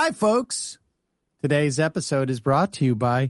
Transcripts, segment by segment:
Hi, folks. Today's episode is brought to you by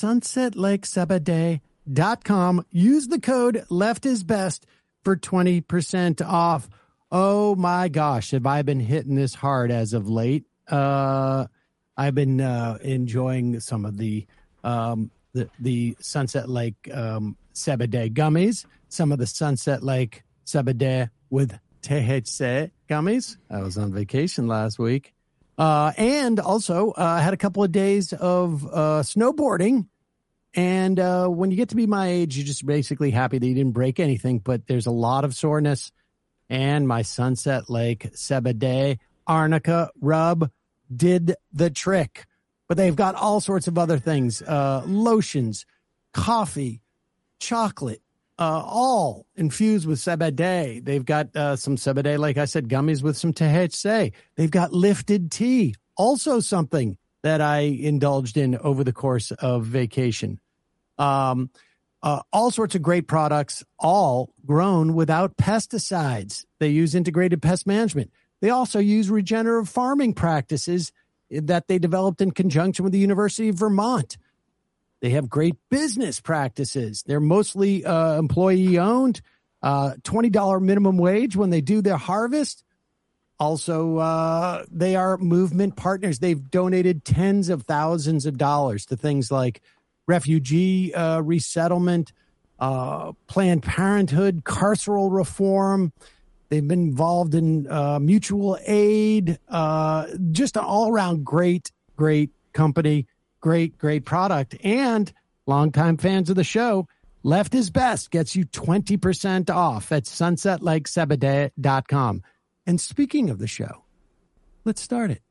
SunsetLakeSabadell.com. Use the code LeftIsBest for 20% off. Oh, my gosh. Have I been hitting this hard as of late? I've been enjoying some of the Sunset Lake Sabadell gummies, some of the Sunset Lake Sabadell with THC gummies. I was on vacation last week. And also had a couple of days of snowboarding. And when you get to be my age, you're just basically happy that you didn't break anything. But there's a lot of soreness. And my Sunset Lake Sabadell Arnica rub did the trick. But they've got all sorts of other things, lotions, coffee, chocolate, all infused with Sabadell. They've got some Sabadell, like I said, gummies with some THC. They've got lifted tea, also something that I indulged in over the course of vacation. All sorts of great products, all grown without pesticides. They use integrated pest management. They also use regenerative farming practices that they developed in conjunction with the University of Vermont. They have great business practices. They're mostly employee-owned, $20 minimum wage when they do their harvest. Also, they are movement partners. They've donated tens of thousands of dollars to things like refugee resettlement, Planned Parenthood, carceral reform. They've been involved in mutual aid, just an all-around great company, great product. And longtime fans of the show, Left is Best gets you 20% off at SunsetLakeSabadell.com. And speaking of the show, let's start it.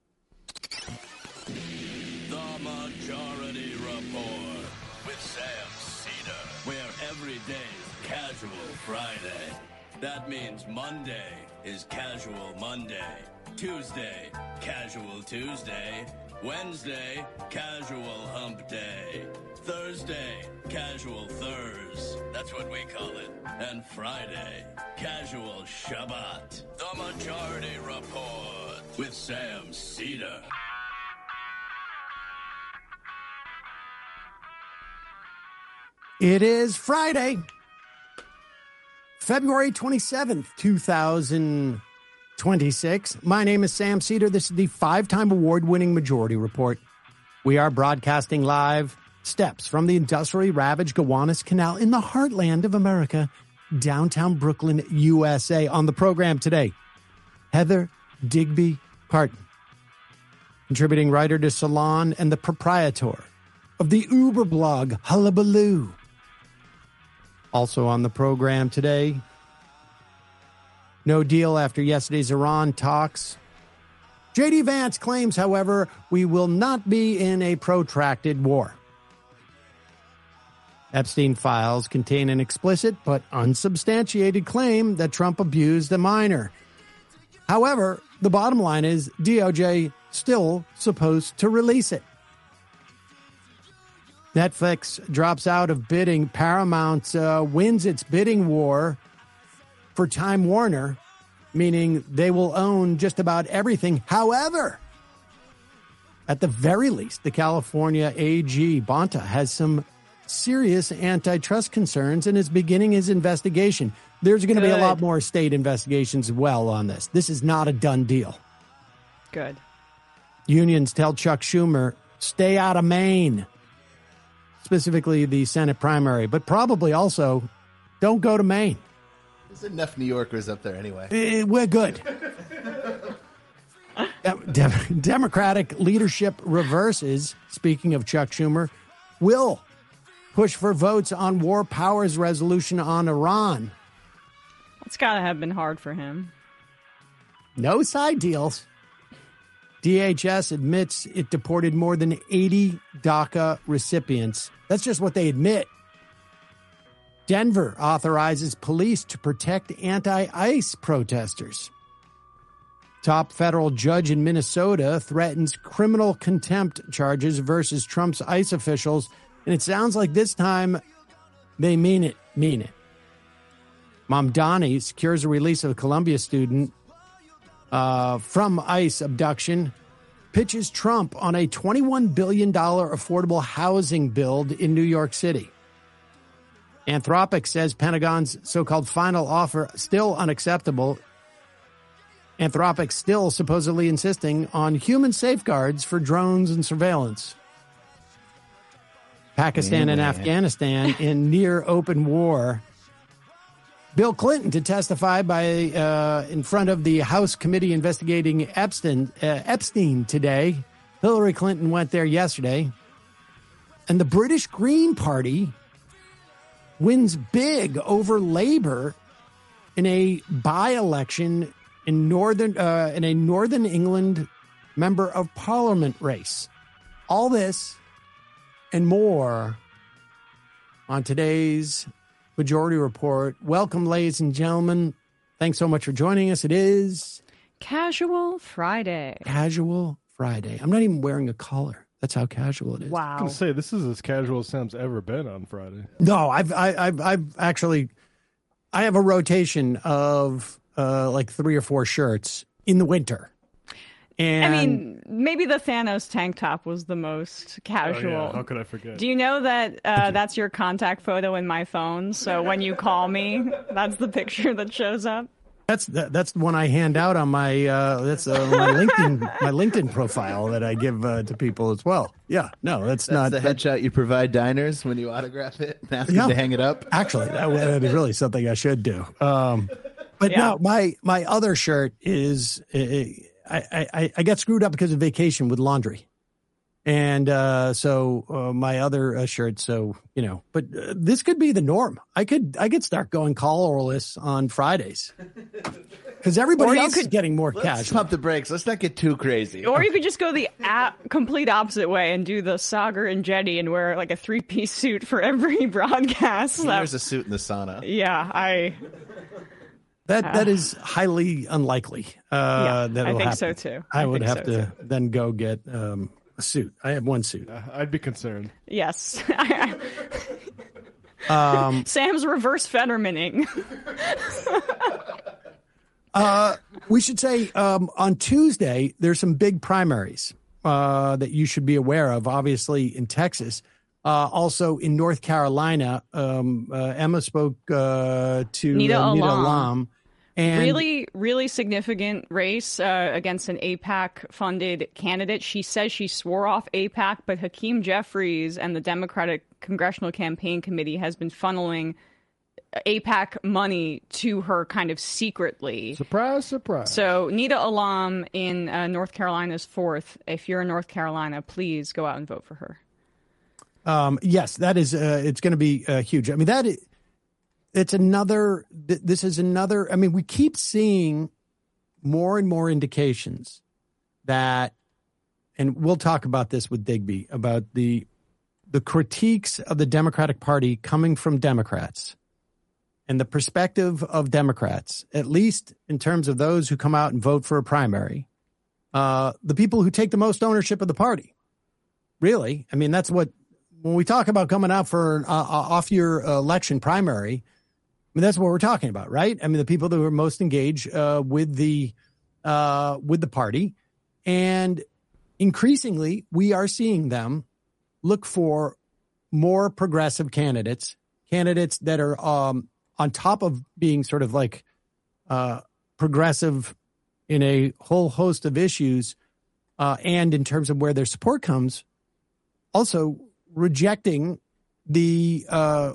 The Majority Report with Sam Cedar, where every day's Casual Friday. That means Monday is Casual Monday, Tuesday, Casual Tuesday, Wednesday, Casual Hump Day, Thursday, Casual Thurs, that's what we call it, and Friday, Casual Shabbat. The Majority Report with Sam Cedar. It is Friday, February 27th, 2026. My name is Sam Cedar. This is the 5-time award-winning Majority Report. We are broadcasting live steps from the industrially ravaged Gowanus Canal in the heartland of America, downtown Brooklyn, USA. On the program today, Heather Digby Parton, contributing writer to Salon and the proprietor of the Uber blog Hullabaloo. Also on the program today, no deal after yesterday's Iran talks. J.D. Vance claims, however, we will not be in a protracted war. Epstein files contain an explicit but unsubstantiated claim that Trump abused a minor. However, the bottom line is DOJ still supposed to release it. Netflix drops out of bidding. Paramount wins its bidding war for Time Warner, meaning they will own just about everything. However, at the very least, the California AG, Bonta, has some serious antitrust concerns and is beginning his investigation. There's going to be a lot more state investigations as well on this. This is not a done deal. Good. Unions tell Chuck Schumer, stay out of Maine. Specifically the Senate primary, but probably also don't go to Maine. There's enough New Yorkers up there anyway. We're good. Democratic leadership reverses, speaking of Chuck Schumer, will push for votes on war powers resolution on Iran. It's got to have been hard for him. No side deals. DHS admits it deported more than 80 DACA recipients. That's just what they admit. Denver authorizes police to protect anti-ICE protesters. Top federal judge in Minnesota threatens criminal contempt charges versus Trump's ICE officials. And it sounds like this time they mean it. Mamdani secures the release of a Columbia student from ICE abduction. pitches Trump on a $21 billion affordable housing build in New York City. Anthropic says Pentagon's so-called final offer still unacceptable. Anthropic still supposedly insisting on human safeguards for drones and surveillance. Pakistan and Afghanistan in near open war. Bill Clinton to testify in front of the House committee investigating Epstein today. Hillary Clinton went there yesterday. And the British Green Party wins big over Labour in a by-election in a Northern England member of Parliament race. All this and more on today's Majority Report. Welcome, ladies and gentlemen. Thanks so much for joining us. It is Casual Friday. Casual Friday. I'm not even wearing a collar. That's how casual it is. Wow. I was going to say, this is as casual as Sam's ever been on Friday. No, I've actually, I have a rotation of like 3 or 4 shirts in the winter. And I mean, maybe the Thanos tank top was the most casual. Oh, yeah. How could I forget? Do you know that that's your contact photo in my phone? So when you call me, that's the picture that shows up. That's the one I hand out on my my LinkedIn profile that I give to people as well. Yeah, no, that's not the headshot you provide diners when you autograph it and ask them to hang it up. Actually, that is really something I should do. But no, my other shirt is I got screwed up because of vacation with laundry. And so my other shirt, so, you know, but this could be the norm. I could start going collarless on Fridays because everybody else is getting more Let's casual. pump the brakes. Let's not get too crazy. Or you could just go the complete opposite way and do the Sagar and Jetty and wear like a 3-piece suit for every broadcast. There's a suit in the sauna. Yeah, That is highly unlikely. I think happen. so too. I would have to then go get a suit. I have one suit. I'd be concerned. Yes. Sam's reverse Fettermaning. We should say on Tuesday, there's some big primaries that you should be aware of, obviously in Texas. Also in North Carolina, Emma spoke to Nita Alam. And really, really significant race against an AIPAC-funded candidate. She says she swore off AIPAC, but Hakeem Jeffries and the Democratic Congressional Campaign Committee has been funneling AIPAC money to her kind of secretly. Surprise, surprise. So Nita Alam in North Carolina's 4th. If you're in North Carolina, please go out and vote for her. Yes, that is. It's going to be huge. I mean, it's another. This is another. I mean, we keep seeing more and more indications that, and we'll talk about this with Digby about the critiques of the Democratic Party coming from Democrats and the perspective of Democrats, at least in terms of those who come out and vote for a primary, the people who take the most ownership of the party. Really, I mean, that's what. When we talk about coming out for an off-year election primary, I mean, that's what we're talking about, right? I mean, the people that are most engaged with the party. And increasingly, we are seeing them look for more progressive candidates that are on top of being sort of like progressive in a whole host of issues and in terms of where their support comes, also rejecting the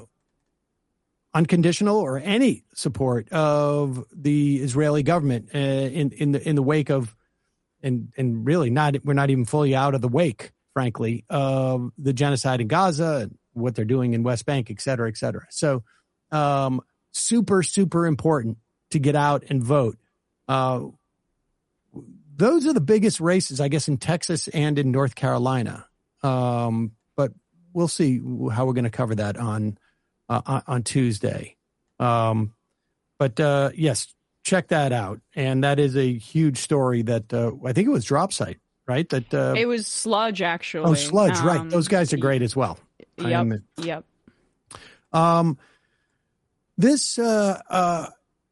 unconditional or any support of the Israeli government in the wake of, and really we're not even fully out of the wake, frankly, of the genocide in Gaza, and what they're doing in West Bank, et cetera, et cetera. So super, super important to get out and vote. Those are the biggest races, I guess, in Texas and in North Carolina. But we'll see how we're going to cover that on Tuesday. But yes, check that out. And that is a huge story that I think it was Drop Site, right? That it was Sludge, actually. Oh, Sludge, right. Those guys are great as well. Yep. This,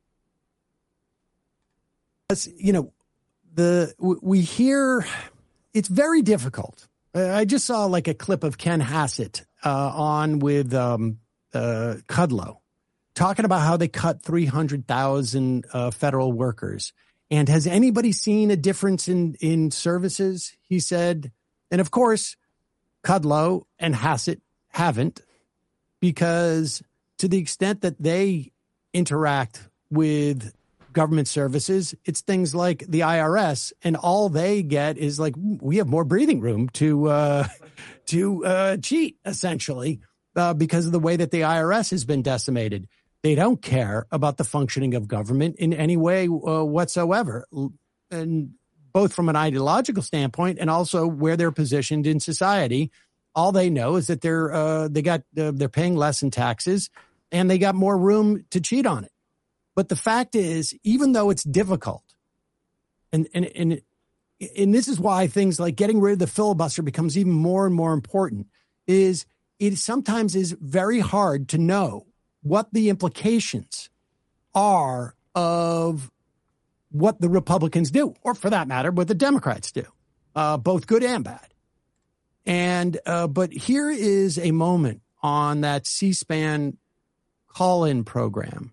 you know, we hear it's very difficult. I just saw like a clip of Ken Hassett on with Kudlow talking about how they cut 300,000 federal workers. And has anybody seen a difference in services? He said, and of course, Kudlow and Hassett haven't, because to the extent that they interact with government services, it's things like the IRS, and all they get is like, we have more breathing room to cheat, essentially, because of the way that the IRS has been decimated. They don't care about the functioning of government in any way whatsoever, and both from an ideological standpoint and also where they're positioned in society. All they know is that they're paying less in taxes and they got more room to cheat on it. But the fact is, even though it's difficult, and this is why things like getting rid of the filibuster becomes even more and more important, is it sometimes is very hard to know what the implications are of what the Republicans do, or for that matter, what the Democrats do, both good and bad. And but here is a moment on that C-SPAN call-in program,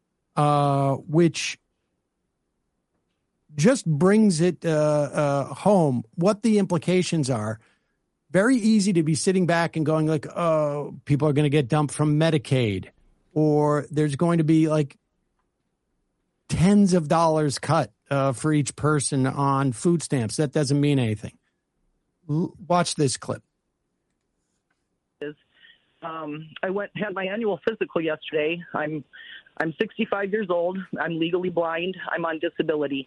which just brings it home what the implications are. Very easy to be sitting back and going like, oh, people are going to get dumped from Medicaid, or there's going to be like tens of dollars cut for each person on food stamps. That doesn't mean anything. Watch this clip. I had my annual physical yesterday. I'm 65 years old. I'm legally blind. I'm on disability.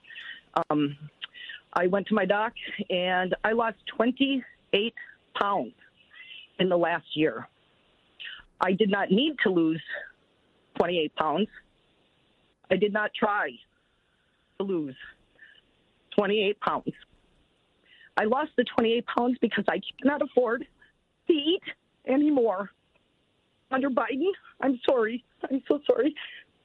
I went to my doc and I lost 28 pounds in the last year. I did not need to lose 28 pounds. I did not try to lose 28 pounds. I lost the 28 pounds because I cannot afford to eat anymore. Under Biden, I'm sorry. I'm so sorry.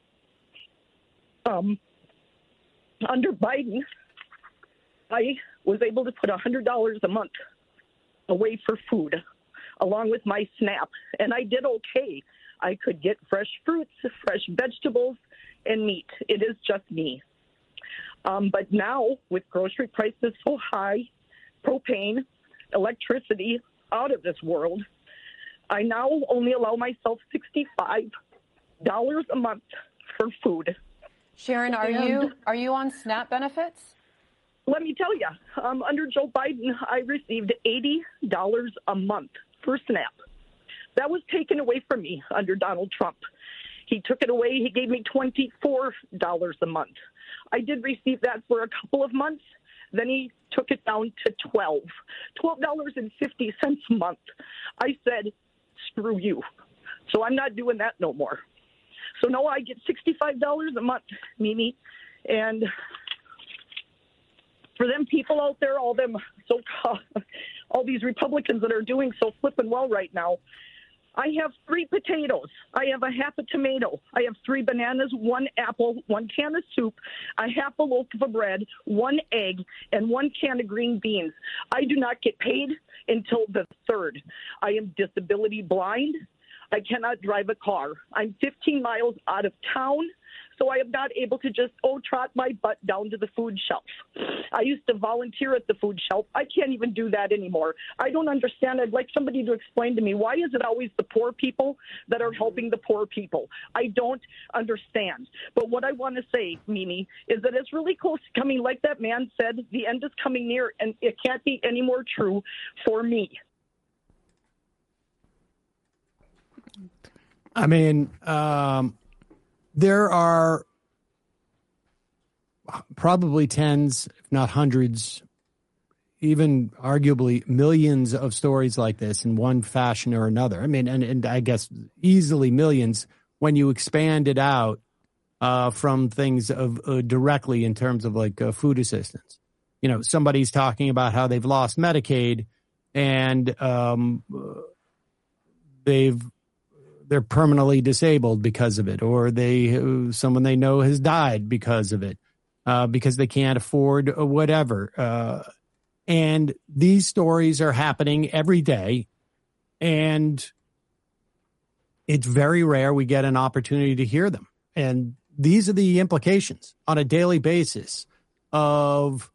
Under Biden, I was able to put $100 a month away for food, along with my SNAP, and I did okay. I could get fresh fruits, fresh vegetables, and meat. It is just me. But now, with grocery prices so high, propane, electricity out of this world, I now only allow myself $65 a month for food. Sharon, are you on SNAP benefits? Let me tell you, under Joe Biden, I received $80 a month for SNAP. That was taken away from me under Donald Trump. He took it away. He gave me $24 a month. I did receive that for a couple of months. Then he took it down to $12.50 a month. I said, screw you. So I'm not doing that no more. So now I get $65 a month, Mimi. And for them people out there, all these Republicans that are doing so flippin' well right now, I have 3 potatoes. I have a half a tomato. I have 3 bananas, 1 apple, 1 can of soup, a half a loaf of bread, 1 egg, and 1 can of green beans. I do not get paid until the 3rd. I am disability blind. I cannot drive a car. I'm 15 miles out of town, so I am not able to just, trot my butt down to the food shelf. I used to volunteer at the food shelf. I can't even do that anymore. I don't understand. I'd like somebody to explain to me, why is it always the poor people that are helping the poor people? I don't understand. But what I want to say, Mimi, is that it's really close to coming, like that man said, the end is coming near, and it can't be any more true for me. I mean, there are probably tens, if not hundreds, even arguably millions of stories like this in one fashion or another. I mean, and I guess easily millions when you expand it out from things of directly in terms of like food assistance. You know, somebody's talking about how they've lost Medicaid and they're permanently disabled because of it, or someone they know has died because of it, because they can't afford whatever. And these stories are happening every day. And it's very rare we get an opportunity to hear them. And these are the implications on a daily basis of,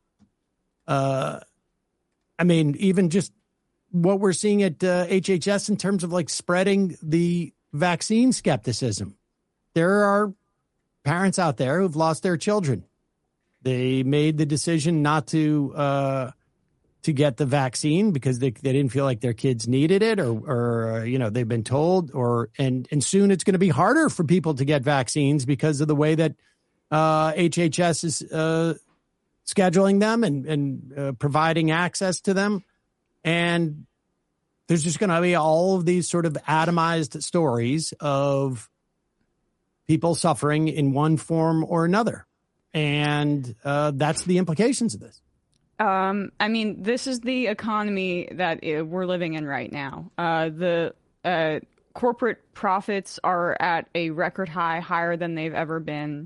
even just what we're seeing at HHS in terms of like spreading the vaccine skepticism. There are parents out there who've lost their children. They made the decision not to get the vaccine because they didn't feel like their kids needed it, or they've been told, and soon it's going to be harder for people to get vaccines because of the way that HHS is scheduling them and providing access to them. And there's just going to be all of these sort of atomized stories of people suffering in one form or another. And that's the implications of this. This is the economy that we're living in right now. The corporate profits are at a record high, higher than they've ever been.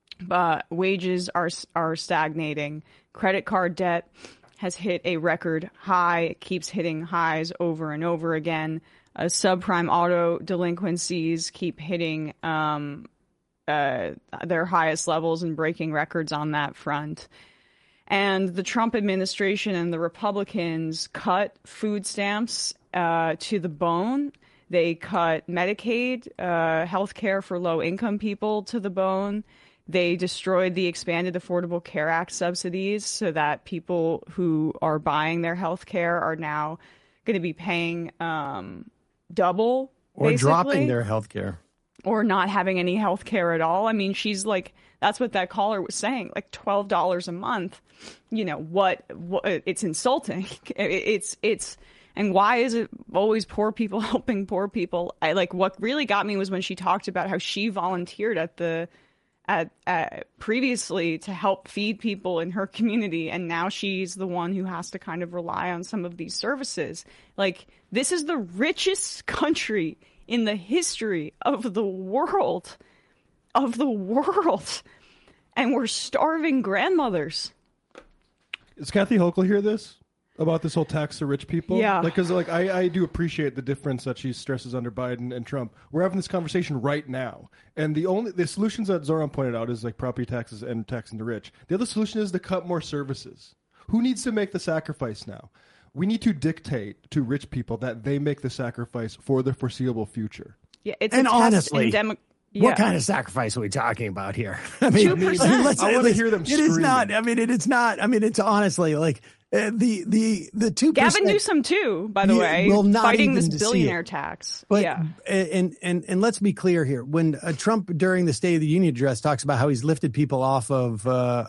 Wages are stagnating. Credit card debt has hit a record high. It keeps hitting highs over and over again. Subprime auto delinquencies keep hitting their highest levels and breaking records on that front. And the Trump administration and the Republicans cut food stamps to the bone. They cut Medicaid, health care for low-income people to the bone. They destroyed the expanded Affordable Care Act subsidies so that people who are buying their health care are now going to be paying double, or basically, dropping their health care. Or not having any health care at all. I mean, she's like, that's what that caller was saying, like $12 a month. What it's insulting. And why is it always poor people helping poor people? What really got me was when she talked about how she volunteered at previously to help feed people in her community, and now she's the one who has to kind of rely on some of these services. Like, this is the richest country in the history of the world, and we're starving grandmothers. Is Kathy Hochul hear this about this whole tax to rich people? Yeah. Because I do appreciate the difference that she stresses under Biden and Trump. We're having this conversation right now, and the solutions that Zoran pointed out is like property taxes and taxing the rich. The other solution is to cut more services. Who needs to make the sacrifice now? We need to dictate to rich people that they make the sacrifice for the foreseeable future. Yeah, it's and a test honestly, in what kind of sacrifice are we talking about here? I mean, 2%. I want to hear them scream. It is not. I mean, it's not. I mean, it's honestly like the 2%. Gavin Newsom too, by the way, fighting this billionaire tax. But, yeah, and let's be clear here. When Trump during the State of the Union address talks about how he's lifted people off of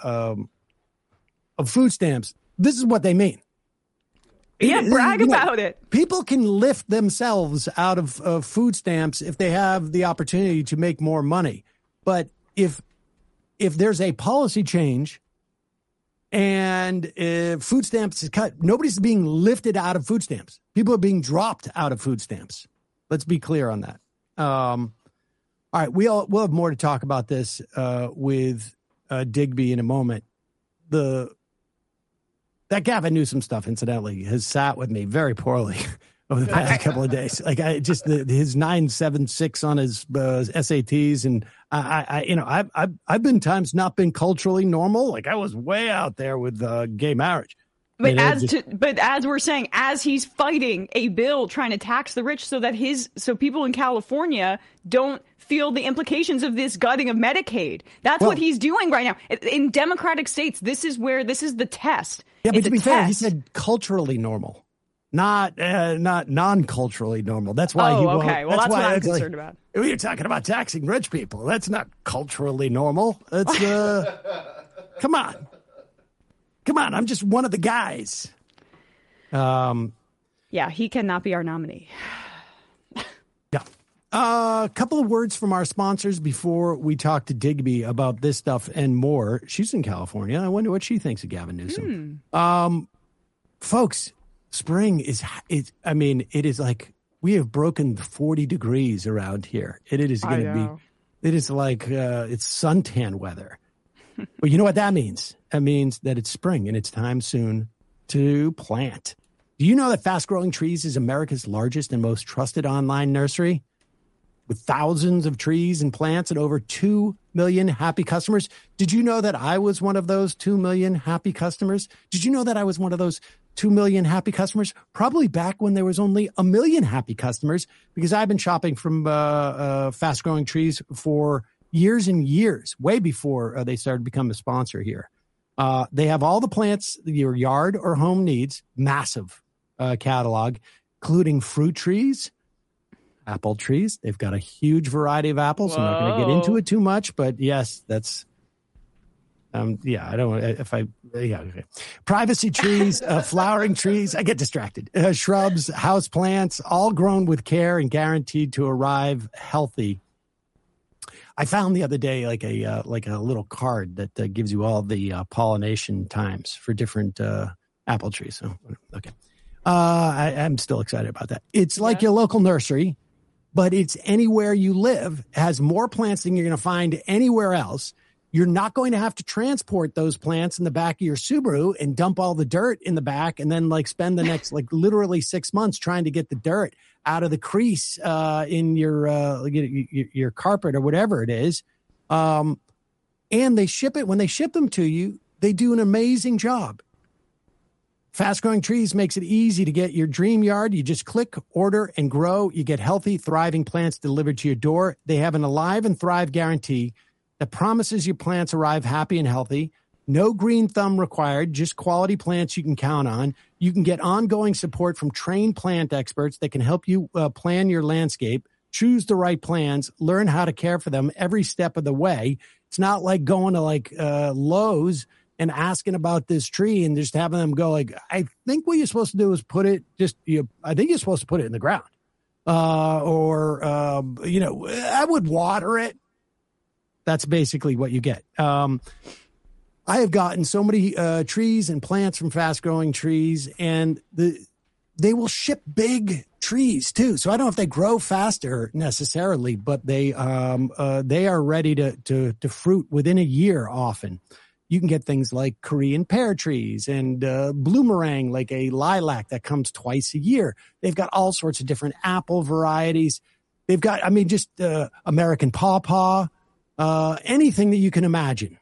food stamps, this is what they mean. Brag about it. People can lift themselves out of food stamps if they have the opportunity to make more money. But if there's a policy change and food stamps is cut, nobody's being lifted out of food stamps. People are being dropped out of food stamps. Let's be clear on that. All right, we'll have more to talk about this with Digby in a moment. That Gavin Newsom stuff, incidentally, has sat with me very poorly over the past couple of days. Like his 9.76 on his SATs, and I've been times not been culturally normal. Like I was way out there with gay marriage. But as we're saying, as he's fighting a bill trying to tax the rich so that so people in California don't feel the implications of this gutting of Medicaid. That's what he's doing right now. In democratic states, this is the test. Yeah, but to be fair, he said culturally normal, not non-culturally normal. That's why he won't. Okay. Well, that's what I'm concerned about. We're talking about taxing rich people. That's not culturally normal. That's come on. I'm just one of the guys. Yeah, he cannot be our nominee. Yeah. A couple of words from our sponsors before we talk to Digby about this stuff and more. She's in California. I wonder what she thinks of Gavin Newsom. Folks, spring it is like we have broken 40 degrees around here. It is going to be, it is like it's suntan weather. But you know what that means? That means that it's spring and it's time soon to plant. Do you know that Fast Growing Trees is America's largest and most trusted online nursery? With thousands of trees and plants and over 2 million happy customers. Did you know that I was one of those 2 million happy customers? Did you know that I was one of those 2 million happy customers? Probably back when there was only 1 million happy customers, because I've been shopping from Fast Growing Trees for years and years, way before they started to become a sponsor here. They have all the plants your yard or home needs, massive catalog, including fruit trees, apple trees. They've got a huge variety of apples. I'm not going to get into it too much, but yes, that's okay. Privacy trees, flowering trees. I get distracted. Shrubs, house plants, all grown with care and guaranteed to arrive healthy. I found the other day like a little card that gives you all the pollination times for different apple trees. So okay, I'm still excited about that. It's like your local nursery, but it's anywhere you live. It has more plants than you're going to find anywhere else. You're not going to have to transport those plants in the back of your Subaru and dump all the dirt in the back and then spend the next literally 6 months trying to get the dirt out of the crease in your carpet or whatever it is. And they ship it. When they ship them to you, they do an amazing job. Fast Growing Trees makes it easy to get your dream yard. You just click, order, and grow. You get healthy, thriving plants delivered to your door. They have an Alive and Thrive guarantee that promises your plants arrive happy and healthy. No green thumb required, just quality plants you can count on. You can get ongoing support from trained plant experts that can help you plan your landscape, choose the right plants, learn how to care for them every step of the way. It's not like going to Lowe's and asking about this tree and just having them go I think what you're supposed to do is I think you're supposed to put it in the ground. I would water it. That's basically what you get. I have gotten so many trees and plants from Fast Growing Trees, and they will ship big trees too. So I don't know if they grow faster necessarily, but they are ready to fruit within a year often. You can get things like Korean pear trees and bloomerang, like a lilac that comes twice a year. They've got all sorts of different apple varieties. They've got, American pawpaw, anything that you can imagine.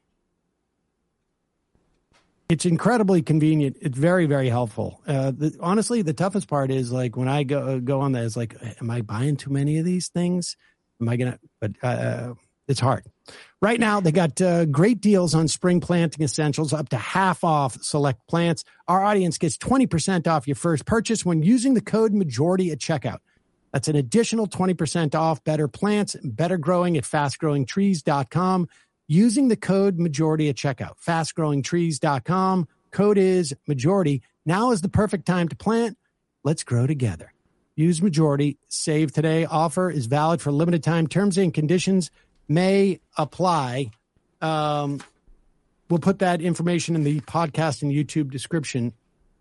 It's incredibly convenient. It's very, very helpful. Honestly, the toughest part is when I go on that, it's am I buying too many of these things? Am I going to, but it's hard. Right now, they got great deals on spring planting essentials, up to half off select plants. Our audience gets 20% off your first purchase when using the code MAJORITY at checkout. That's an additional 20% off better plants, better growing at fastgrowingtrees.com. Using the code MAJORITY at checkout. Fastgrowingtrees.com. Code is MAJORITY. Now is the perfect time to plant. Let's grow together. Use Majority. Save today. Offer is valid for limited time. Terms and conditions may apply. We'll put that information in the podcast and YouTube description.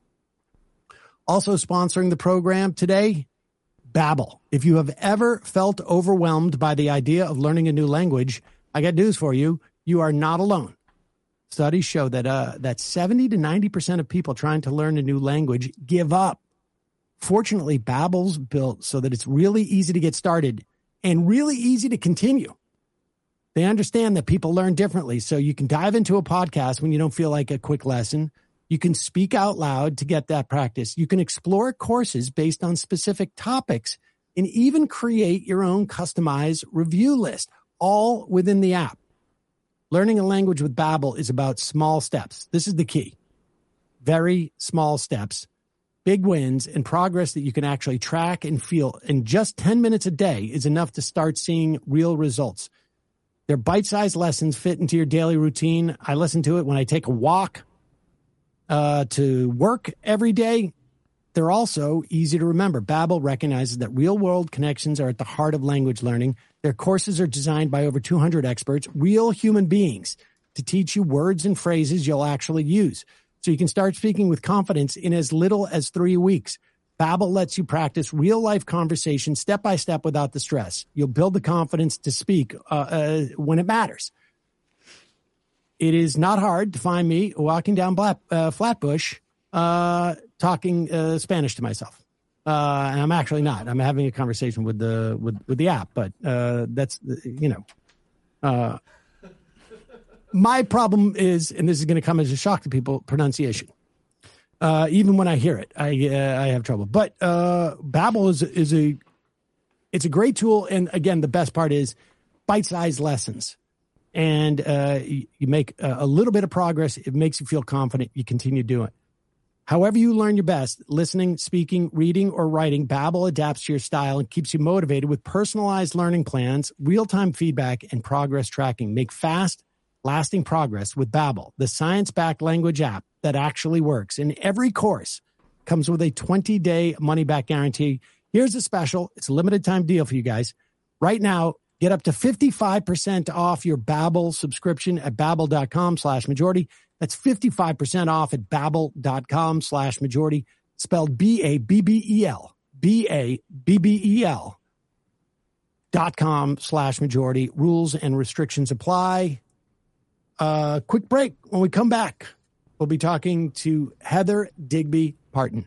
Also sponsoring the program today, Babbel. If you have ever felt overwhelmed by the idea of learning a new language, I got news for you. You are not alone. Studies show that 70 to 90% of people trying to learn a new language give up. Fortunately, Babbel's built so that it's really easy to get started and really easy to continue. They understand that people learn differently, so you can dive into a podcast when you don't feel like a quick lesson. You can speak out loud to get that practice. You can explore courses based on specific topics and even create your own customized review list, all within the app. Learning a language with Babbel is about small steps. This is the key. Very small steps, big wins, and progress that you can actually track and feel. In just 10 minutes a day is enough to start seeing real results. Their bite-sized lessons fit into your daily routine. I listen to it when I take a walk to work every day. They're also easy to remember. Babbel recognizes that real-world connections are at the heart of language learning. Their courses are designed by over 200 experts, real human beings, to teach you words and phrases you'll actually use. So you can start speaking with confidence in as little as 3 weeks. Babbel lets you practice real-life conversations step by step without the stress. You'll build the confidence to speak when it matters. It is not hard to find me walking down Flatbush talking Spanish to myself. And I'm actually not. I'm having a conversation with the app, but that's, my problem is, and this is going to come as a shock to people, pronunciation. Even when I hear it, I have trouble. But Babbel it's a great tool, and again, the best part is bite-sized lessons, and you make a little bit of progress. It makes you feel confident. You continue doing it. However you learn your best, listening, speaking, reading, or writing, Babbel adapts to your style and keeps you motivated with personalized learning plans, real-time feedback, and progress tracking. Make fast, lasting progress with Babbel, the science-backed language app that actually works. And every course comes with a 20-day money-back guarantee. Here's a special. It's a limited-time deal for you guys. Right now, get up to 55% off your Babbel subscription at Babbel.com/majority. That's 55% off at Babbel.com/majority, spelled BABBEL, BABBEL.com/majority. Rules and restrictions apply. Quick break. When we come back, we'll be talking to Heather Digby Parton.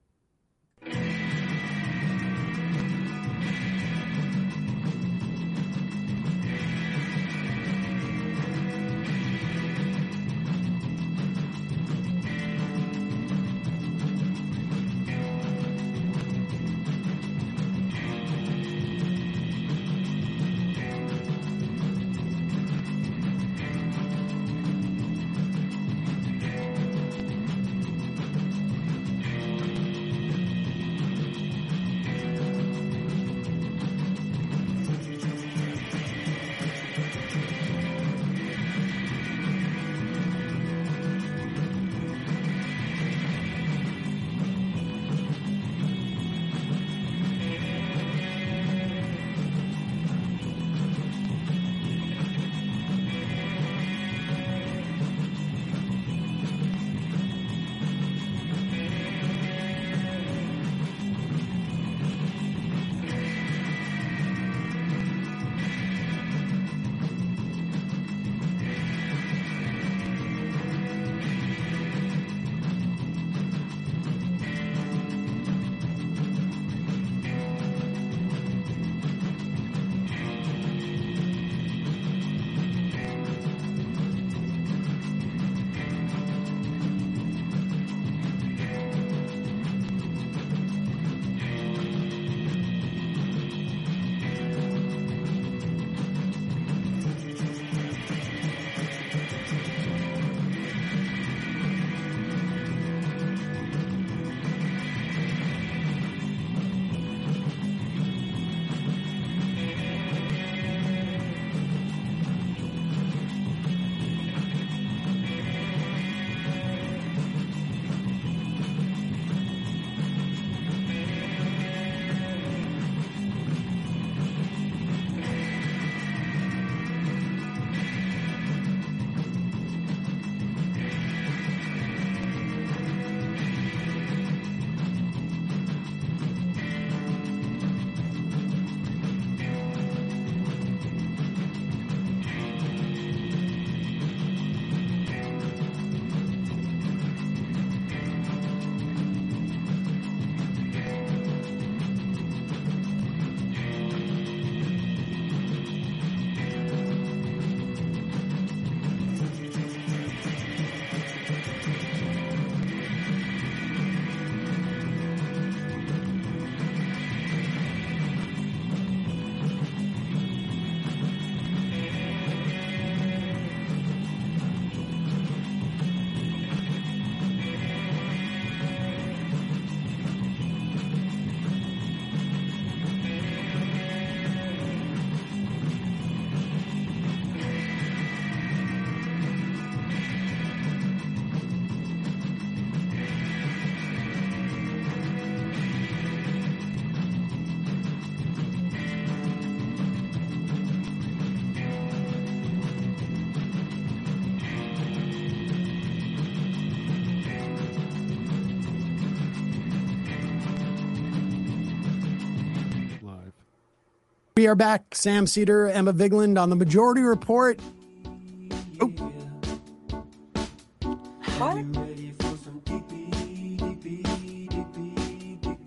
We are back. Sam Cedar, Emma Vigeland on the Majority Report. Oh. What?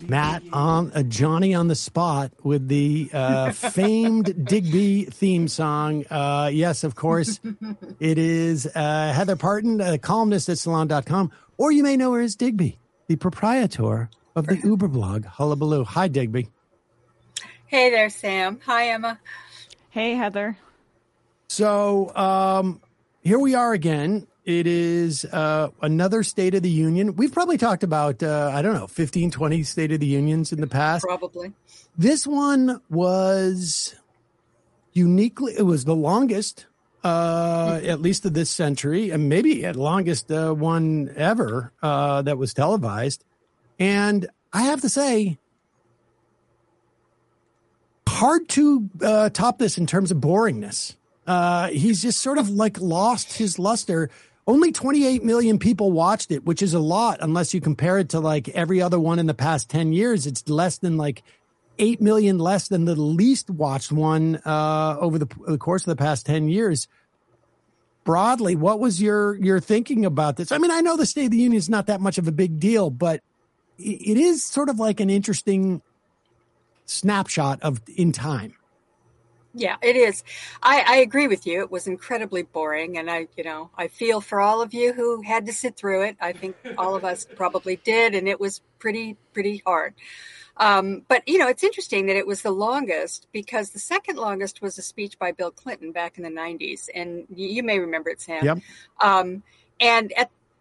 Matt on Johnny on the spot with the famed Digby theme song. Yes, of course, it is Heather Parton, a columnist at Salon.com, or you may know her as Digby, the proprietor of the Uber blog Hullabaloo. Hi, Digby. Hey there, Sam. Hi, Emma. Hey, Heather. So here we are again. It is another State of the Union. We've probably talked about, 15, 20 State of the Unions in the past. Probably. This one was it was the longest, at least of this century, and maybe at longest one ever that was televised. And I have to say, hard to top this in terms of boringness. He's just sort of like lost his luster. Only 28 million people watched it, which is a lot unless you compare it to like every other one in the past 10 years. It's less than like 8 million less than the least watched one over the course of the past 10 years. Broadly, what was your thinking about this? I mean, I know the State of the Union is not that much of a big deal, but it is sort of like an interesting snapshot in time. Yeah, it is. I agree with you. It was incredibly boring. And I feel for all of you who had to sit through it. I think all of us probably did. And it was pretty hard. But, it's interesting that it was the longest because the second longest was a speech by Bill Clinton back in the 90s. And you may remember it, Sam. Yep. And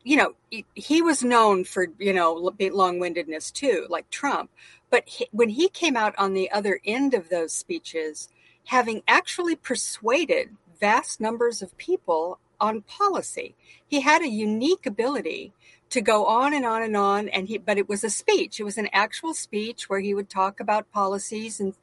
he was known for, long-windedness too, like Trump. But when he came out on the other end of those speeches, having actually persuaded vast numbers of people on policy, he had a unique ability to go on and on and on. But it was a speech. It was an actual speech where he would talk about policies and,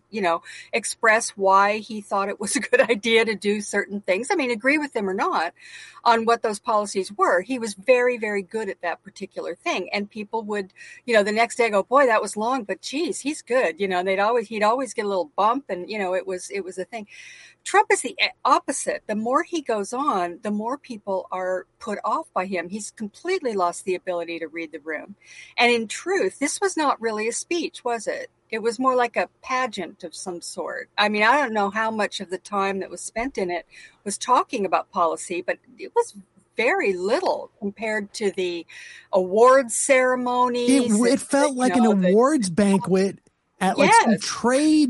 express why he thought it was a good idea to do certain things. I mean, agree with them or not on what those policies were. He was very, very good at that particular thing. And people would, the next day go, boy, that was long, but geez, he's good. He'd always get a little bump and, it was a thing. Trump is the opposite. The more he goes on, the more people are put off by him. He's completely lost the ability to read the room. And in truth, this was not really a speech, was it? It was more like a pageant of some sort. I mean, I don't know how much of the time that was spent in it was talking about policy, but it was very little compared to the awards ceremonies. It felt like an awards banquet at like some trade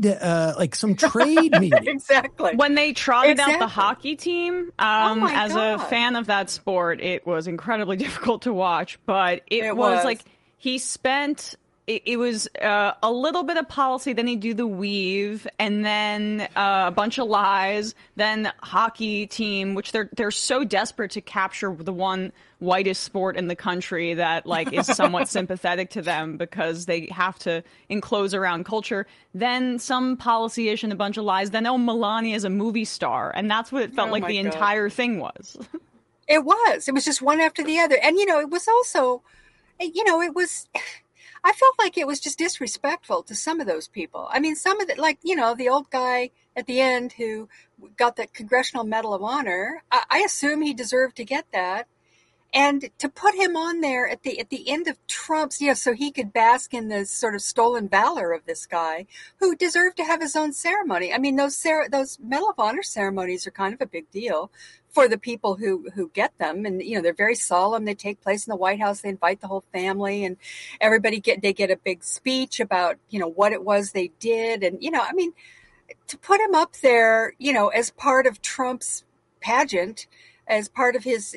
meeting. Exactly. When they trotted out the hockey team, as God. a fan of that sport, it was incredibly difficult to watch. But it was like he spent. It was a little bit of policy, then he'd do the weave, and then a bunch of lies, then hockey team, which they're so desperate to capture the one whitest sport in the country that like is somewhat sympathetic to them because they have to enclose around culture. Then some policy-ish and a bunch of lies. Then Melania is a movie star, and that's what it felt like the entire thing was. It was. It was just one after the other, and it was also, it was. I felt like it was just disrespectful to some of those people. I mean, some of the old guy at the end who got the Congressional Medal of Honor, I assume he deserved to get that. And to put him on there at the end of Trump's, so he could bask in the sort of stolen valor of this guy who deserved to have his own ceremony. I mean, those Medal of Honor ceremonies are kind of a big deal for the people who get them. And, they're very solemn. They take place in the White House. They invite the whole family and everybody they get a big speech about, what it was they did. And, I mean, to put him up there, as part of Trump's pageant, as part of his,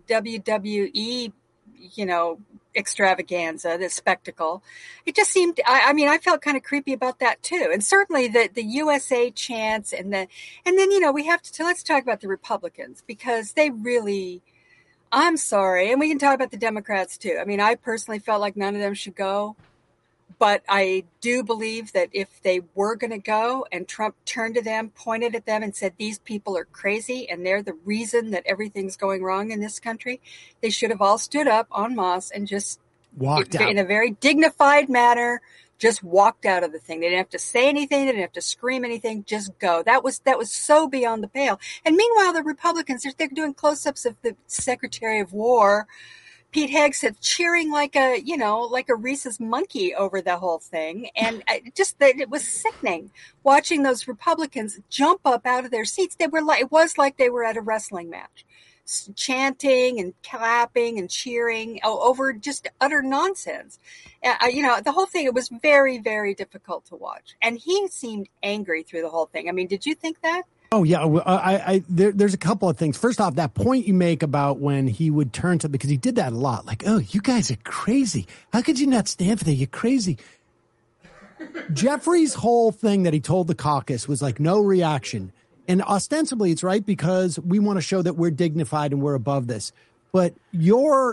WWE, extravaganza, this spectacle, it just seemed, I felt kind of creepy about that too. And certainly the USA chants and then, let's talk about the Republicans because they really, I'm sorry. And we can talk about the Democrats too. I mean, I personally felt like none of them should go. But I do believe that if they were going to go and Trump turned to them, pointed at them and said, these people are crazy and they're the reason that everything's going wrong in this country, they should have all stood up en masse and just walked out in a very dignified manner, just walked out of the thing. They didn't have to say anything. They didn't have to scream anything. Just go. That was so beyond the pale. And meanwhile, the Republicans, they're doing close-ups of the Secretary of War, Pete Hegseth cheering like a rhesus monkey over the whole thing. And it was sickening watching those Republicans jump up out of their seats. It was like they were at a wrestling match, chanting and clapping and cheering over just utter nonsense. The whole thing, it was very, very difficult to watch. And he seemed angry through the whole thing. I mean, did you think that? Oh, yeah. There's a couple of things. First off, that point you make about when he would turn to, because he did that a lot. Like, oh, you guys are crazy. How could you not stand for that? You're crazy. Jeffrey's whole thing that he told the caucus was like no reaction. And ostensibly it's right because we want to show that we're dignified and we're above this. But your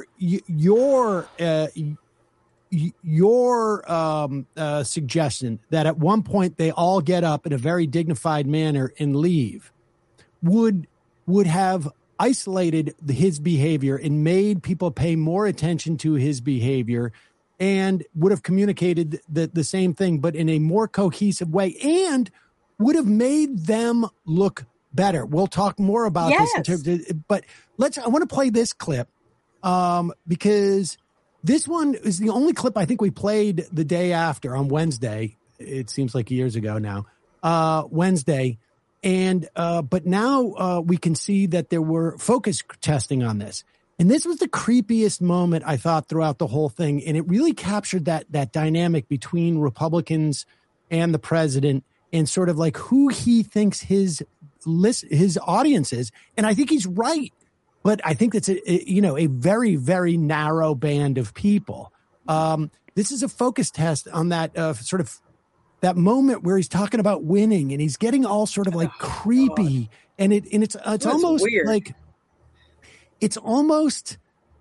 suggestion that at one point they all get up in a very dignified manner and leave would have isolated his behavior and made people pay more attention to his behavior and would have communicated the same thing, but in a more cohesive way, and would have made them look better. We'll talk more about this in terms of, but I want to play this clip because this one is the only clip I think we played the day after on Wednesday. It seems like years ago now, Wednesday. And, but now we can see that there were focus testing on this. And this was the creepiest moment I thought throughout the whole thing. And it really captured that dynamic between Republicans and the president and sort of like who he thinks his audience is. And I think he's right. But I think it's a very, very narrow band of people. This is a focus test on that sort of that moment where he's talking about winning and he's getting all sort of like creepy. And it's almost weird. Like it's almost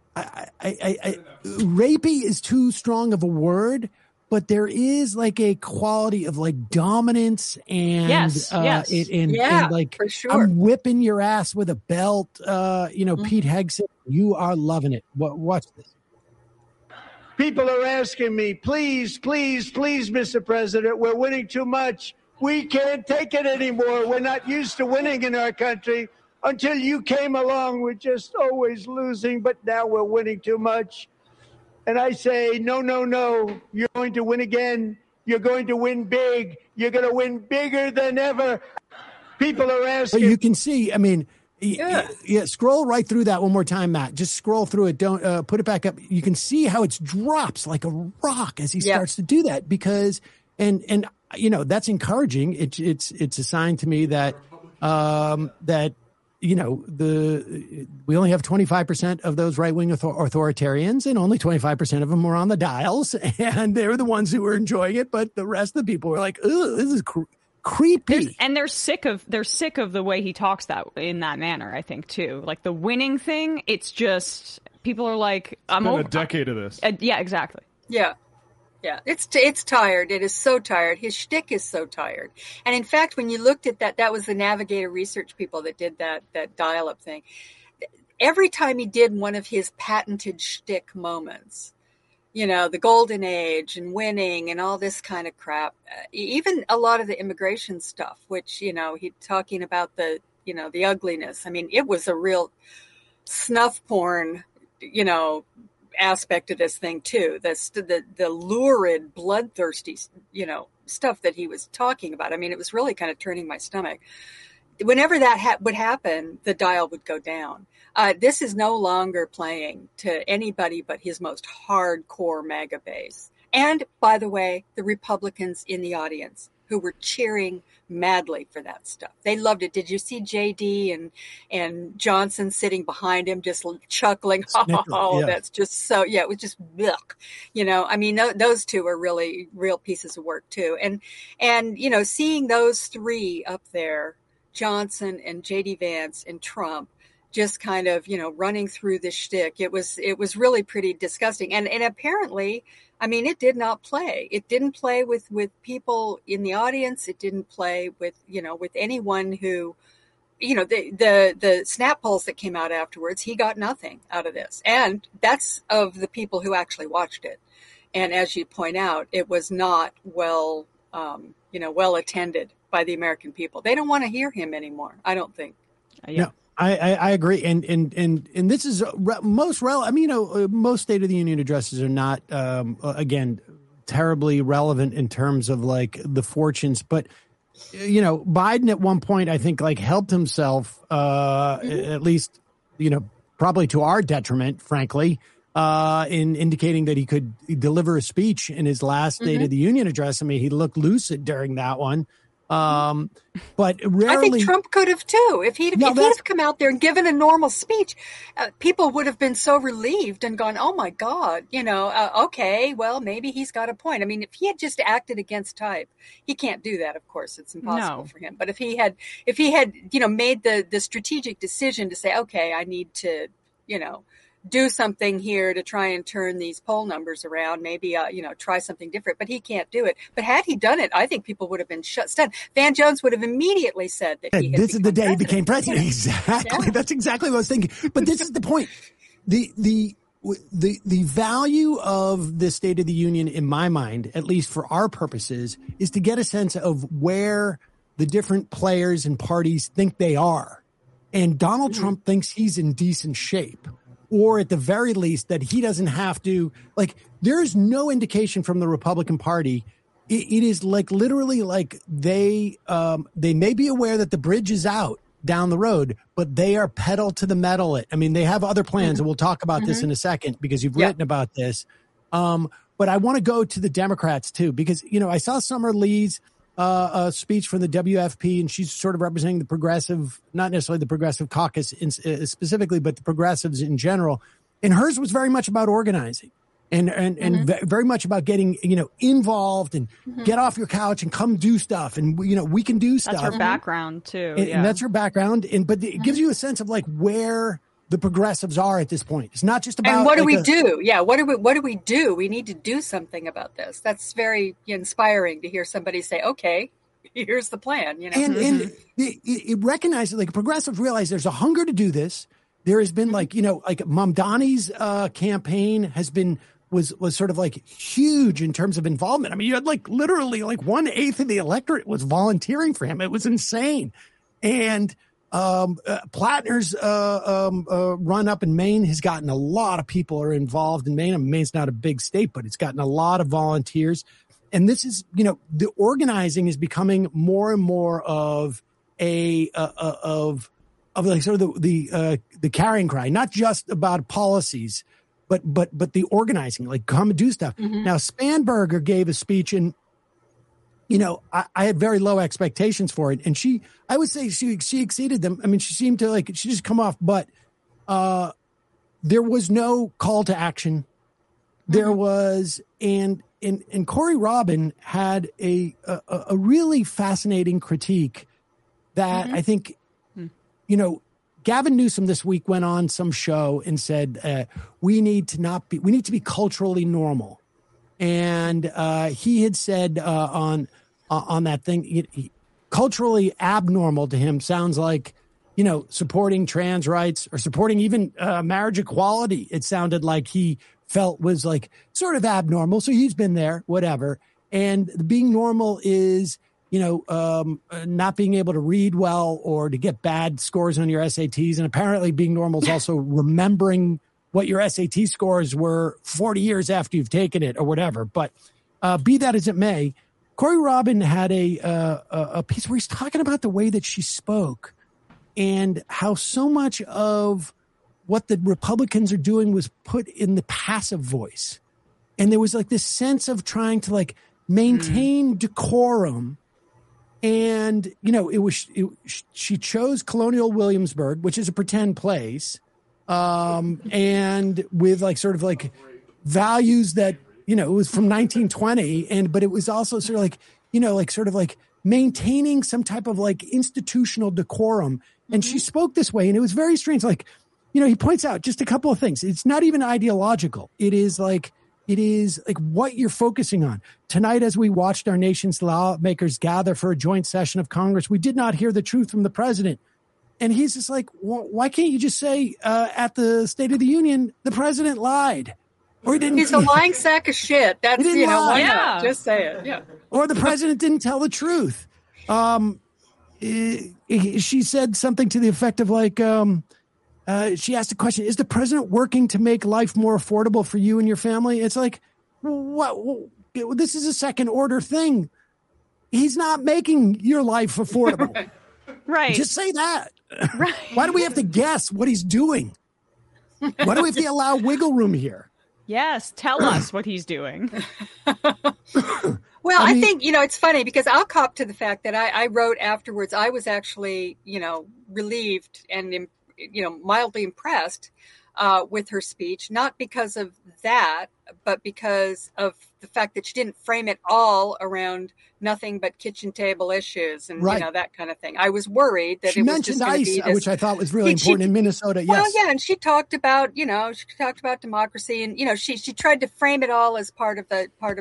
rapey is too strong of a word, but there is like a quality of like dominance and yes. And like for sure. I'm whipping your ass with a belt. Pete Hegseth, you are loving it. Watch this. People are asking me, please, please, please, Mr. President, we're winning too much. We can't take it anymore. We're not used to winning in our country. Until you came along, we're just always losing, but now we're winning too much. And I say, no, no, no, you're going to win again. You're going to win big. You're going to win bigger than ever. People are asking. But you can see, I mean, scroll right through that one more time, Matt. Just scroll through it. Don't put it back up. You can see how it drops like a rock as he starts to do that because, and that's encouraging. It's a sign to me that, we only have 25% of those right-wing authoritarians and only 25% of them were on the dials and they're the ones who were enjoying it. But the rest of the people were like, "Ugh, this is creepy." And they're sick of the way he talks in that manner, I think, too. Like the winning thing, it's just people are like, "I'm over a decade of this." Yeah, exactly. Yeah. Yeah, it's tired. It is so tired. His shtick is so tired. And in fact, when you looked at that was the Navigator research people that did that dial-up thing. Every time he did one of his patented shtick moments, the golden age and winning and all this kind of crap, even a lot of the immigration stuff, which, he's talking about the ugliness. I mean, it was a real snuff porn, aspect of this thing too. The lurid, bloodthirsty, stuff that he was talking about. I mean, it was really kind of turning my stomach. Whenever that would happen, the dial would go down. This is no longer playing to anybody but his most hardcore MAGA base. And by the way, the Republicans in the audience who were cheering madly for that stuff. They loved it. Did you see JD and Johnson sitting behind him just chuckling? That's just so, it was just, ugh. I mean, those two are really real pieces of work too. And seeing those three up there, Johnson and JD Vance and Trump, just kind of, running through this shtick. It was really pretty disgusting. And apparently, I mean, it did not play. It didn't play with people in the audience. It didn't play with anyone who, the snap polls that came out afterwards, he got nothing out of this. And that's of the people who actually watched it. And as you point out, it was not well attended by the American people. They don't want to hear him anymore, I don't think. Yeah. I agree, and this is most relevant. I mean, most State of the Union addresses are not again terribly relevant in terms of like the fortunes, but Biden at one point I think like helped himself at least probably to our detriment, frankly, in indicating that he could deliver a speech in his last State of the Union address. I mean, he looked lucid during that one. But rarely, I think Trump could have too. If he'd have come out there and given a normal speech, people would have been so relieved and gone, "Oh my God, okay, well maybe he's got a point." I mean, if he had just acted against type, he can't do that. Of course, it's impossible for him. But if he had, made the strategic decision to say, "Okay, I need to, do something here to try and turn these poll numbers around, maybe, try something different," but he can't do it. But had he done it, I think people would have been stunned. Van Jones would have immediately said that this is the day he became president. Exactly. Yeah. That's exactly what I was thinking. But this is the point. The value of the State of the Union, in my mind, at least for our purposes, is to get a sense of where the different players and parties think they are. And Donald Trump thinks he's in decent shape. Or at the very least that he doesn't have to, like, there's no indication from the Republican Party. It is like literally like they may be aware that the bridge is out down the road, but they are pedal to the metal it. I mean, they have other plans, and we'll talk about this in a second because you've written about this. But I want to go to the Democrats too, because, I saw Summer Lee's a speech from the WFP, and she's sort of representing the progressive, not necessarily the progressive caucus specifically, but the progressives in general. And hers was very much about organizing and very much about getting, involved and get off your couch and come do stuff. And, we can do stuff. That's her background too. And that's her background. But it gives you a sense of like where the progressives are at this point. It's not just about. And what do we do? Yeah. What do we do? We need to do something about this. That's very inspiring to hear somebody say, okay, here's the plan, And it recognizes, like, progressives realize there's a hunger to do this. There has been like Mamdani's campaign was sort of like huge in terms of involvement. I mean, you had like literally like 1/8 of the electorate was volunteering for him. It was insane. And Plattner's run up in Maine has gotten a lot of people are involved in Maine. I mean, Maine's not a big state, but it's gotten a lot of volunteers. And this is, the organizing is becoming more and more of of like sort of the carrying cry, not just about policies, but the organizing, like come and do stuff. Now, Spanberger gave a speech, and I had very low expectations for it, and I would say she exceeded them. I mean, she seemed to she just come off, but there was no call to action. There was, and Corey Robin had a really fascinating critique that I think, Gavin Newsom this week went on some show and said, we need to be culturally normal. And he had said on that thing, culturally abnormal to him sounds like, supporting trans rights or supporting even marriage equality. It sounded like he felt was like sort of abnormal. So he's been there, whatever. And being normal is, not being able to read well or to get bad scores on your SATs. And apparently being normal is also remembering what your SAT scores were 40 years after you've taken it or whatever. But be that as it may, Corey Robin had a piece where he's talking about the way that she spoke and how so much of what the Republicans are doing was put in the passive voice. And there was like this sense of trying to like maintain decorum. And, she chose Colonial Williamsburg, which is a pretend place. And with like sort of like values that, it was from 1920. But it was also sort of like, sort of like maintaining some type of like institutional decorum. And she spoke this way, and it was very strange. Like, he points out just a couple of things. It's not even ideological. It is like what you're focusing on. Tonight, as we watched our nation's lawmakers gather for a joint session of Congress, we did not hear the truth from the president. And he's just like, well, why can't you just say at the State of the Union, the president lied? Or he didn't. He's a lying sack of shit. That's, why not? Just say it. Yeah. Or the president didn't tell the truth. she said something to the effect of like, she asked a question, is the president working to make life more affordable for you and your family? It's like, what? This is a second order thing. He's not making your life affordable. Right. Just say that. Right. Why do we have to guess what he's doing? Why do we have to allow wiggle room here? Yes, tell us what he's doing. Well, I think, it's funny because I'll cop to the fact that I wrote afterwards, I was actually, relieved and, mildly impressed with her speech, not because of that, but because of the fact that she didn't frame it all around nothing but kitchen table issues and, that kind of thing. I was worried that she it was mentioned just going to ICE, be this, which I thought was really important in Minnesota. Yes. Well, yeah, and she talked about, democracy, and she tried to frame it all as part of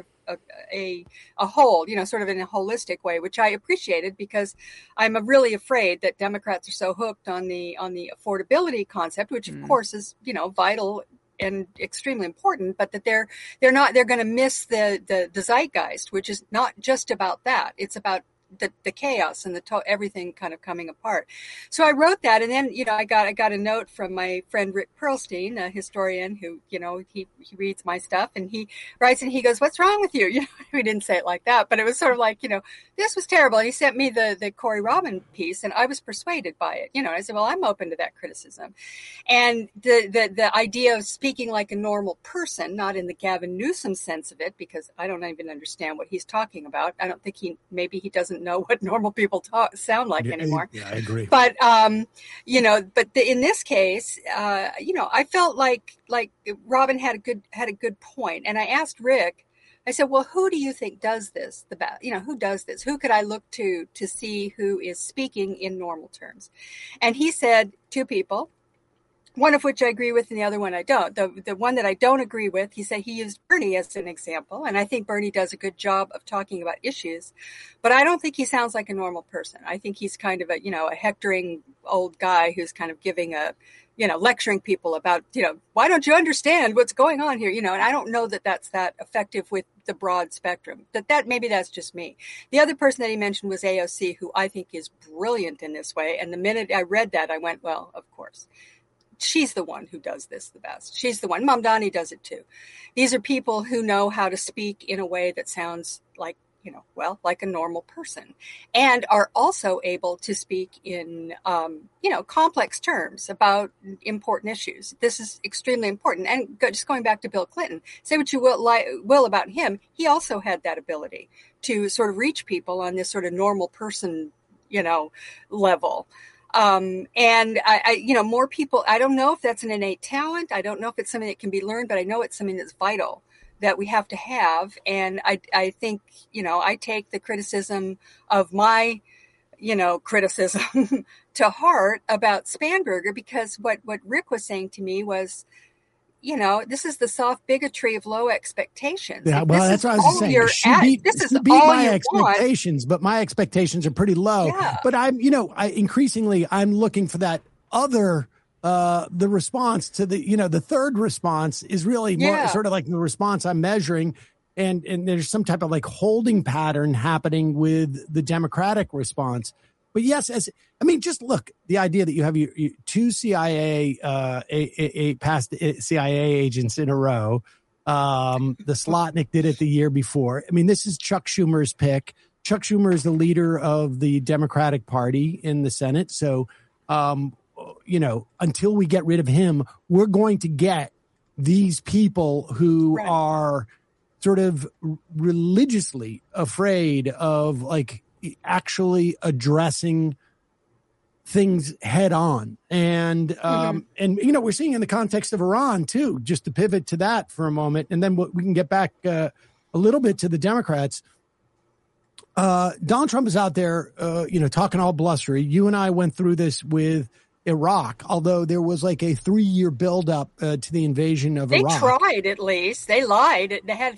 a whole, sort of in a holistic way, which I appreciated because I'm really afraid that Democrats are so hooked on the affordability concept, which of course is, vital and extremely important, but that they're going to miss the zeitgeist, which is not just about that. It's about the chaos and everything kind of coming apart. So I wrote that, and then I got a note from my friend Rick Perlstein, a historian who he reads my stuff, and he writes and he goes, "What's wrong with you?" We didn't say it like that, but it was sort of like this was terrible. And he sent me the Corey Robin piece, and I was persuaded by it. I said, well, I'm open to that criticism, and the idea of speaking like a normal person, not in the Gavin Newsom sense of it, because I don't even understand what he's talking about. I don't think maybe he doesn't know what normal people sound like anymore. Yeah, I agree. But in this case, I felt like Robin had a good point, and I asked Rick. I said, well, who do you think does this the best? Who does this? Who could I look to see who is speaking in normal terms? And he said two people. One of which I agree with and the other one I don't. The one that I don't agree with, he said he used Bernie as an example. And I think Bernie does a good job of talking about issues. But I don't think he sounds like a normal person. I think he's kind of a hectoring old guy who's kind of giving lecturing people about, why don't you understand what's going on here? And I don't know that that's that effective with the broad spectrum. Maybe that's just me. The other person that he mentioned was AOC, who I think is brilliant in this way. And the minute I read that, I went, well, of course. She's the one who does this the best. She's the one. Mamdani does it too. These are people who know how to speak in a way that sounds like, like a normal person, and are also able to speak in, complex terms about important issues. This is extremely important. And just going back to Bill Clinton, say what you will about him. He also had that ability to sort of reach people on this sort of normal person, level. And I more people, I don't know if that's an innate talent. I don't know if it's something that can be learned, but I know it's something that's vital that we have to have. And I think, I take the criticism of my, criticism to heart about Spanberger, because what Rick was saying to me was, this is the soft bigotry of low expectations. Yeah, well, that's what I was saying. This is beat my expectations, but my expectations are pretty low. Yeah. But I'm looking for that other, the response to the third response is really more sort of like the response I'm measuring. And there's some type of like holding pattern happening with the Democratic response. But yes, just look, the idea that you have your two CIA, past CIA agents in a row. The Slotnick did it the year before. This is Chuck Schumer's pick. Chuck Schumer is the leader of the Democratic Party in the Senate. So, until we get rid of him, we're going to get these people who are sort of religiously afraid of like actually addressing things head on. And we're seeing in the context of Iran too, just to pivot to that for a moment. And then we can get back a little bit to the Democrats. Donald Trump is out there, talking all blustery. You and I went through this with Iraq, although there was like a 3-year buildup to the invasion of Iraq. They tried, at least. They lied. They had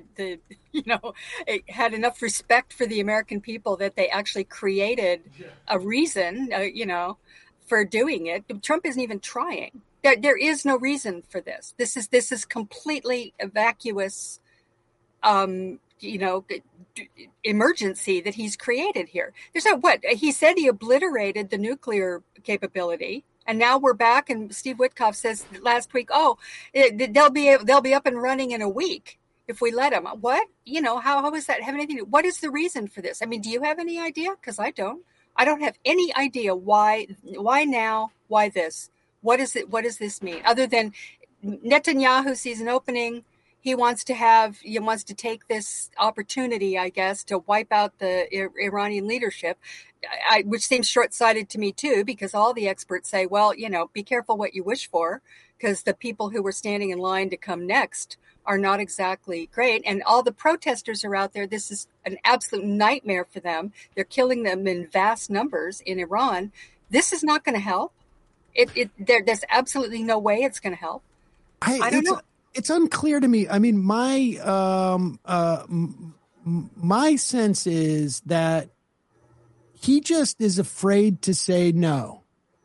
had enough respect for the American people that they actually created a reason, for doing it. Trump isn't even trying. There is no reason for this. This is completely vacuous emergency that he's created here. There's what he said. He obliterated the nuclear capability. And now we're back, and Steve Witkoff says last week, they'll be up and running in a week if we let them. What? How does that have anything to do? What is the reason for this? I mean, do you have any idea? Because I don't. I don't have any idea why now, why this? What is it? What does this mean? Other than Netanyahu sees an opening. He wants to take this opportunity, I guess, to wipe out the Iranian leadership, which seems short-sighted to me too, because all the experts say, well, be careful what you wish for, because the people who were standing in line to come next are not exactly great. And all the protesters are out there. This is an absolute nightmare for them. They're killing them in vast numbers in Iran. This is not going to help. There's absolutely no way it's going to help. I don't know. It's unclear to me. I mean, my sense is that he just is afraid to say no.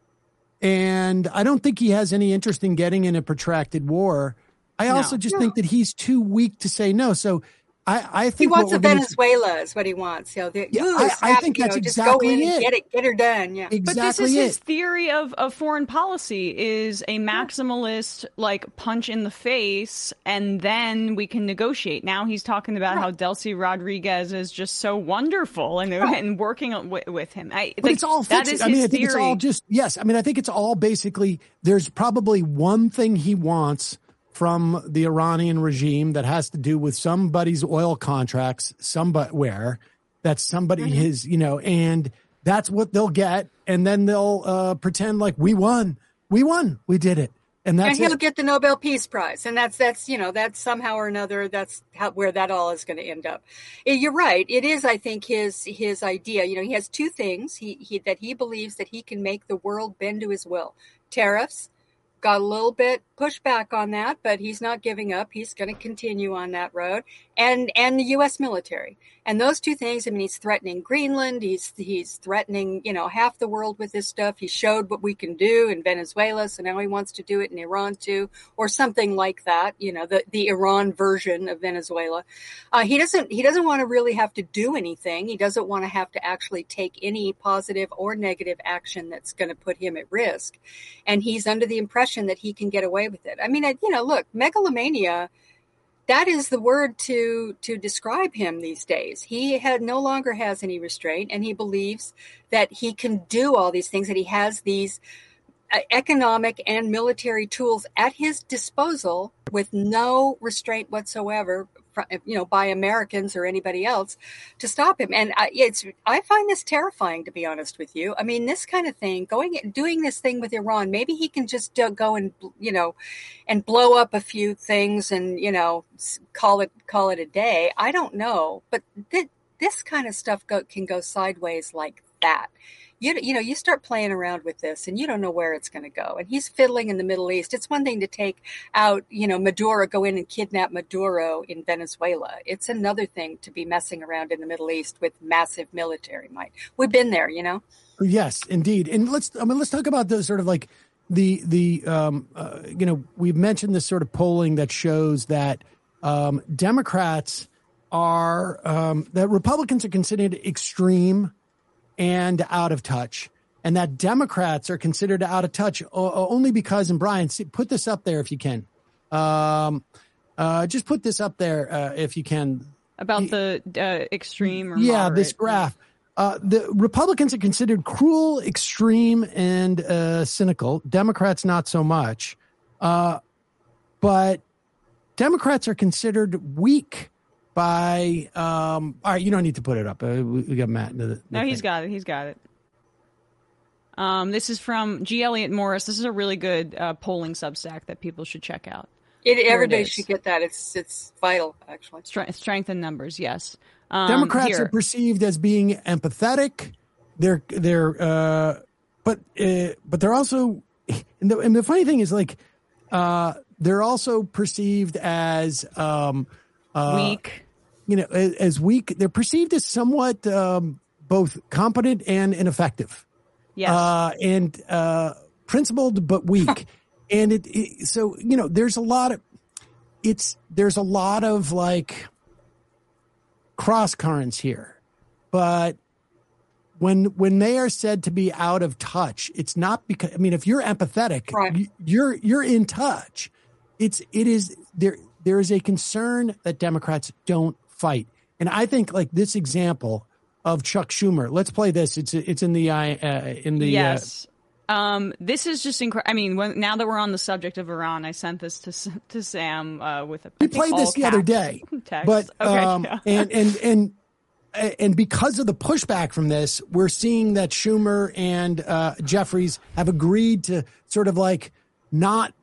And I don't think he has any interest in getting in a protracted war. I also just think that he's too weak to say no. So I think he wants a Venezuela is what he wants. I think that's exactly just go in it. And get her done. Yeah, exactly. But this is his theory of foreign policy: is a maximalist, punch in the face, and then we can negotiate. Now he's talking about how Delcy Rodriguez is just so wonderful and working with him. But it's all fixed. I mean, I think it's all just yes. I mean, I think it's all basically. There's probably one thing he wants from the Iranian regime that has to do with somebody's oil contracts somewhere. That's somebody his, and that's what they'll get. And then they'll pretend like we won, we did it. And he'll get the Nobel Peace Prize. And that's somehow or another, that's where that all is going to end up. You're right. It is, I think, his idea. He has two things that he believes that he can make the world bend to his will. Tariffs. Got a little bit pushback on that, but he's not giving up. He's going to continue on that road, and the U.S. military. And those two things, I mean, he's threatening Greenland. He's threatening, half the world with this stuff. He showed what we can do in Venezuela, so now he wants to do it in Iran too, or something like that. The Iran version of Venezuela. He doesn't want to really have to do anything. He doesn't want to have to actually take any positive or negative action that's going to put him at risk. And he's under the impression that he can get away with it. I mean, look, megalomania. That is the word to describe him these days. He no longer has any restraint, and he believes that he can do all these things, that he has these economic and military tools at his disposal with no restraint whatsoever, by Americans or anybody else to stop him. And I find this terrifying, to be honest with you. I mean, this kind of thing, doing this thing with Iran, maybe he can just go and, and blow up a few things and, call it a day. I don't know. But this kind of stuff can go sideways like that. You start playing around with this and you don't know where it's going to go. And he's fiddling in the Middle East. It's one thing to take out, Maduro, go in and kidnap Maduro in Venezuela. It's another thing to be messing around in the Middle East with massive military might. We've been there, Yes, indeed. And let's talk about the sort of like we've mentioned this sort of polling that shows that Democrats are, that Republicans are considered extreme and out of touch, and that Democrats are considered out of touch only because, and Brian, put this up there if you can. Just put this up there if you can. About the extreme or moderate. This graph. The Republicans are considered cruel, extreme, and cynical. Democrats, not so much. But Democrats are considered weak by all right, you don't need to put it up. We got Matt. No, he's got it. He's got it. This is from G. Elliott Morris. This is a really good polling Substack that people should check out. Everybody should get that. It's vital, actually. Strength in numbers, yes. Democrats are perceived as being empathetic. But they're also, and the funny thing is, like, they're also perceived as weak. As weak. They're perceived as somewhat both competent and ineffective. Yes. And principled but weak. And there's a lot of like cross currents here, but when they are said to be out of touch, it's not because, I mean, if you're empathetic, Right. you're in touch. It is there is a concern that Democrats don't fight. And I think like this example of Chuck Schumer, let's play this. It's in the yes. This is just incredible. I mean, now that we're on the subject of Iran, I sent this to Sam with a. We played this the other day, text. but Okay, yeah. and because of the pushback from this, we're seeing that Schumer and Jeffries have agreed to sort of like not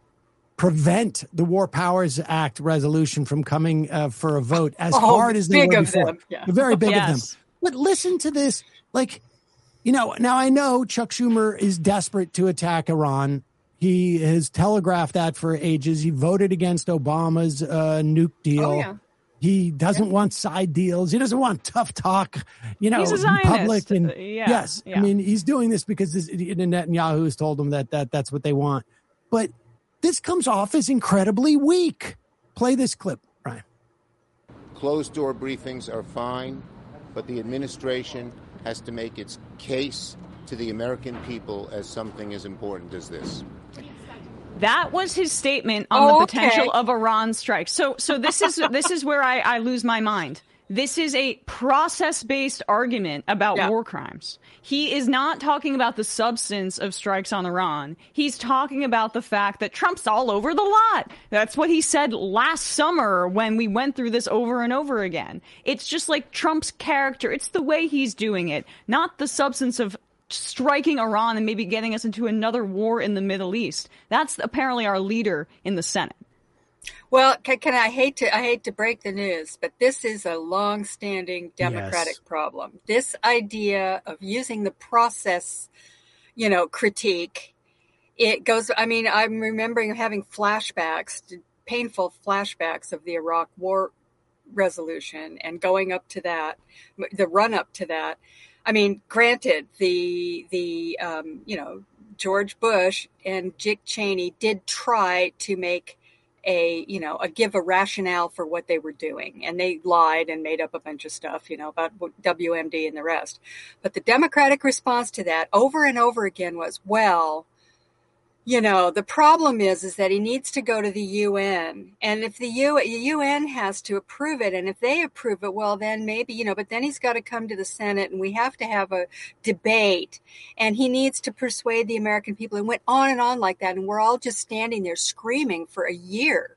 prevent the War Powers Act resolution from coming for a vote as hard as they were before. Them. Yeah. Very big of them. Yes. But listen to this, like. Now I know Chuck Schumer is desperate to attack Iran. He has telegraphed that for ages. He voted against Obama's nuke deal. Oh, yeah. He doesn't want side deals. He doesn't want tough talk, He's a in Zionist. public. And Yeah, yes, yeah. I mean, he's doing this because Netanyahu has told him that's what they want. But this comes off as incredibly weak. Play this clip, Ryan. Closed-door briefings are fine, but the administration has to make its case to the American people as something as important as this. That was his statement on the potential of Iran strikes. So this is where I lose my mind. This is a process-based argument about war crimes. He is not talking about the substance of strikes on Iran. He's talking about the fact that Trump's all over the lot. That's what he said last summer when we went through this over and over again. It's just like Trump's character. It's the way he's doing it, not the substance of striking Iran and maybe getting us into another war in the Middle East. That's apparently our leader in the Senate. Well, I hate to break the news, but this is a long-standing Democratic problem. This idea of using the process, critique, it goes. I mean, I'm remembering having painful flashbacks of the Iraq War resolution and going up to that, the run up to that. I mean, granted, the George Bush and Dick Cheney did try to make give a rationale for what they were doing. And they lied and made up a bunch of stuff, about WMD and the rest. But the Democratic response to that over and over again was, the problem is that he needs to go to the UN. And if the UN has to approve it, and if they approve it, well, then maybe, but then he's got to come to the Senate and we have to have a debate. And he needs to persuade the American people. And went on like that. And we're all just standing there screaming for a year.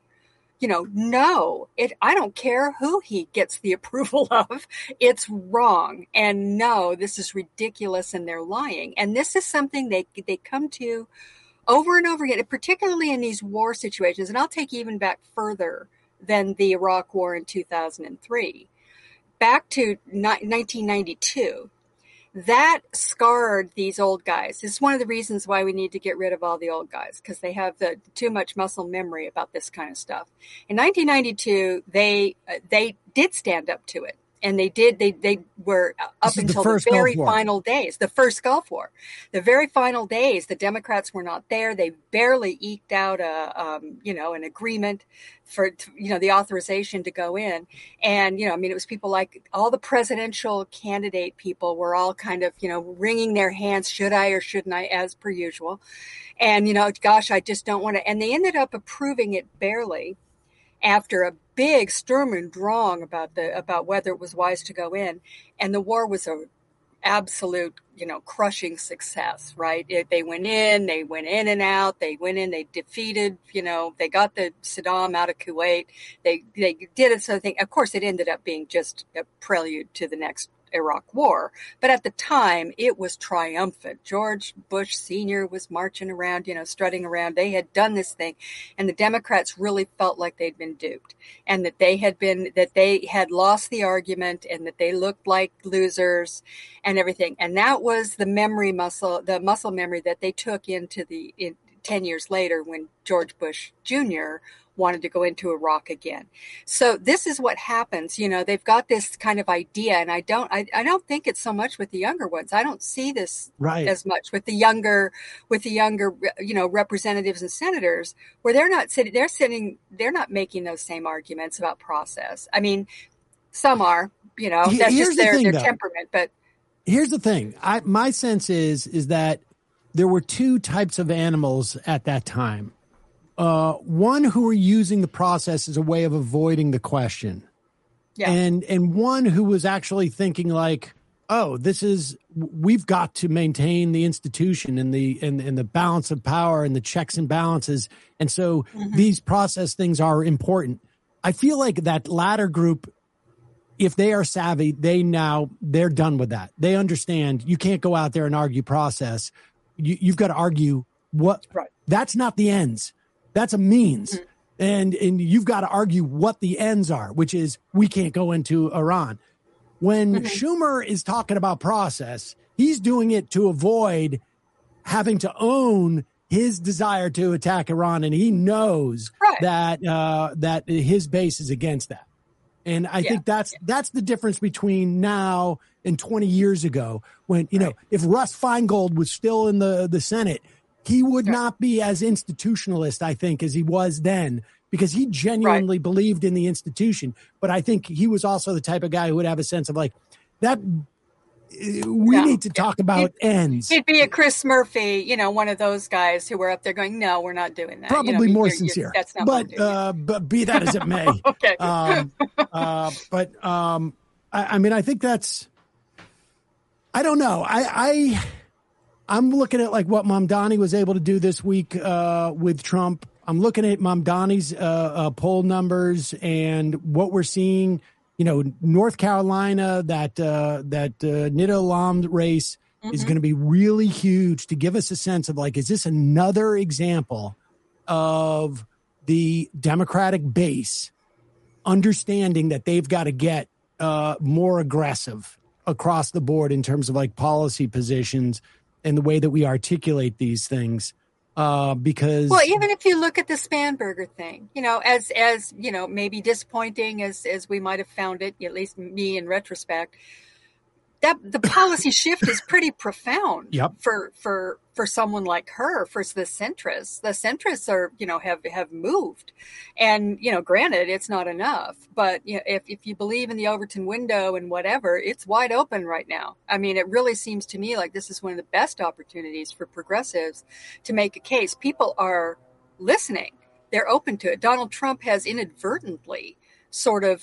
No, I don't care who he gets the approval of. It's wrong. And no, this is ridiculous and they're lying. And this is something they come to over and over again, particularly in these war situations. And I'll take even back further than the Iraq War in 2003, back to 1992. That scarred these old guys. This is one of the reasons why we need to get rid of all the old guys, because they have too much muscle memory about this kind of stuff. In 1992, they did stand up to it. And they did. They were up until the very final days, the first Gulf War, the very final days. The Democrats were not there. They barely eked out an agreement for the authorization to go in. And it was people like all the presidential candidate people were all kind of wringing their hands. Should I or shouldn't I? As per usual. And gosh, I just don't want to. And they ended up approving it barely, after a big Sturm und Drang about whether it was wise to go in. And the war was a absolute, crushing success, right? They went in and out. They went in, they defeated, they got the Saddam out of Kuwait. They did it. So of course, it ended up being just a prelude to the next Iraq War. But at the time, it was triumphant. George Bush Sr. was marching around, strutting around. They had done this thing. And the Democrats really felt like they'd been duped, and that they had lost the argument, and that they looked like losers and everything. And that was the muscle memory that they took into 10 years later when George Bush Jr. wanted to go into Iraq again. So this is what happens. They've got this kind of idea, and I don't think it's so much with the younger ones. I don't see this as much with the younger, representatives and senators, where they're not making those same arguments about process. I mean, Some are, that's Here's just the their thing, though. temperament. But here's the thing. My sense is that there were two types of animals at that time. One who were using the process as a way of avoiding the question. Yeah. And one who was actually thinking like, oh, we've got to maintain the institution and the balance of power and the checks and balances. And so these process things are important. I feel like that latter group, if they are savvy, they're done with that. They understand you can't go out there and argue process. You've got to argue that's not the ends. That's a means. And you've got to argue what the ends are, which is we can't go into Iran. When Schumer is talking about process, he's doing it to avoid having to own his desire to attack Iran. And he knows that his base is against that. And I think that's the difference between now and 20 years ago when, if Russ Feingold was still in the Senate, he would not be as institutionalist, I think, as he was then, because he genuinely believed in the institution. But I think he was also the type of guy who would have a sense of like that. We need to talk about ends. He'd be a Chris Murphy, one of those guys who were up there going, no, we're not doing that. Probably more sincere. That's not but be that as it may. Okay. I think that's, I don't know. I'm looking at like what Mamdani was able to do this week with Trump. I'm looking at Mamdani's poll numbers and what we're seeing. North Carolina, that Nida Alam race is going to be really huge to give us a sense of like, is this another example of the Democratic base understanding that they've got to get more aggressive across the board in terms of like policy positions and the way that we articulate these things. Because even if you look at the Spanberger thing, as maybe disappointing as we might have found it, at least me in retrospect, that the policy shift is pretty profound for someone like her, for the centrists. The centrists are, have moved, and, granted, it's not enough, but if you believe in the Overton window and whatever, it's wide open right now. I mean, it really seems to me like this is one of the best opportunities for progressives to make a case. People are listening. They're open to it. Donald Trump has inadvertently sort of,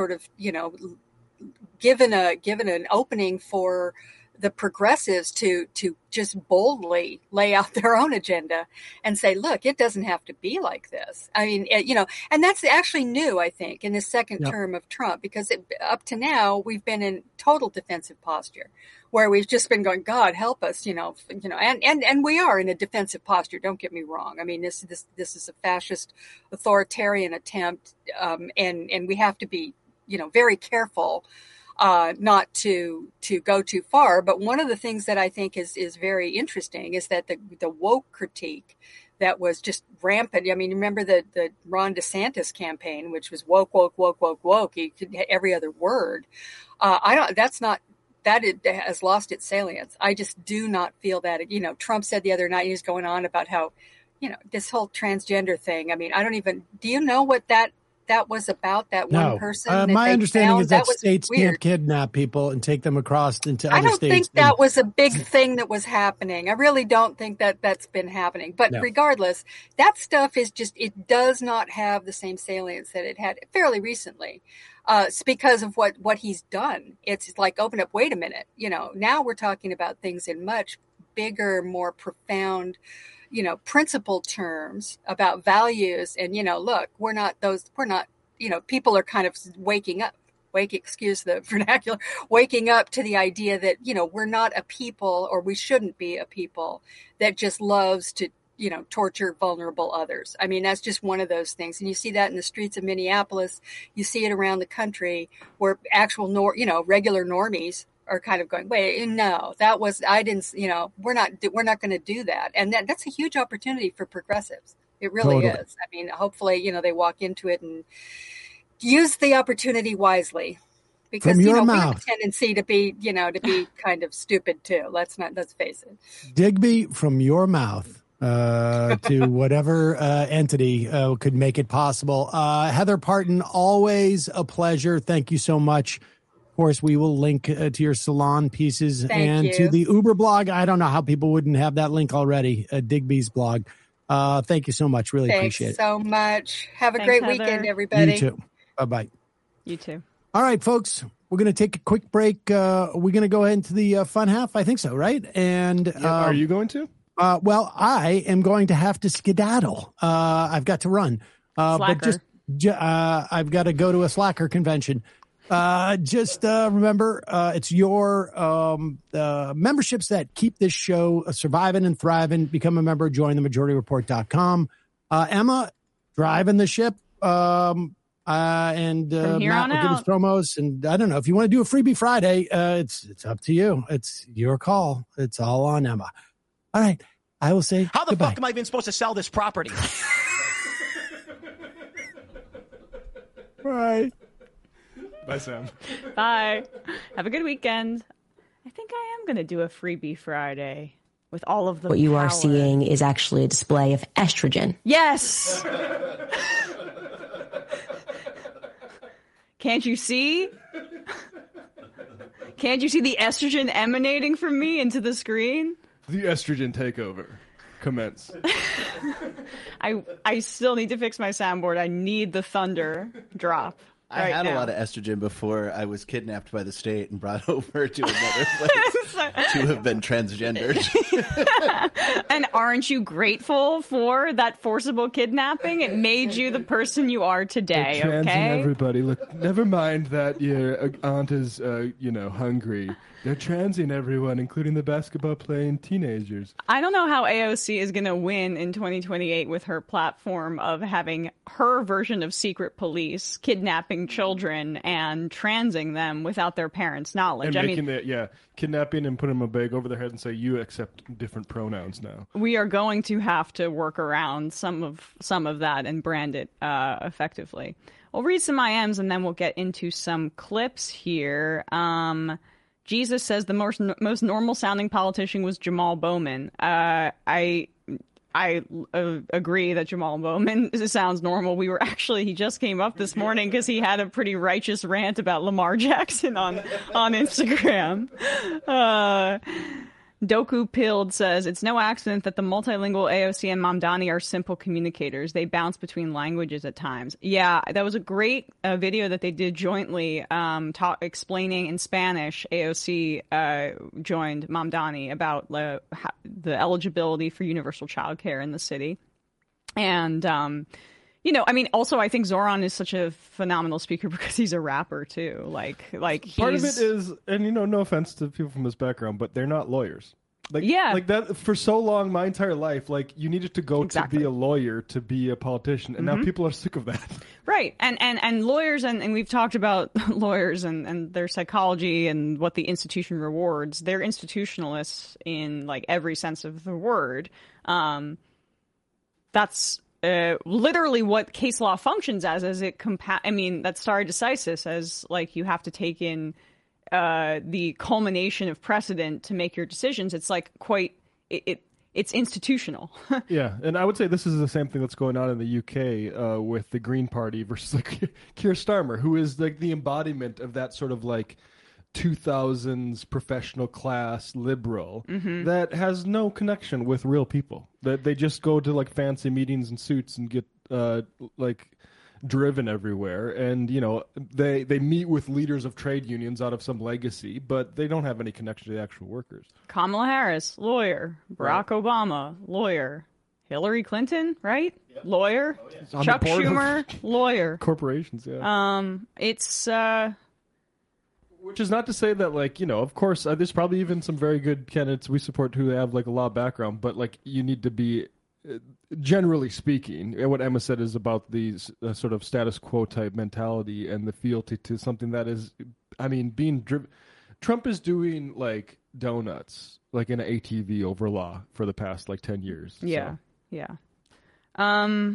given an opening for the progressives to just boldly lay out their own agenda and say, look, it doesn't have to be like this. I mean, and that's actually new, I think, in the second term of Trump, because up to now we've been in total defensive posture where we've just been going, God help us, and we are in a defensive posture. Don't get me wrong. I mean, this is a fascist authoritarian attempt. And we have to be, very careful not to go too far. But one of the things that I think is very interesting is that the woke critique that was just rampant. I mean, remember the Ron DeSantis campaign, which was woke, woke, woke, woke, woke. You could every other word. That it has lost its salience. I just do not feel that. Trump said the other night, he was going on about how, this whole transgender thing. I mean, do you know what that was about, that one person? My understanding is that states can't kidnap people and take them across into other states. I don't think that was a big thing that was happening. I really don't think that that's been happening. But regardless, that stuff is just, it does not have the same salience that it had fairly recently. It's because of what he's done. It's like, open up, wait a minute. Now we're talking about things in much bigger, more profound, principle terms about values. And, look, people are kind of waking up, excuse the vernacular, waking up to the idea that, we're not a people, or we shouldn't be a people that just loves to, torture vulnerable others. I mean, that's just one of those things. And you see that in the streets of Minneapolis. You see it around the country where actual, regular normies are kind of going, wait, no, we're not going to do that. And that's a huge opportunity for progressives. It really is. I mean, hopefully, they walk into it and use the opportunity wisely, because, we have a tendency to be kind of stupid too. Let's face it. Digby, from your mouth, to whatever entity could make it possible. Heather Parton, always a pleasure. Thank you so much. Of course, we will link to your salon pieces and to the Uber blog. I don't know how people wouldn't have that link already, Digby's blog. Thank you so much. Really appreciate it. Thanks so much. Have a great weekend, everybody. You too. Bye-bye. You too. All right, folks, we're going to take a quick break. We're going to go ahead into the fun half. I think so, right? And are you going to? Well, I am going to have to skedaddle. I've got to run. But I've got to go to a Slacker convention. Remember, it's your memberships that keep this show surviving and thriving. Become a member. Join themajorityreport.com. Emma, driving the ship. And Matt will give us promos. And I don't know if you want to do a freebie Friday. It's up to you. It's your call. It's all on Emma. All right. I will say how the goodbye. fuck am I even supposed to sell this property? Bye. Bye, Sam. Bye. Have a good weekend. I think I am going to do a freebie Friday with all of the What you power. are seeing is actually a display of estrogen. Yes. Can't you see? Can't you see the estrogen emanating from me into the screen? The estrogen takeover. Commence. I still need to fix my soundboard. I need the thunder drop. I had a lot of estrogen before I was kidnapped by the state and brought over to another place to have been transgendered. And aren't you grateful for that forcible kidnapping? It made you the person you are today, They're transing okay? everybody. Look, never mind that your aunt is, hungry. They're transing everyone, including the basketball-playing teenagers. I don't know how AOC is going to win in 2028 with her platform of having her version of secret police kidnapping children and transing them without their parents' knowledge. And kidnapping and putting a bag over their head and say, you accept different pronouns now. We are going to have to work around some of that and brand it effectively. We'll read some IMs and then we'll get into some clips here. Jesus says the most normal sounding politician was Jamal Bowman. I agree that Jamal Bowman sounds normal. He just came up this morning because he had a pretty righteous rant about Lamar Jackson on Instagram. Doku Pilled says, it's no accident that the multilingual AOC and Mamdani are simple communicators. They bounce between languages at times. Yeah, that was a great video that they did jointly explaining in Spanish. AOC joined Mamdani about the eligibility for universal childcare in the city. And, also I think Zoran is such a phenomenal speaker because he's a rapper too. Part of it is, and no offense to people from this background, but they're not lawyers. Like that for so long, my entire life, you needed to go to be a lawyer to be a politician, and now people are sick of that. Right, and lawyers, and we've talked about lawyers and their psychology and what the institution rewards. They're institutionalists in every sense of the word. That's literally what case law functions as it that's stare decisis, as you have to take in the culmination of precedent to make your decisions. It's it's institutional. Yeah, and I would say this is the same thing that's going on in the UK with the Green Party versus Keir Starmer, who is the embodiment of that sort of 2000s professional class liberal that has no connection with real people. That they just go to fancy meetings and suits and get driven everywhere, and they meet with leaders of trade unions out of some legacy, but they don't have any connection to the actual workers. Kamala Harris, lawyer. Barack Obama, lawyer. Hillary Clinton, right? Yep. Lawyer. Chuck Schumer, lawyer. Corporations, yeah. It's which is not to say that of course there's probably even some very good candidates we support who have a law background, but you need to be generally speaking, what Emma said is about the sort of status quo type mentality and the fealty to something that is, being driven. Trump is doing donuts in an ATV over law for the past 10 years. Yeah, so. yeah.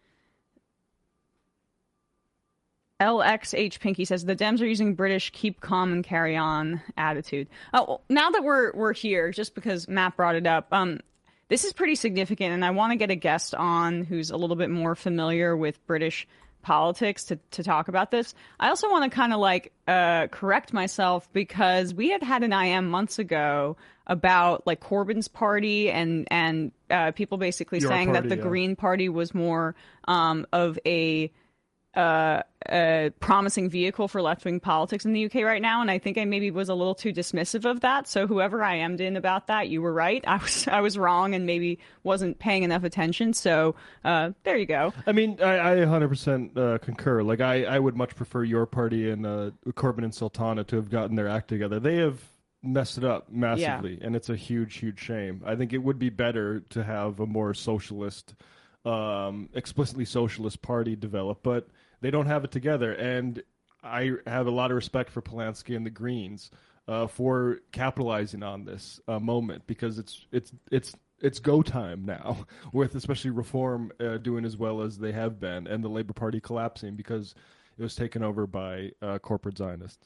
LXH Pinky says the Dems are using British keep calm and carry on attitude. Oh, now that we're here, just because Matt brought it up, this is pretty significant, and I want to get a guest on who's a little bit more familiar with British politics to talk about this. I also want to kind of correct myself, because we had an IM months ago about like Corbyn's party and people basically saying that the Green Party was more of a promising vehicle for left-wing politics in the UK right now, and I think I maybe was a little too dismissive of that. So whoever I IM'd in about that, you were right. I was wrong and maybe wasn't paying enough attention. So there you go. I mean, I 100% concur. Like, I would much prefer your party and Corbyn and Sultana to have gotten their act together. They have messed it up massively, and it's a huge, huge shame. I think it would be better to have a more socialist, explicitly socialist party develop, but they don't have it together, and I have a lot of respect for Polanski and the Greens for capitalizing on this moment, because it's go time now, with especially Reform doing as well as they have been, and the Labour Party collapsing because it was taken over by corporate Zionists.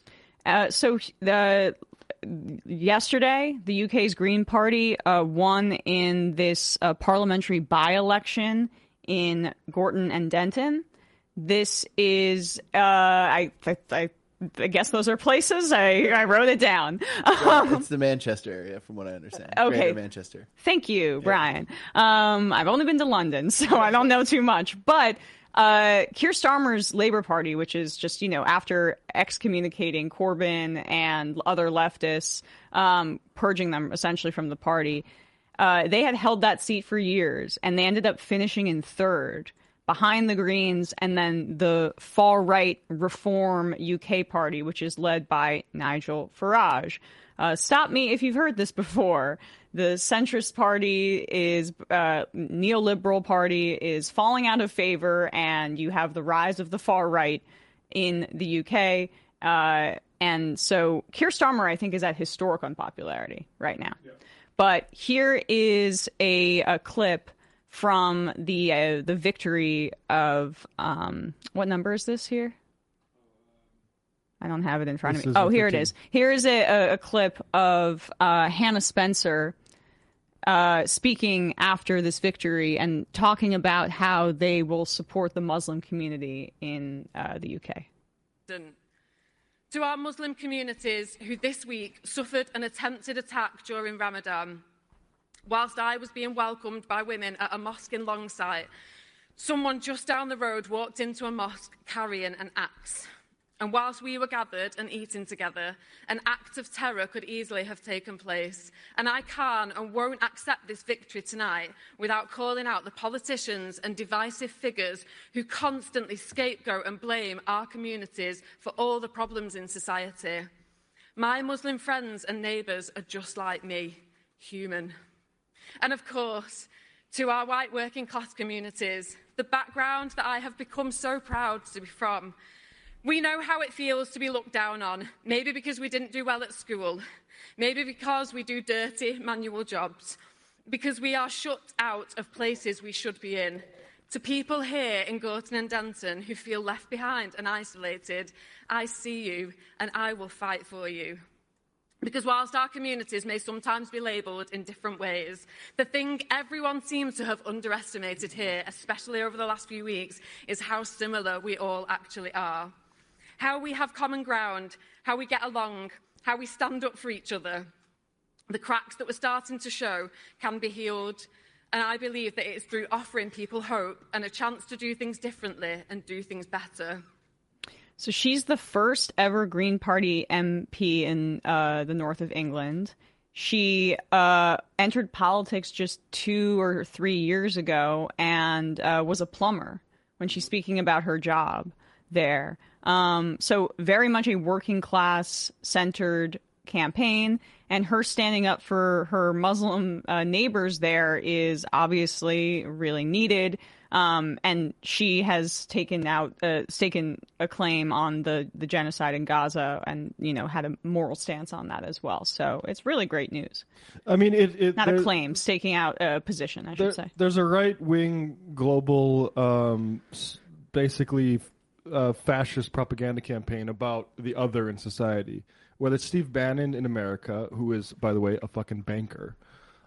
Yesterday, the UK's Green Party won in this parliamentary by-election in Gorton and Denton. This is, I guess those are places. I wrote it down. It's the Manchester area, from what I understand. Okay. Greater Manchester. Thank you, Brian. I've only been to London, so I don't know too much. But Keir Starmer's Labour Party, which is just, after excommunicating Corbyn and other leftists, purging them essentially from the party, they had held that seat for years, and they ended up finishing in third, behind the Greens, and then the far-right Reform UK party, which is led by Nigel Farage. Stop me if you've heard this before. The centrist party is, neoliberal party is falling out of favor, and you have the rise of the far-right in the UK. And so Keir Starmer, I think, is at historic unpopularity right now. Yeah. But here is a clip from the victory of what number is this here? I don't have it in front of me. Oh, here 15. It is. Here is a clip of Hannah Spencer speaking after this victory and talking about how they will support the Muslim community in the UK. To our Muslim communities who this week suffered an attempted attack during Ramadan, whilst I was being welcomed by women at a mosque in Longsight, someone just down the road walked into a mosque carrying an axe. And whilst we were gathered and eating together, an act of terror could easily have taken place. And I can't and won't accept this victory tonight without calling out the politicians and divisive figures who constantly scapegoat and blame our communities for all the problems in society. My Muslim friends and neighbours are just like me, human. And of course, to our white working class communities, the background that I have become so proud to be from, we know how it feels to be looked down on, maybe because we didn't do well at school, maybe because we do dirty manual jobs, because we are shut out of places we should be in. To people here in Gorton and Denton who feel left behind and isolated, I see you and I will fight for you. Because whilst our communities may sometimes be labelled in different ways, the thing everyone seems to have underestimated here, especially over the last few weeks, is how similar we all actually are. How we have common ground, how we get along, how we stand up for each other. The cracks that were starting to show can be healed, and I believe that it is through offering people hope and a chance to do things differently and do things better. So she's the first ever Green Party MP in the north of England. She entered politics just 2 or 3 years ago and was a plumber when she's speaking about her job there. So very much a working class centered campaign, and her standing up for her Muslim neighbors there is obviously really needed. And she has taken a claim on the genocide in Gaza and, had a moral stance on that as well. So it's really great news. I mean, not a claim, staking out a position, I should say. There's a right-wing global, basically fascist propaganda campaign about the other in society. Whether it's Steve Bannon in America, who is, by the way, a fucking banker,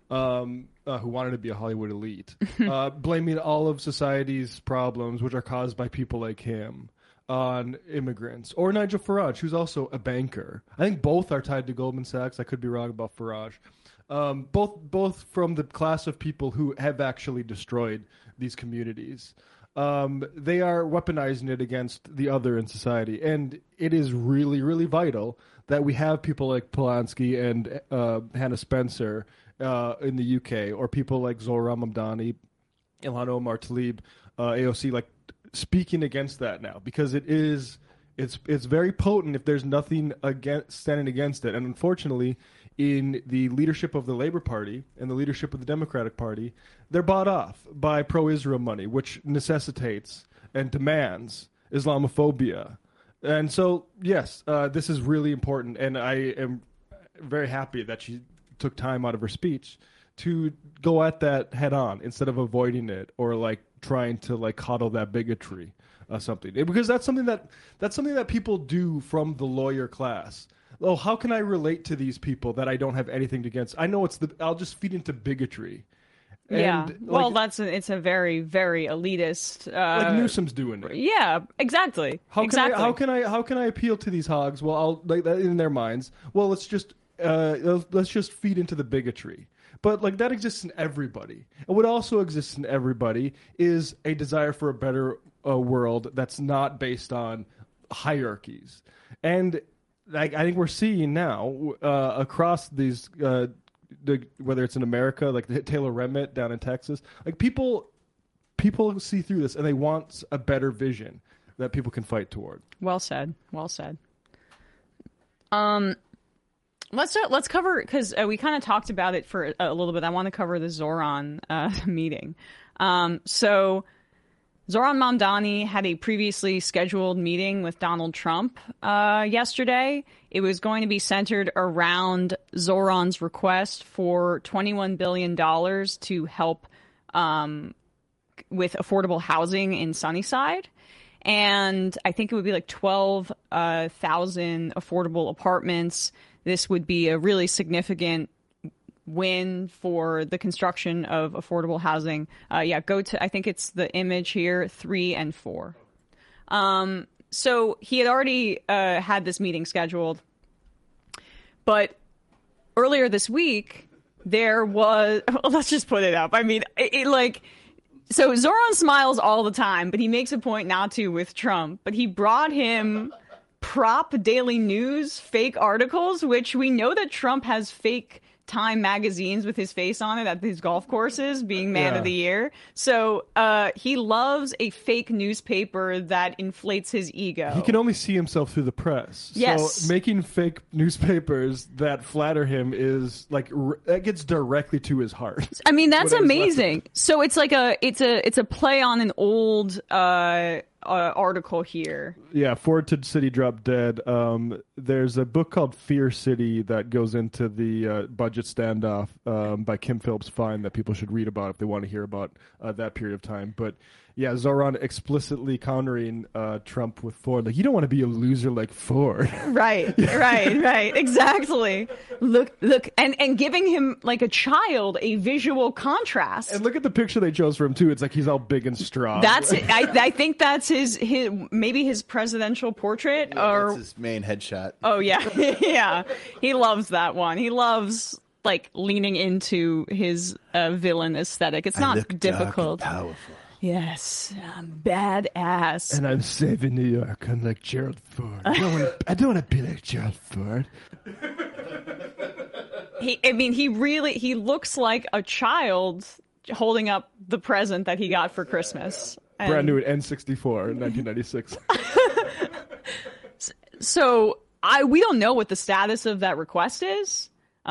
who wanted to be a Hollywood elite, blaming all of society's problems, which are caused by people like him, on immigrants. Or Nigel Farage, who's also a banker. I think both are tied to Goldman Sachs. I could be wrong about Farage. Both from the class of people who have actually destroyed these communities. They are weaponizing it against the other in society. And it is really, really vital that we have people like Polanski and Hannah Spencer in the UK, or people like Zohran Mamdani, Ilhan Omar Tlaib, AOC, like speaking against that now, because it's very potent if there's nothing standing against it. And unfortunately, in the leadership of the Labour Party and the leadership of the Democratic Party, they're bought off by pro-Israel money, which necessitates and demands Islamophobia. And so, yes, this is really important, and I am very happy that she took time out of her speech to go at that head on instead of avoiding it or like trying to like coddle that bigotry something, because that's something that people do from the lawyer class. Oh, how can I relate to these people that I don't have anything against? I know I'll just feed into bigotry. Yeah, and, well, it's a very, very elitist. Like Newsom's doing it. Yeah, exactly. How can I appeal to these hogs? Well, I'll like in their minds. Well, let's just feed into the bigotry. But like that exists in everybody. And what also exists in everybody is a desire for a better world that's not based on hierarchies. And I think we're seeing now across these, whether it's in America, like Taylor Remitt down in Texas, like people see through this and they want a better vision that people can fight toward. Well said. Well said. Let's cover, because we kind of talked about it for a little bit. I want to cover the Zohran meeting. So Zohran Mamdani had a previously scheduled meeting with Donald Trump yesterday. It was going to be centered around Zohran's request for $21 billion to help with affordable housing in Sunnyside. And I think it would be like 12,000 affordable apartments. This would be a really significant win for the construction of affordable housing. Go to, I think it's the image here, 3 and 4. So he had already had this meeting scheduled. But earlier this week, there was, let's just put it up. I mean, so Zohran smiles all the time, but he makes a point not to with Trump. But he brought him prop Daily News fake articles, which we know that Trump has fake Time magazines with his face on it at these golf courses, being man of the year. So he loves a fake newspaper that inflates his ego. He can only see himself through the press. Yes. So making fake newspapers that flatter him is like that gets directly to his heart. I mean, that's amazing. So it's like it's a play on an old article here. Yeah, Ford to City Drop Dead. There's a book called Fear City that goes into the budget standoff by Kim Phillips Fine that people should read about if they want to hear about that period of time. But yeah, Zohran explicitly countering Trump with Ford. Like, you don't want to be a loser like Ford. Right, exactly. Look, and giving him like a child a visual contrast. And look at the picture they chose for him too. It's like he's all big and strong. That's it. I think that's his maybe his presidential portrait, or that's his main headshot. Oh yeah, yeah. He loves that one. He loves like leaning into his villain aesthetic. It's not difficult. Dark and powerful. Yes, I'm badass. And I'm saving New York, unlike Gerald Ford. I don't want to be like Gerald Ford. He looks like a child holding up the present that he got for Christmas. Brand new at N64 in 1996. So we don't know what the status of that request is.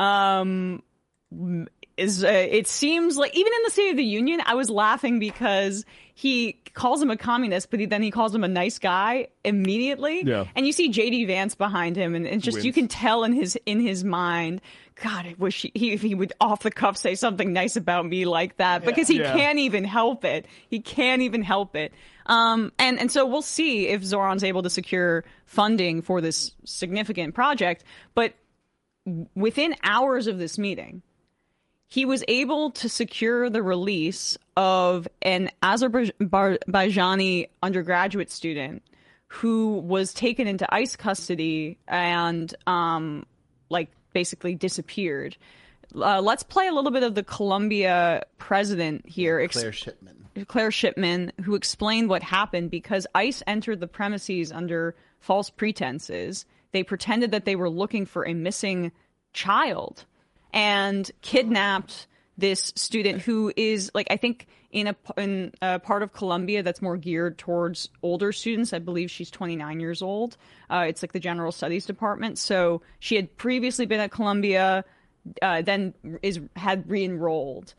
It seems like even in the State of the Union, I was laughing because he calls him a communist, but then he calls him a nice guy immediately. Yeah. And you see J.D. Vance behind him, and just wins. You can tell in his mind, God, I wish he would off the cuff say something nice about me like that, because he can't even help it. He can't even help it. And so we'll see if Zohran's able to secure funding for this significant project. But within hours of this meeting, he was able to secure the release of an Azerbaijani undergraduate student who was taken into ICE custody and basically disappeared. Let's play a little bit of the Colombia president here. Claire Shipman, who explained what happened because ICE entered the premises under false pretenses. They pretended that they were looking for a missing child and kidnapped this student who is, I think, in a part of Colombia that's more geared towards older students. I believe she's 29 years old. It's like the General Studies Department. So she had previously been at Columbia, then had re-enrolled.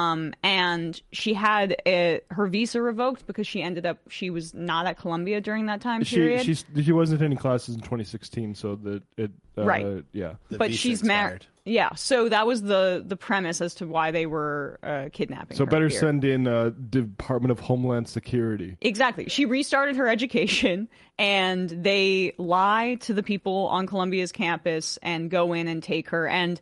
And she had her visa revoked because she was not at Columbia during that time period. She wasn't attending classes in 2016, so right. Yeah. But she's married. Yeah, so that was the premise as to why they were kidnapping her. So better here. send in Department of Homeland Security. Exactly. She restarted her education, and they lie to the people on Columbia's campus and go in and take her. And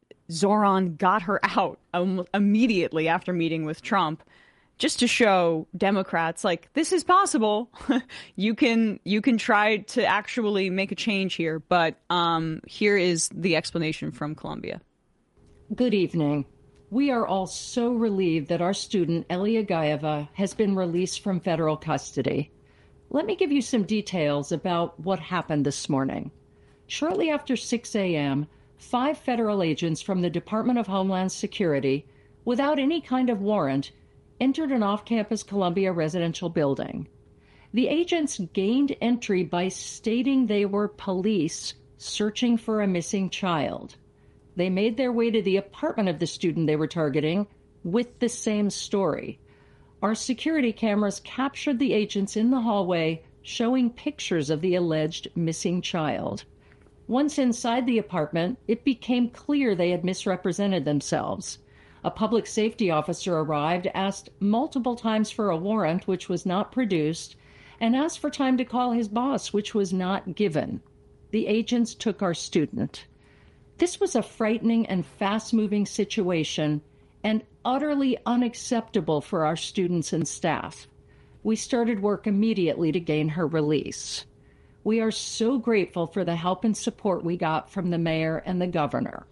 Zoran got her out immediately after meeting with Trump, just to show Democrats, this is possible. You can try to actually make a change here. But here is the explanation from Columbia. Good evening. We are all so relieved that our student, Elia Gaeva, has been released from federal custody. Let me give you some details about what happened this morning. Shortly after 6 a.m., 5 federal agents from the Department of Homeland Security, without any kind of warrant, entered an off-campus Columbia residential building. The agents gained entry by stating they were police searching for a missing child. They made their way to the apartment of the student they were targeting with the same story. Our security cameras captured the agents in the hallway showing pictures of the alleged missing child. Once inside the apartment, it became clear they had misrepresented themselves. A public safety officer arrived, asked multiple times for a warrant, which was not produced, and asked for time to call his boss, which was not given. The agents took our student. This was a frightening and fast-moving situation and utterly unacceptable for our students and staff. We started work immediately to gain her release. We are so grateful for the help and support we got from the mayor and the governor.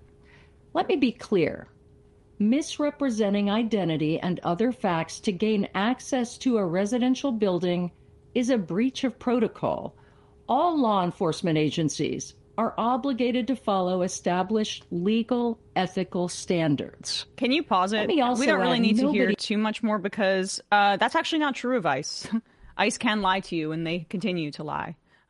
Let me be clear. Misrepresenting identity and other facts to gain access to a residential building is a breach of protocol. All law enforcement agencies are obligated to follow established legal, ethical standards. Can you pause it? We don't really need to hear too much more because that's actually not true of ICE. ICE can lie to you, and they continue to lie.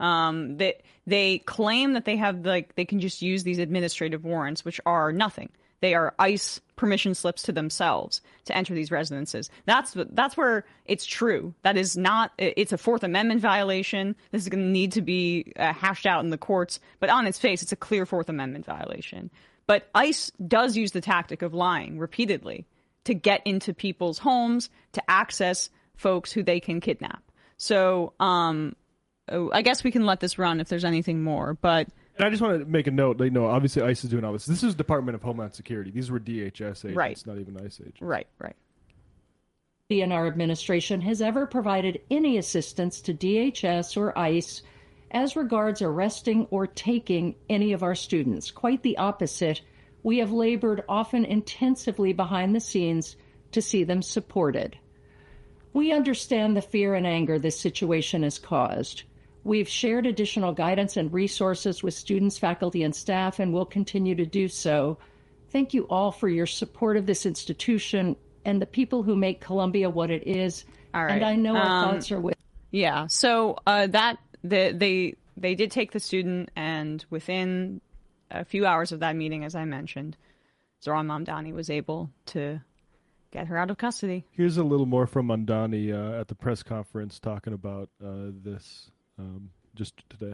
They claim that they have they can just use these administrative warrants, which are nothing. They are ICE permission slips to themselves to enter these residences. That's where it's true. That is not. It's a Fourth Amendment violation. This is going to need to be hashed out in the courts. But on its face, it's a clear Fourth Amendment violation. But ICE does use the tactic of lying repeatedly to get into people's homes, to access folks who they can kidnap. So I guess we can let this run if there's anything more. But and I just want to make a note. Obviously ICE is doing all this. This is Department of Homeland Security. These were DHS agents, right. Not even ICE agents. Right. And our administration has ever provided any assistance to DHS or ICE as regards arresting or taking any of our students. Quite the opposite. We have labored often intensively behind the scenes to see them supported. We understand the fear and anger this situation has caused. We've shared additional guidance and resources with students, faculty, and staff, and will continue to do so. Thank you all for your support of this institution and the people who make Columbia what it is. All right. And I know our thoughts are with. Yeah. So they did take the student, and within a few hours of that meeting, as I mentioned, Zoran Mamdani was able to get her out of custody. Here's a little more from Mamdani at the press conference talking about this. Just today.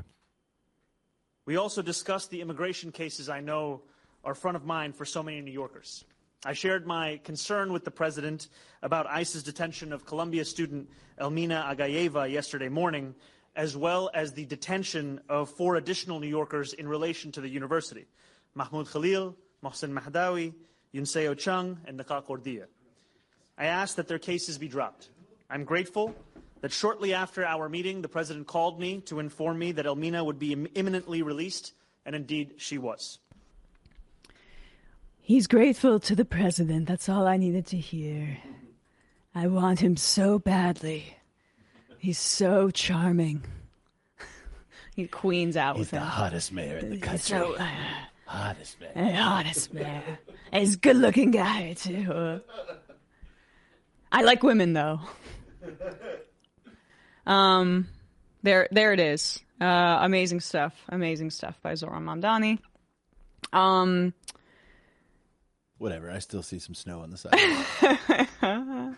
We also discussed the immigration cases I know are front of mind for so many New Yorkers. I shared my concern with the president about ICE's detention of Columbia student Elmina Agayeva yesterday morning, as well as the detention of 4 additional New Yorkers in relation to the university: Mahmoud Khalil, Mohsen Mahdawi, Yunseo Chung, and Nakak Ordia. I asked that their cases be dropped. I'm grateful that shortly after our meeting, the president called me to inform me that Elmina would be imminently released, and indeed she was. He's grateful to the president. That's all I needed to hear. I want him so badly. He's so charming. He queens out with him. He's the hottest mayor in the country. So, hottest mayor. Hottest mayor. He's a good-looking guy, too. I like women, though. There it is. Amazing stuff by Zoran Mamdani. Whatever. I still see some snow on the side.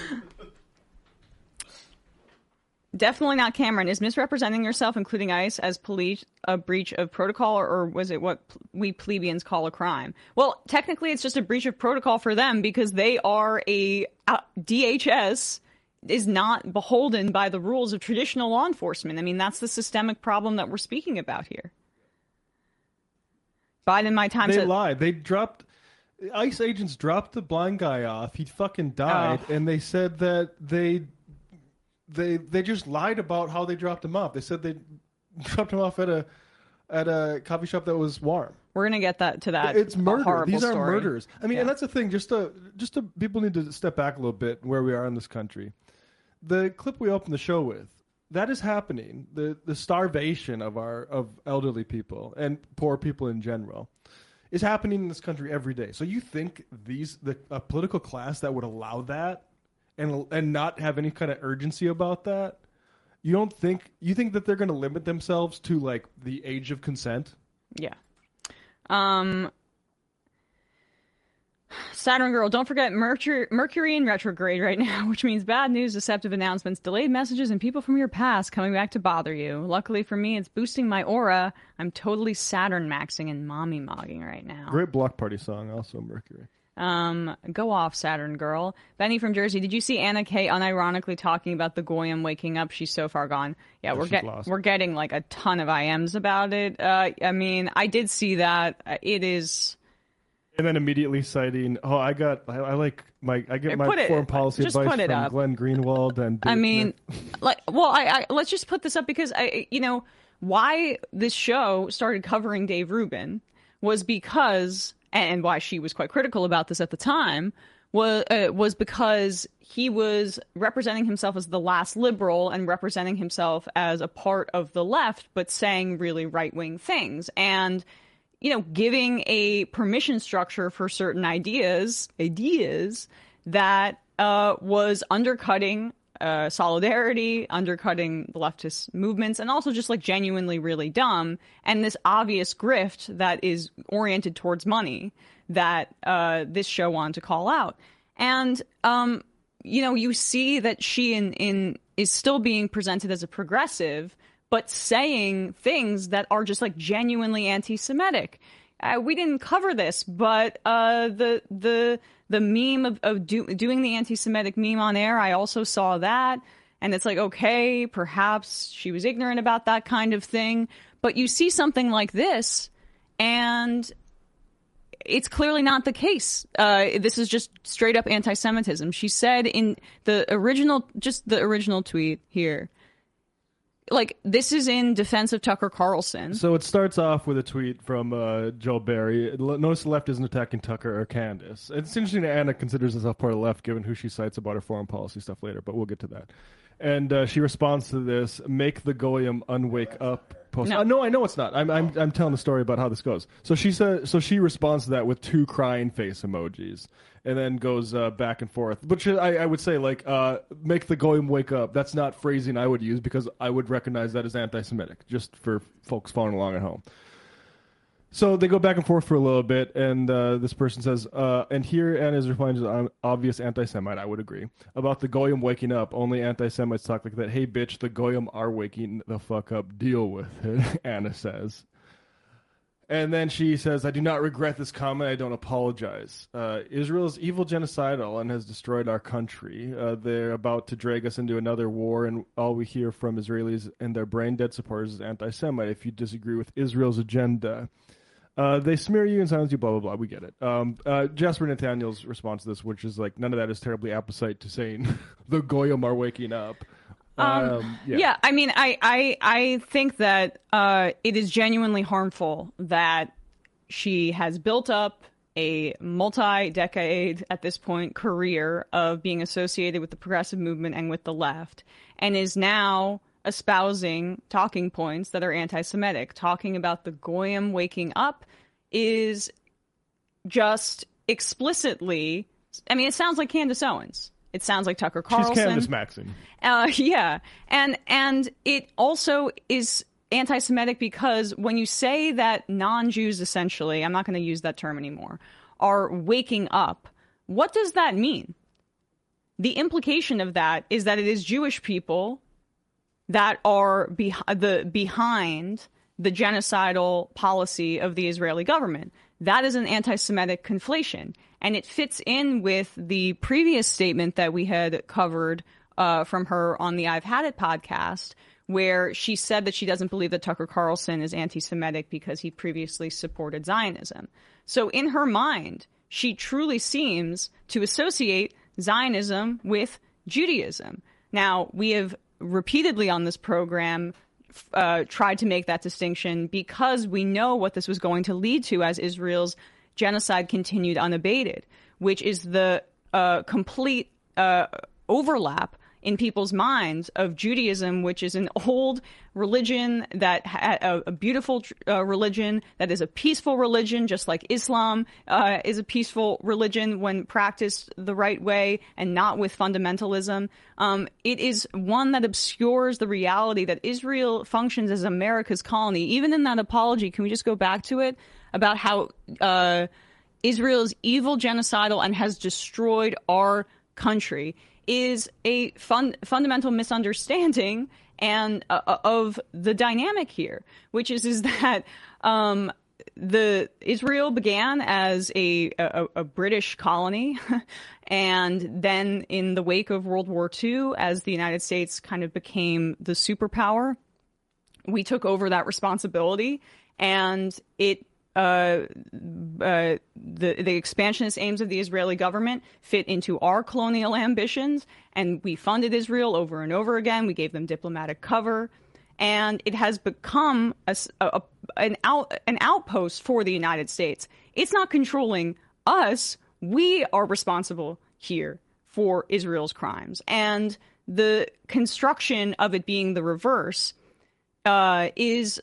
Definitely not Cameron. Is misrepresenting yourself, including ICE, as police a breach of protocol, or was it what we plebeians call a crime? Well, technically, it's just a breach of protocol for them because they are DHS is not beholden by the rules of traditional law enforcement. I mean, that's the systemic problem that we're speaking about here. Biden, my time. They lied. They dropped. ICE agents dropped the blind guy off. He fucking died, and they said that they just lied about how they dropped him off. They said they dropped him off at a coffee shop that was warm. We're gonna get to that. It's murder. These are story. murders. I mean, and that's the thing. Just to people need to step back a little bit where we are in this country. The clip we opened the show with, that is happening. The starvation of elderly people and poor people in general is happening in this country every day. So you think a political class that would allow that and not have any kind of urgency about that? You think that they're going to limit themselves to like the age of consent? Yeah. Saturn Girl, don't forget Mercury in retrograde right now, which means bad news, deceptive announcements, delayed messages, and people from your past coming back to bother you. Luckily for me, it's boosting my aura. I'm totally Saturn maxing and mommy mogging right now. Great block party song, also Mercury. Go off, Saturn Girl. Benny from Jersey, did you see Anna Kay unironically talking about the Goyim waking up? She's so far gone. Yeah, we're getting like a ton of IMs about it. I mean, I did see that. It is. And then immediately citing, I get my foreign policy advice from Glenn Greenwald and. I mean, let's just put this up because why this show started covering Dave Rubin was because, and why she was quite critical about this at the time was because he was representing himself as the last liberal and representing himself as a part of the left, but saying really right-wing things and. Giving a permission structure for certain ideas that was undercutting solidarity, undercutting the leftist movements, and also just like genuinely really dumb. And this obvious grift that is oriented towards money that this show wanted to call out. And, you see that she is still being presented as a progressive, but saying things that are just like genuinely anti-Semitic. We didn't cover this, but the meme of doing the anti-Semitic meme on air, I also saw that, and it's like, okay, perhaps she was ignorant about that kind of thing, but you see something like this, and it's clearly not the case. This is just straight up anti-Semitism. She said in the original tweet here. Like, this is in defense of Tucker Carlson. So it starts off with a tweet from Joel Berry. Notice the left isn't attacking Tucker or Candace. It's interesting that Anna considers herself part of the left, given who she cites about her foreign policy stuff later, but we'll get to that. And she responds to this, make the Goyim unwake up post. No, I know it's not. I'm telling the story about how this goes. So she responds to that with 2 crying face emojis. And then goes back and forth. But I would say, make the Goyim wake up. That's not phrasing I would use because I would recognize that as anti-Semitic, just for folks following along at home. So they go back and forth for a little bit, and this person says, and here Anna is replying to an obvious anti-Semite, I would agree, about the Goyim waking up. Only anti-Semites talk like that. Hey, bitch, the Goyim are waking the fuck up. Deal with it, Anna says. And then she says, I do not regret this comment. I don't apologize. Israel is evil, genocidal, and has destroyed our country. They're about to drag us into another war, and all we hear from Israelis and their brain-dead supporters is anti-Semite if you disagree with Israel's agenda. They smear you and silence you, blah, blah, blah. We get it. Jasper Nathaniel's response to this, which is like, none of that is terribly apposite to saying the Goyim are waking up. Yeah, I mean, I think that it is genuinely harmful that she has built up a multi-decade, at this point, career of being associated with the progressive movement and with the left, and is now espousing talking points that are anti-Semitic. Talking about the Goyim waking up is just explicitly, I mean, it sounds like Candace Owens. It sounds like Tucker Carlson. She's Candace Maxing. Yeah. And it also is anti-Semitic because when you say that non-Jews, essentially, I'm not going to use that term anymore, are waking up, what does that mean? The implication of that is that it is Jewish people that are behind the genocidal policy of the Israeli government. That is an anti-Semitic conflation. And it fits in with the previous statement that we had covered from her on the I've Had It podcast, where she said that she doesn't believe that Tucker Carlson is anti-Semitic because he previously supported Zionism. So in her mind, she truly seems to associate Zionism with Judaism. Now, we have repeatedly on this program tried to make that distinction because we know what this was going to lead to as Israel's genocide continued unabated, which is the complete overlap in people's minds of Judaism, which is an old religion that a beautiful religion that is a peaceful religion, just like Islam is a peaceful religion when practiced the right way and not with fundamentalism. It is one that obscures the reality that Israel functions as America's colony. Even in that apology, can we just go back to it about how Israel is evil, genocidal, and has destroyed our country is a fundamental misunderstanding and of the dynamic here, which is that the Israel began as a British colony, and then in the wake of World War II, as the United States kind of became the superpower, we took over that responsibility, and it the expansionist aims of the Israeli government fit into our colonial ambitions, and we funded Israel over and over again. We gave them diplomatic cover, and it has become an outpost for the United States. It's not controlling us. We are responsible here for Israel's crimes, and the construction of it being the reverse is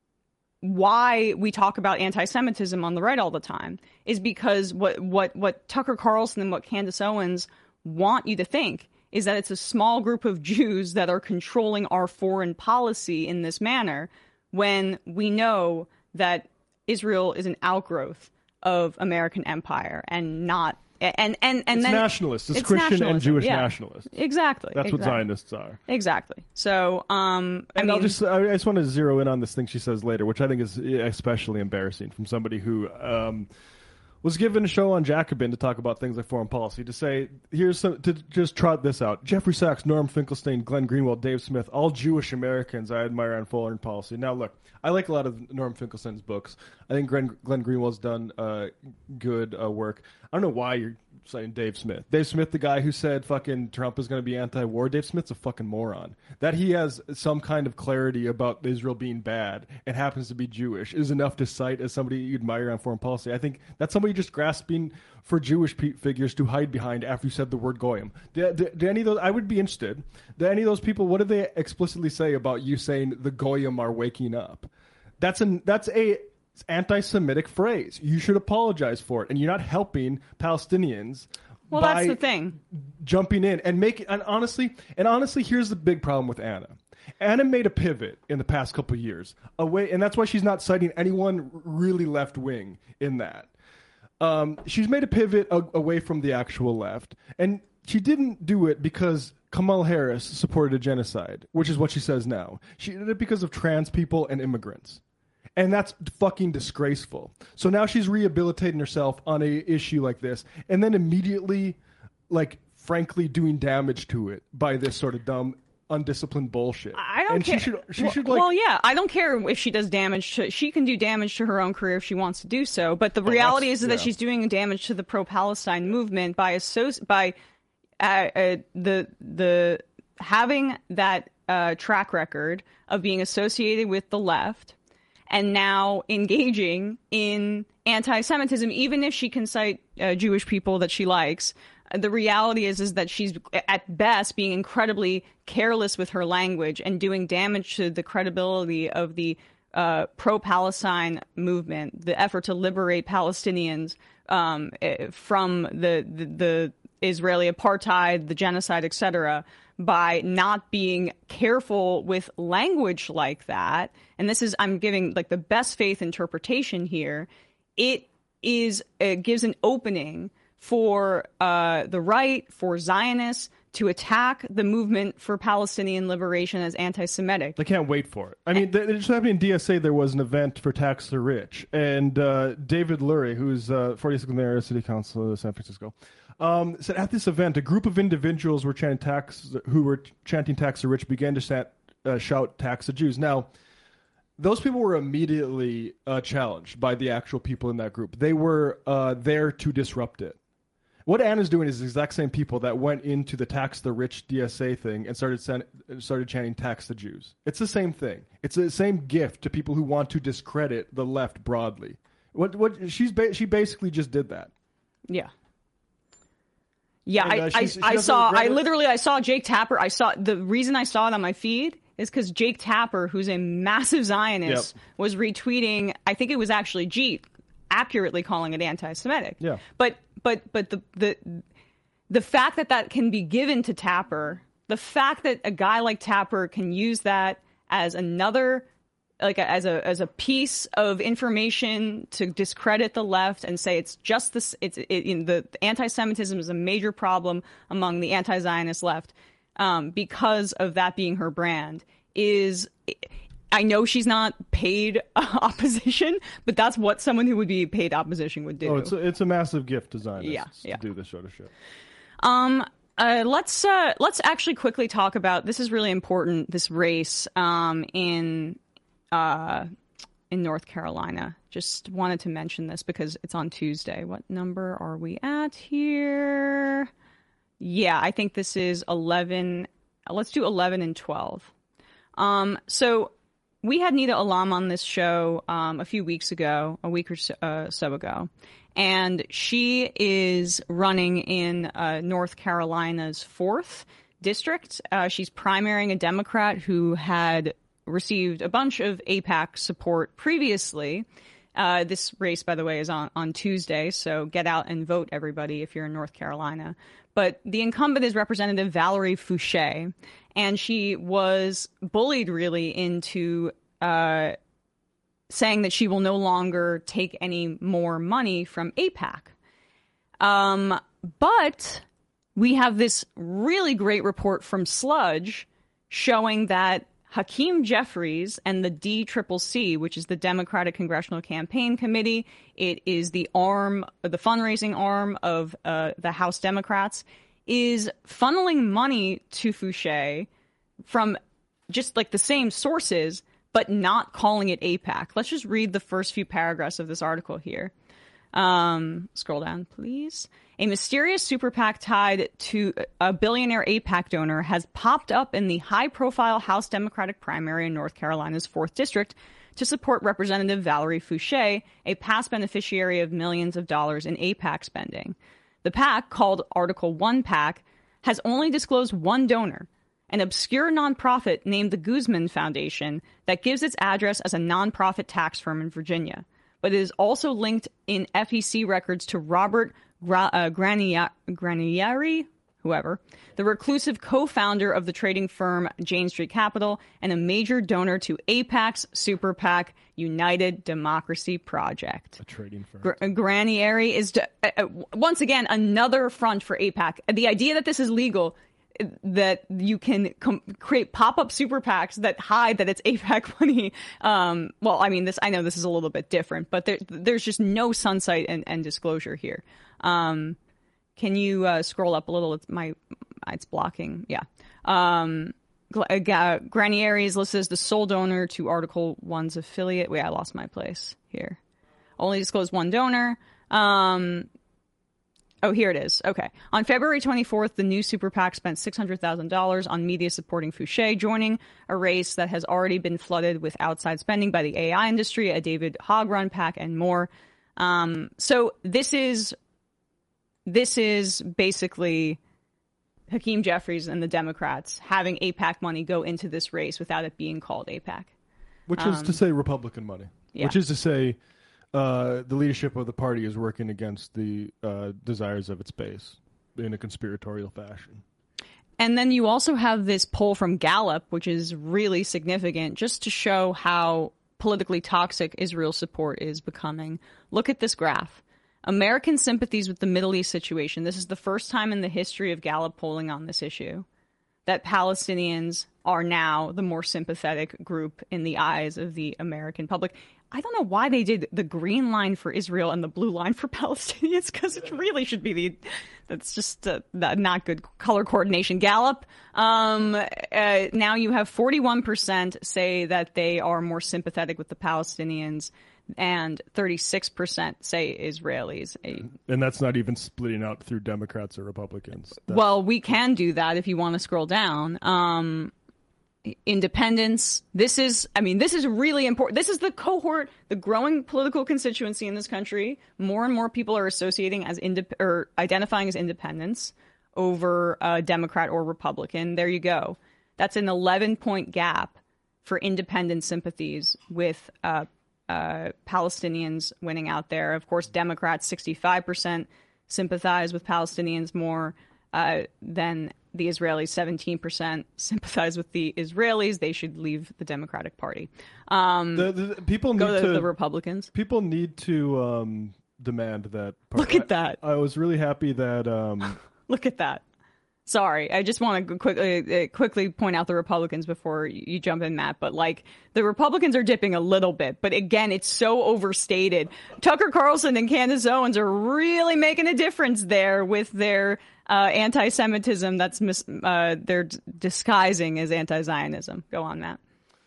why we talk about anti-Semitism on the right all the time, is because what Tucker Carlson and what Candace Owens want you to think is that it's a small group of Jews that are controlling our foreign policy in this manner, when we know that Israel is an outgrowth of American empire and not and it's then nationalists. It's Christian nationalism. and Jewish Yeah. nationalists. Exactly. That's what Zionists are. Exactly. So, I just want to zero in on this thing she says later, which I think is especially embarrassing from somebody who was given a show on Jacobin to talk about things like foreign policy, to say, to just trot this out. Jeffrey Sachs, Norm Finkelstein, Glenn Greenwald, Dave Smith, all Jewish Americans I admire on foreign policy. Now, look, I like a lot of Norm Finkelstein's books. I think Glenn Greenwald's done good work. I don't know why you're saying Dave Smith. Dave Smith, the guy who said fucking Trump is going to be anti-war. Dave Smith's a fucking moron. That he has some kind of clarity about Israel being bad and happens to be Jewish is enough to cite as somebody you admire on foreign policy. I think that's somebody just grasping for Jewish figures to hide behind after you said the word goyim. Do any of those? I would be interested. Do any of those people? What did they explicitly say about you saying the goyim are waking up? That's a anti-Semitic phrase. You should apologize for it, and you're not helping Palestinians. Well, that's the thing. Jumping in and honestly, here's the big problem with Anna. Anna made a pivot in the past couple of years away, and that's why she's not citing anyone really left wing in that. She's made a pivot away from the actual left, and she didn't do it because Kamala Harris supported a genocide, which is what she says now. She did it because of trans people and immigrants. And that's fucking disgraceful. So now she's rehabilitating herself on a issue like this, and then immediately, frankly, doing damage to it by this sort of dumb, undisciplined bullshit. I don't and care. She should like. Well, yeah, I don't care if she does damage to. She can do damage to her own career if she wants to do so. But the reality is that she's doing damage to the pro-Palestine movement by the having that track record of being associated with the left, and now engaging in anti-Semitism, even if she can cite Jewish people that she likes. The reality is that she's at best being incredibly careless with her language and doing damage to the credibility of the pro-Palestine movement, the effort to liberate Palestinians from the Israeli apartheid, the genocide, etc., by not being careful with language like that. And this is, I'm giving like the best faith interpretation here. It gives an opening for the right, for Zionists, to attack the movement for Palestinian liberation as anti-Semitic. They can't wait for it. I mean, it just happened in DSA. There was an event for Tax the Rich, and David Lurie, who's 46th Mayor of City Council of San Francisco, said at this event, a group of individuals who were chanting Tax the Rich began to shout "Tax the Jews." Now, those people were immediately challenged by the actual people in that group. They were there to disrupt it. What Anna's doing is the exact same people that went into the Tax the Rich DSA thing and started chanting "Tax the Jews." It's the same thing. It's the same gift to people who want to discredit the left broadly. She basically just did that. Yeah. Yeah, And, I saw Jake Tapper. The reason I saw it on my feed is because Jake Tapper, who's a massive Zionist, was retweeting. I think it was actually Jeet, accurately calling it anti-Semitic. Yeah. But the fact that can be given to Tapper, the fact that a guy like Tapper can use that as another, like as a piece of information to discredit the left and say it's just this, the anti-Semitism is a major problem among the anti-Zionist left, because of that being her brand is. I know she's not paid opposition, but that's what someone who would be paid opposition would do. Oh, it's a massive gift to Zionists to do this sort of shit. Let's actually quickly talk about, this is really important, this race in North Carolina. Just wanted to mention this because it's on Tuesday. What number are we at here? Yeah, I think this is 11. Let's do 11 and 12. So we had Nita Alam on this show a few weeks ago, a week or so ago, and she is running in North Carolina's 4th district. She's primarying a Democrat who had received a bunch of AIPAC support previously. This race, by the way, is on Tuesday, so get out and vote, everybody, if you're in North Carolina. But the incumbent is Representative Valerie Fouché, and she was bullied really into saying that she will no longer take any more money from AIPAC. But we have this really great report from Sludge showing that Hakeem Jeffries and the DCCC, which is the Democratic Congressional Campaign Committee, it is the fundraising arm of the House Democrats, is funneling money to Fouché from just like the same sources, but not calling it AIPAC. Let's just read the first few paragraphs of this article here. Scroll down, please. A mysterious super PAC tied to a billionaire AIPAC donor has popped up in the high-profile House Democratic primary in North Carolina's 4th District to support Representative Valerie Fouché, a past beneficiary of millions of dollars in AIPAC spending. The PAC, called Article 1 PAC, has only disclosed one donor, an obscure nonprofit named the Guzman Foundation that gives its address as a nonprofit tax firm in Virginia, but it is also linked in FEC records to Robert Granieri, whoever, the reclusive co-founder of the trading firm Jane Street Capital and a major donor to AIPAC's super PAC United Democracy Project. A trading firm. Granieri is, once again, another front for AIPAC. The idea that this is legal, that you can create pop-up super PACs that hide that it's AIPAC money. Well, I mean, I know this is a little bit different, but there's just no sunsight and disclosure here. Can you scroll up a little? It's blocking. Yeah. Granieri is listed as the sole donor to Article 1's affiliate. Wait, I lost my place here. Only disclosed one donor. Oh, here it is. Okay. On February 24th, the new super PAC spent $600,000 on media supporting Fouché, joining a race that has already been flooded with outside spending by the AI industry, a David Hogg-run PAC, and more. So this is basically Hakeem Jeffries and the Democrats having AIPAC money go into this race without it being called AIPAC. Which is to say Republican money. Yeah. Which is to say the leadership of the party is working against the desires of its base in a conspiratorial fashion. And then you also have this poll from Gallup, which is really significant, just to show how politically toxic Israel support is becoming. Look at this graph. American sympathies with the Middle East situation. This is the first time in the history of Gallup polling on this issue that Palestinians are now the more sympathetic group in the eyes of the American public. I don't know why they did the green line for Israel and the blue line for Palestinians, because it really should be that's just not good color coordination. Gallup, now you have 41% say that they are more sympathetic with the Palestinians, and 36% say Israelis. And that's not even splitting out through Democrats or Republicans. Well, we can do that if you want to scroll down. Independence. This is really important. This is the cohort, the growing political constituency in this country. More and more people are associating as or identifying as independents over Democrat or Republican. There you go. That's an 11-point gap for independent sympathies with Palestinians winning out there. Of course, Democrats, 65% sympathize with Palestinians more than the Israelis. 17% sympathize with the Israelis. They should leave the Democratic Party. People go need to the Republicans. People need to demand that. Look at that. I was really happy that. Look at that. Sorry, I just want to quickly point out the Republicans before you jump in, Matt. But the Republicans are dipping a little bit, but again, it's so overstated. Tucker Carlson and Candace Owens are really making a difference there with their anti-Semitism. That's they're disguising as anti-Zionism. Go on, Matt.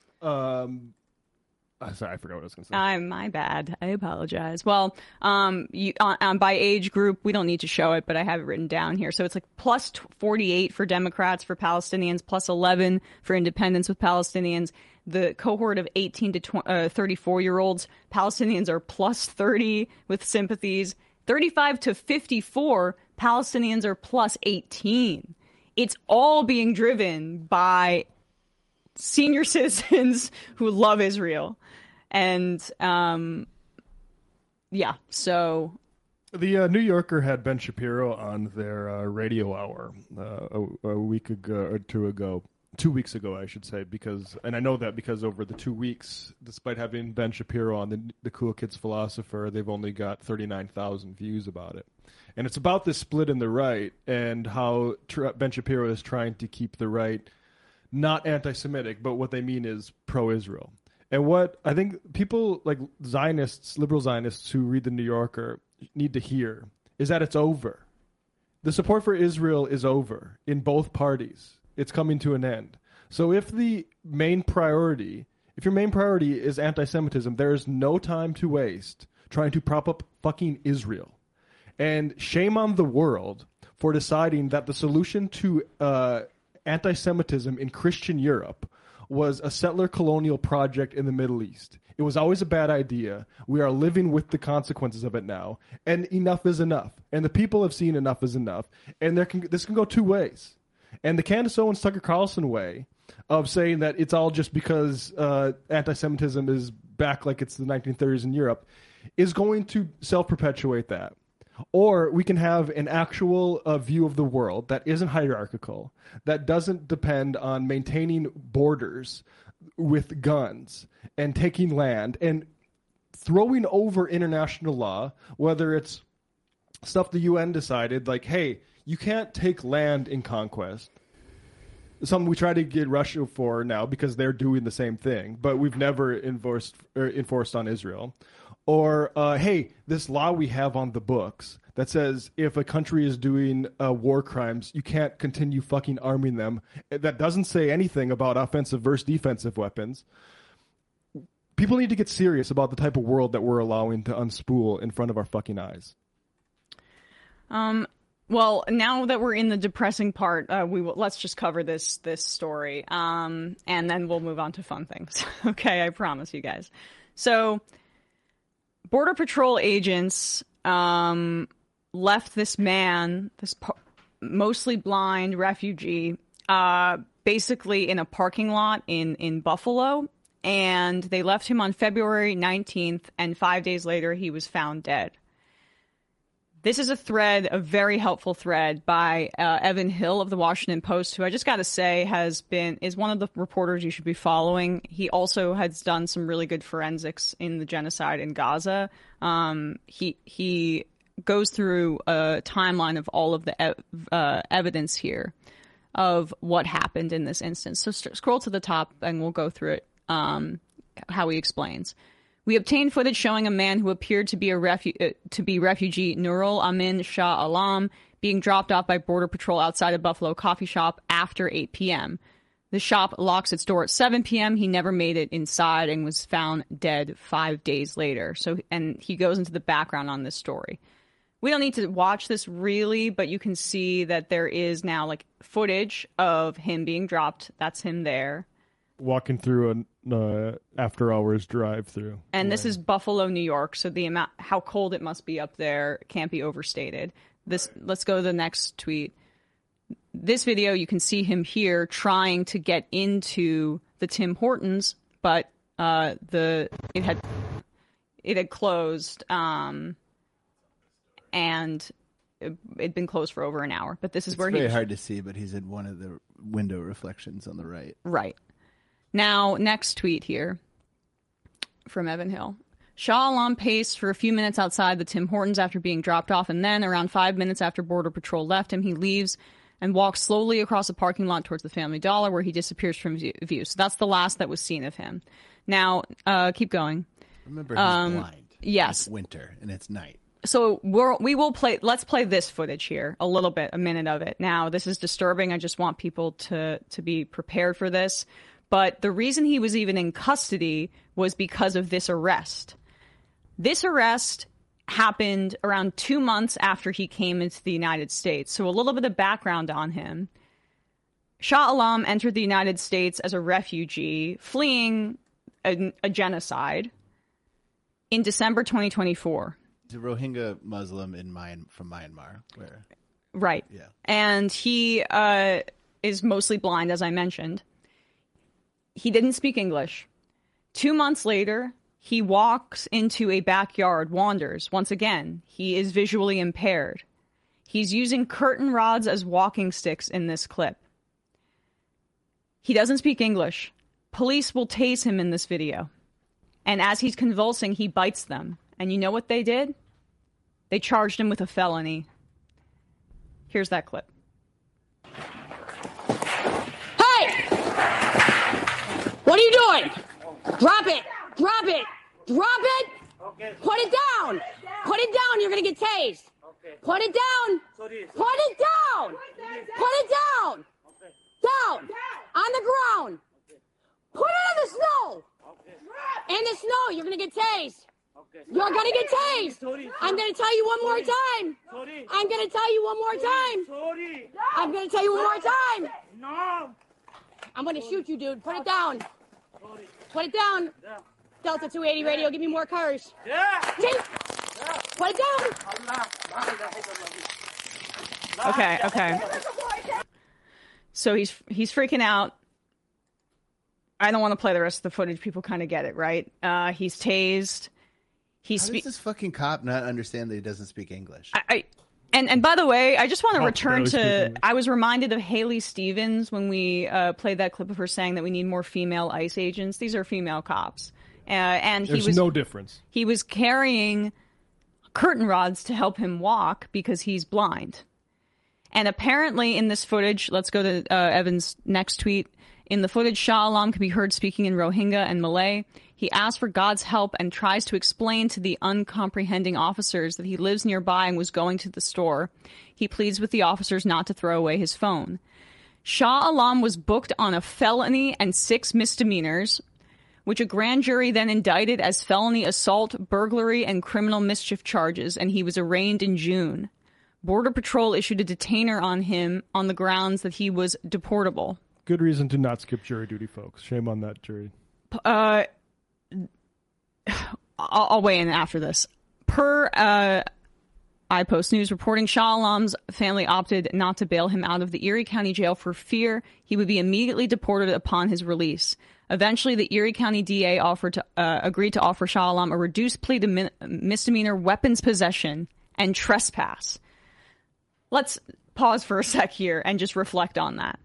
Sorry, I forgot what I was going to say. My bad. I apologize. Well, by age group, we don't need to show it, but I have it written down here. So it's plus 48 for Democrats for Palestinians, plus 11 for independents with Palestinians. The cohort of 18 to 34-year-olds, Palestinians are plus 30 with sympathies. 35 to 54, Palestinians are plus 18. It's all being driven by senior citizens who love Israel. And, so. The New Yorker had Ben Shapiro on their radio hour a week ago, or 2 weeks ago, I should say, and I know that because over the 2 weeks, despite having Ben Shapiro on the Cool Kids Philosopher, they've only got 39,000 views about it. And it's about this split in the right and how Ben Shapiro is trying to keep the right not anti-Semitic, but what they mean is pro-Israel. And what I think people like Zionists, liberal Zionists who read the New Yorker need to hear is that it's over. The support for Israel is over in both parties. It's coming to an end. So if your main priority is anti-Semitism, there is no time to waste trying to prop up fucking Israel. And shame on the world for deciding that the solution to anti-Semitism in Christian Europe was a settler colonial project in the Middle East. It was always a bad idea. We are living with the consequences of it now. And enough is enough. And the people have seen enough is enough. And this can go two ways. And the Candace Owens, Tucker Carlson way of saying that it's all just because anti-Semitism is back like it's the 1930s in Europe is going to self-perpetuate that. Or we can have an actual view of the world that isn't hierarchical, that doesn't depend on maintaining borders with guns and taking land and throwing over international law, whether it's stuff the UN decided, like, hey, you can't take land in conquest. Something we try to get Russia for now because they're doing the same thing, but we've never enforced on Israel. Or, hey, this law we have on the books that says if a country is doing war crimes, you can't continue fucking arming them. That doesn't say anything about offensive versus defensive weapons. People need to get serious about the type of world that we're allowing to unspool in front of our fucking eyes. Well, now that we're in the depressing part, let's just cover this story, and then we'll move on to fun things. Okay, I promise you guys. So, Border Patrol agents left this man, mostly blind refugee, basically in a parking lot in Buffalo, and they left him on February 19th, and 5 days later he was found dead. This is a very helpful thread by Evan Hill of the Washington Post, who I just got to say is one of the reporters you should be following. He also has done some really good forensics in the genocide in Gaza. He goes through a timeline of all of the evidence here of what happened in this instance. So scroll to the top and we'll go through it, how he explains. We obtained footage showing a man who appeared to be refugee Nurul Amin Shah Alam being dropped off by Border Patrol outside a Buffalo coffee shop after 8 p.m. The shop locks its door at 7 p.m. He never made it inside and was found dead 5 days later. And he goes into the background on this story. We don't need to watch this really, but you can see that there is now footage of him being dropped. That's him there. Walking through an after-hours drive-through. And this is Buffalo, New York, so how cold it must be up there can't be overstated. Let's go to the next tweet. This video, you can see him here trying to get into the Tim Hortons, but it had closed, and it'd been closed for over an hour. But this is where it's very hard to see, but he's in one of the window reflections on the right. Right. Now, next tweet here from Evan Hill. Shah Alam paced for a few minutes outside the Tim Hortons after being dropped off, and then around 5 minutes after Border Patrol left him, he leaves and walks slowly across a parking lot towards the Family Dollar, where he disappears from view. So that's the last that was seen of him. Now, keep going. Remember, he's blind. Yes. It's winter, and it's night. So let's play this footage here, a little bit, a minute of it. Now, this is disturbing. I just want people to be prepared for this. But the reason he was even in custody was because of this arrest. This arrest happened around 2 months after he came into the United States. So a little bit of background on him. Shah Alam entered the United States as a refugee fleeing a genocide in December 2024. He's a Rohingya Muslim from Myanmar. Right. Yeah. And he is mostly blind, as I mentioned. He didn't speak English. 2 months later, he walks into a backyard, wanders. Once again, he is visually impaired. He's using curtain rods as walking sticks in this clip. He doesn't speak English. Police will tase him in this video. And as he's convulsing, he bites them. And you know what they did? They charged him with a felony. Here's that clip. What are you doing? Drop it! Drop it! Drop it! Okay. Put it down! Put it down! You're gonna get tased! Okay. Put it down! Put it down! Put it down! Down! On the ground! Put it in the snow! In the snow! You're gonna get tased! You're gonna get tased! I'm gonna tell you one more time! I'm gonna tell you one more time! I'm gonna tell you one more time! No! I'm gonna shoot you, dude. Put it down. Put it down. Delta 280 radio, give me more cars. Put it down. Okay. So he's freaking out. I don't want to play the rest of the footage. People kind of get it, right? He's tased. How does this fucking cop not understand that he doesn't speak English? And by the way, I just want to return to, I was reminded of Haley Stevens when we played that clip of her saying that we need more female ICE agents. These are female cops. And There's no difference. He was carrying curtain rods to help him walk because he's blind. And apparently in this footage, let's go to Evan's next tweet. In the footage, Shah Alam can be heard speaking in Rohingya and Malay. He asks for God's help and tries to explain to the uncomprehending officers that he lives nearby and was going to the store. He pleads with the officers not to throw away his phone. Shah Alam was booked on a felony and 6 misdemeanors, which a grand jury then indicted as felony assault, burglary, and criminal mischief charges, and he was arraigned in June. Border Patrol issued a detainer on him on the grounds that he was deportable. Good reason to not skip jury duty, folks. Shame on that jury. I'll weigh in after this. Per iPost News reporting, Shah Alam's family opted not to bail him out of the Erie County Jail for fear he would be immediately deported upon his release. Eventually, the Erie County DA agreed to offer Shah Alam a reduced plea to misdemeanor weapons possession and trespass. Let's pause for a sec here and just reflect on that.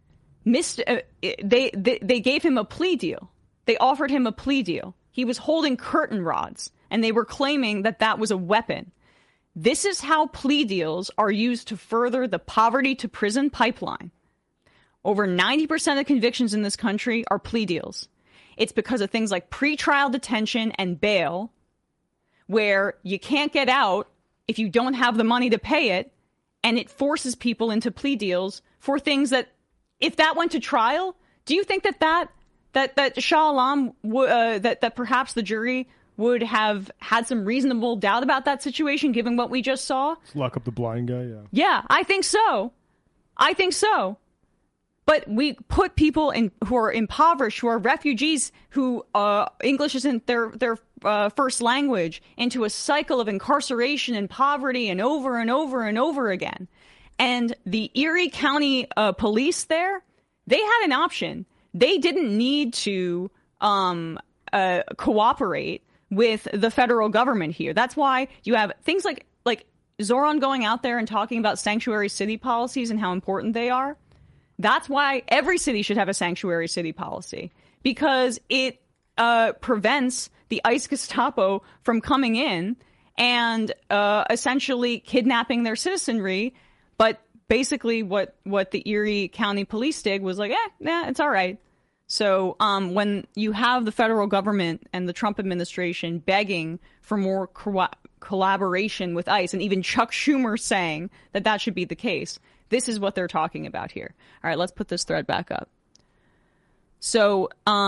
They gave him a plea deal. They offered him a plea deal. He was holding curtain rods, and they were claiming that that was a weapon. This is how plea deals are used to further the poverty to prison pipeline. Over 90% of convictions in this country are plea deals. It's because of things like pretrial detention and bail, where you can't get out if you don't have the money to pay it, and it forces people into plea deals for things that, if that went to trial, do you think that Shah Alam, that perhaps the jury would have had some reasonable doubt about that situation, given what we just saw? Let's lock up the blind guy, yeah. Yeah, I think so. But we put people who are impoverished, who are refugees, who English isn't their first language, into a cycle of incarceration and poverty and over and over and over again. And the Erie County police there, they had an option. They didn't need to cooperate with the federal government here. That's why you have things like Zoran going out there and talking about sanctuary city policies and how important they are. That's why every city should have a sanctuary city policy, because it prevents the ICE Gestapo from coming in and essentially kidnapping their citizenry. But basically what the Erie County Police did was like, it's all right. So when you have the federal government and the Trump administration begging for more collaboration with ICE, and even Chuck Schumer saying that should be the case, this is what they're talking about here. All right, let's put this thread back up. So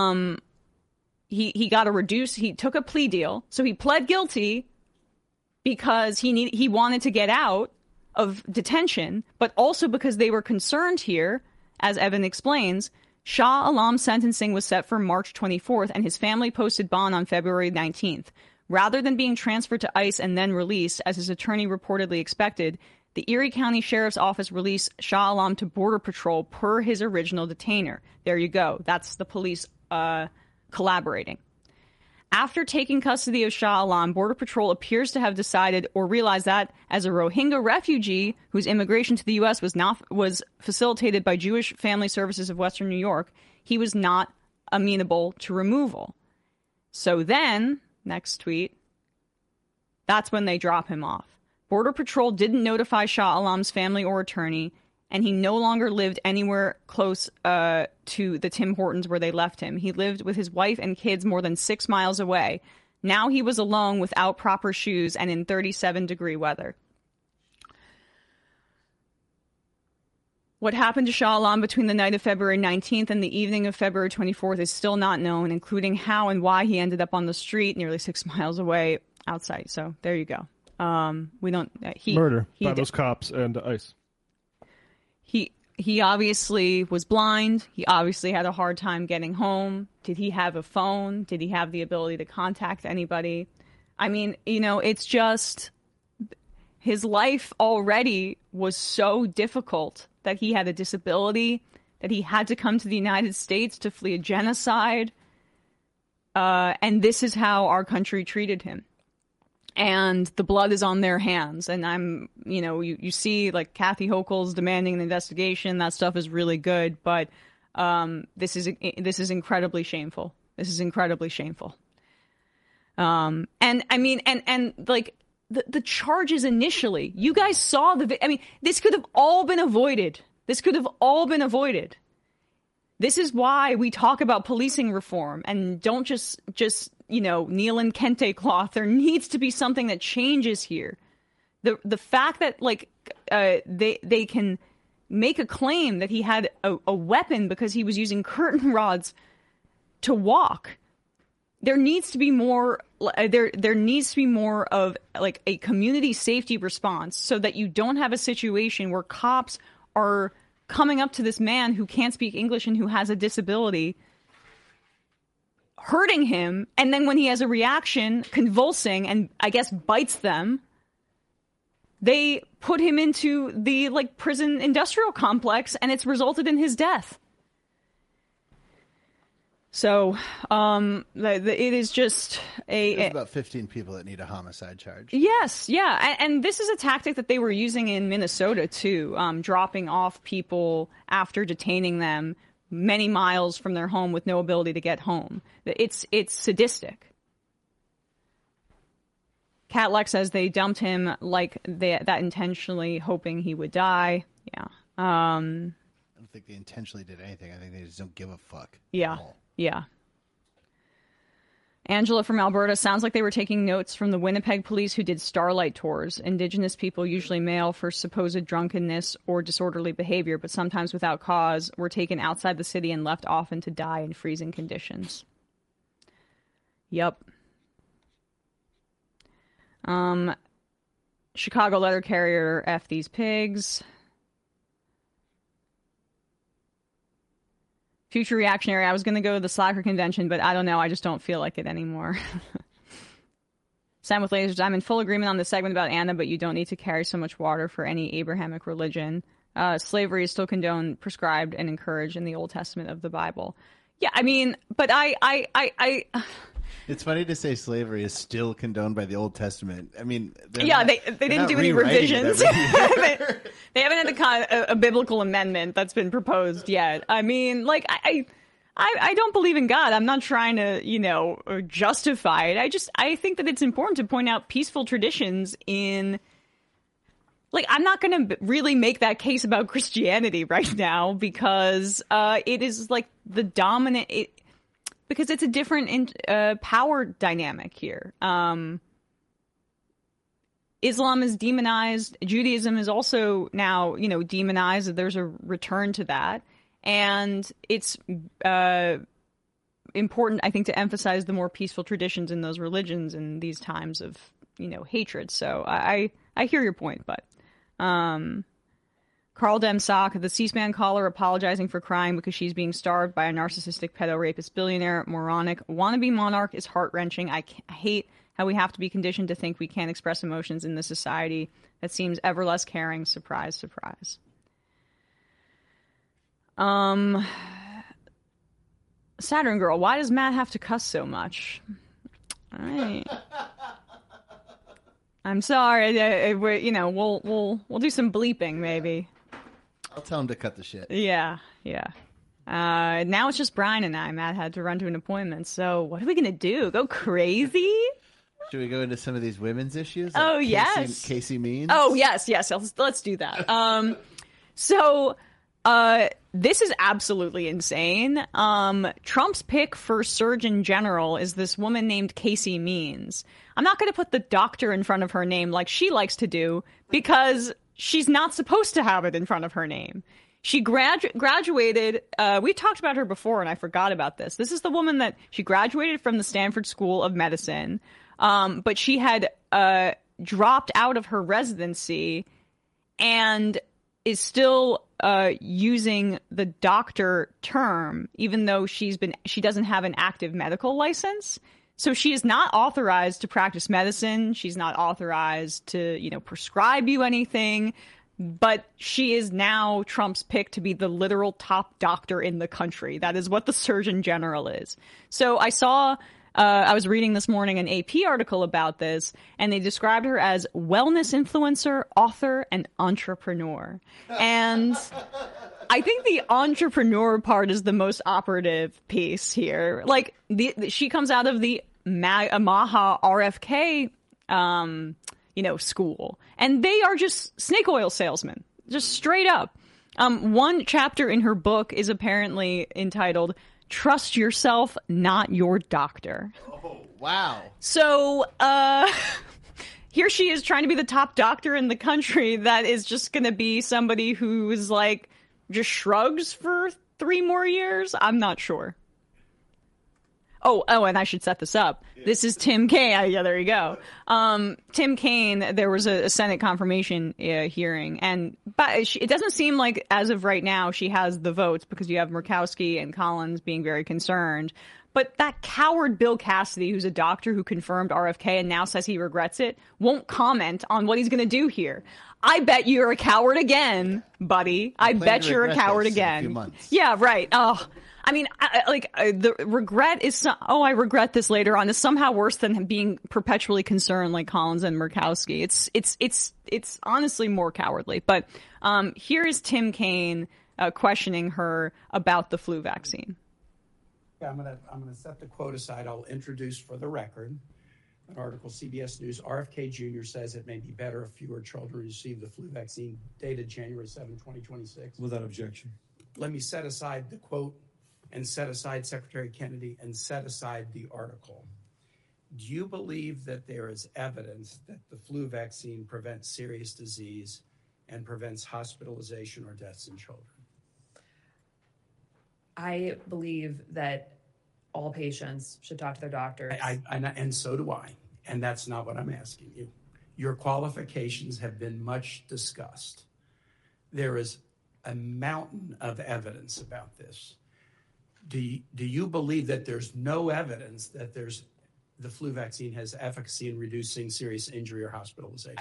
he got he took a plea deal. So he pled guilty because he wanted to get out of detention, but also because they were concerned here, as Evan explains. Shah Alam's sentencing was set for March 24th, and his family posted bond on February 19th. Rather than being transferred to ICE and then released, as his attorney reportedly expected, the Erie County Sheriff's Office released Shah Alam to Border Patrol per his original detainer. There you go. That's the police collaborating. After taking custody of Shah Alam, Border Patrol appears to have decided or realized that as a Rohingya refugee whose immigration to the U.S. was facilitated by Jewish Family Services of Western New York, he was not amenable to removal. So then, next tweet, that's when they drop him off. Border Patrol didn't notify Shah Alam's family or attorney, and he no longer lived anywhere close to the Tim Hortons where they left him. He lived with his wife and kids more than 6 miles away. Now he was alone without proper shoes and in 37-degree weather. What happened to Shah Alam between the night of February 19th and the evening of February 24th is still not known, including how and why he ended up on the street nearly 6 miles away outside. So there you go. We don't... Murder by those cops and ICE. He obviously was blind. He obviously had a hard time getting home. Did he have a phone? Did he have the ability to contact anybody? I mean, it's just his life already was so difficult that he had a disability, that he had to come to the United States to flee a genocide. And this is how our country treated him. And the blood is on their hands. And you see like Kathy Hochul's demanding an investigation. That stuff is really good. But this is incredibly shameful. This is incredibly shameful. And I mean, and like the charges initially, you guys saw this could have all been avoided. This is why we talk about policing reform and don't just kneel in kente cloth. There needs to be something that changes here. The fact that they can make a claim that he had a weapon because he was using curtain rods to walk. There needs to be more. There needs to be more of like a community safety response so that you don't have a situation where cops are coming up to this man who can't speak English and who has a disability, hurting him, and then when he has a reaction, convulsing and I guess bites them, they put him into the prison industrial complex and it's resulted in his death. So it is just There's about 15 people that need a homicide charge. Yes, yeah. And this is a tactic that they were using in Minnesota, too, dropping off people after detaining them many miles from their home with no ability to get home. It's sadistic. Catlek says they dumped him that intentionally hoping he would die. Yeah. I don't think they intentionally did anything. I think they just don't give a fuck. Yeah. Yeah. Angela from Alberta, sounds like they were taking notes from the Winnipeg police who did Starlight tours. Indigenous people, usually male, for supposed drunkenness or disorderly behavior, but sometimes without cause, were taken outside the city and left often to die in freezing conditions. Yep. Chicago letter carrier, F these pigs. Future reactionary, I was going to go to the Slacker convention, but I don't know. I just don't feel like it anymore. Sam with lasers, I'm in full agreement on the segment about Anna, but you don't need to carry so much water for any Abrahamic religion. Slavery is still condoned, prescribed, and encouraged in the Old Testament of the Bible. Yeah, I mean, but I It's funny to say slavery is still condoned by the Old Testament. I mean, they didn't do any revisions. They haven't had a biblical amendment that's been proposed yet. I mean, I don't believe in God. I'm not trying to, justify it. I think that it's important to point out peaceful traditions in. I'm not going to really make that case about Christianity right now because it is the dominant. Because it's a different power dynamic here. Islam is demonized. Judaism is also now, demonized. There's a return to that. And it's important, I think, to emphasize the more peaceful traditions in those religions in these times of, hatred. So I hear your point, but... Carl Demsock, the C-SPAN caller apologizing for crying because she's being starved by a narcissistic pedo-rapist billionaire, moronic, wannabe monarch is heart-wrenching. I hate how we have to be conditioned to think we can't express emotions in this society that seems ever less caring. Surprise, surprise. Saturn Girl, why does Matt have to cuss so much? All right. I'm sorry. We'll do some bleeping maybe. I'll tell him to cut the shit. Yeah. Now it's just Brian and I. Matt had to run to an appointment. So what are we going to do? Go crazy? Should we go into some of these women's issues? Oh, yes. Casey Means? Oh, yes. Let's do that. This is absolutely insane. Trump's pick for Surgeon General is this woman named Casey Means. I'm not going to put the doctor in front of her name like she likes to do because she's not supposed to have it in front of her name. She graduated. We talked about her before, and I forgot about this. This is the woman that she graduated from the Stanford School of Medicine, but she had dropped out of her residency and is still using the doctor term, even though she doesn't have an active medical license. So she is not authorized to practice medicine. She's not authorized to, prescribe you anything. But she is now Trump's pick to be the literal top doctor in the country. That is what the Surgeon General is. So I saw, I was reading this morning an AP article about this, and they described her as wellness influencer, author, and entrepreneur. And I think the entrepreneur part is the most operative piece here. She comes out of the Maha RFK, school, and they are just snake oil salesmen, just straight up. One chapter in her book is apparently entitled "Trust Yourself, Not Your Doctor." Oh, wow. So, here she is trying to be the top doctor in the country that is just going to be somebody who is like, just shrugs for 3 more years? I'm not sure. Oh, and I should set this up. This is Tim Kaine. Yeah, there you go. Tim Kaine, there was a Senate confirmation hearing, but it doesn't seem like, as of right now, she has the votes because you have Murkowski and Collins being very concerned. But that coward Bill Cassidy, who's a doctor who confirmed RFK and now says he regrets it, won't comment on what he's going to do here. I bet you're a coward again, buddy. I bet you're a coward again. In a few months. Yeah, right. Oh, I mean, the regret is, I regret this later on, is somehow worse than being perpetually concerned like Collins and Murkowski. It's honestly more cowardly. But here is Tim Kaine questioning her about the flu vaccine. Yeah, I'm gonna set the quote aside. I'll introduce for the record an article, CBS News. RFK Jr. says it may be better if fewer children receive the flu vaccine, dated January 7, 2026. Without objection. Let me set aside the quote and set aside Secretary Kennedy and set aside the article. Do you believe that there is evidence that the flu vaccine prevents serious disease and prevents hospitalization or deaths in children? I believe that all patients should talk to their doctors. And so do I. And that's not what I'm asking you. Your qualifications have been much discussed. There is a mountain of evidence about this. Do you believe that there's no evidence that the flu vaccine has efficacy in reducing serious injury or hospitalization?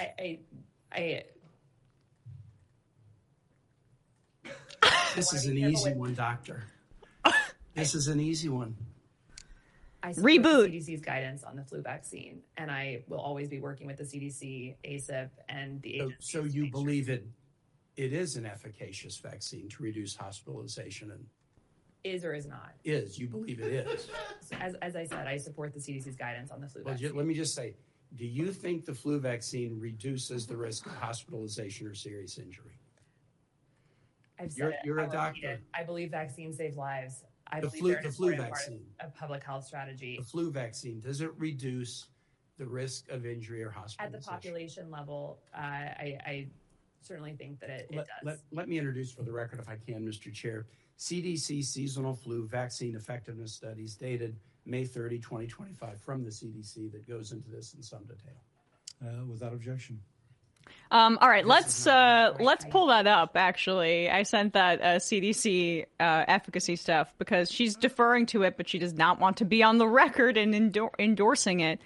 This is an easy one, doctor. This is an easy one. I support the CDC's guidance on the flu vaccine, and I will always be working with the CDC, ACIP, and the agency. So you believe it is an efficacious vaccine to reduce hospitalization and is or is not? Is. You believe it is. As I said, I support the CDC's guidance on the flu vaccine. Let me just say, do you think the flu vaccine reduces the risk of hospitalization or serious injury? I've said you're a doctor. I believe vaccines save lives. I the believe flu vaccine. Part of public health strategy. The flu vaccine, does it reduce the risk of injury or hospitalization? At the population level, I certainly think that it does. Let me introduce for the record, if I can, Mr. Chair, CDC seasonal flu vaccine effectiveness studies dated May 30, 2025 from the CDC that goes into this in some detail. Without objection. All right, let's pull that up, actually. I sent that CDC efficacy stuff because she's deferring to it, but she does not want to be on the record and endorsing it.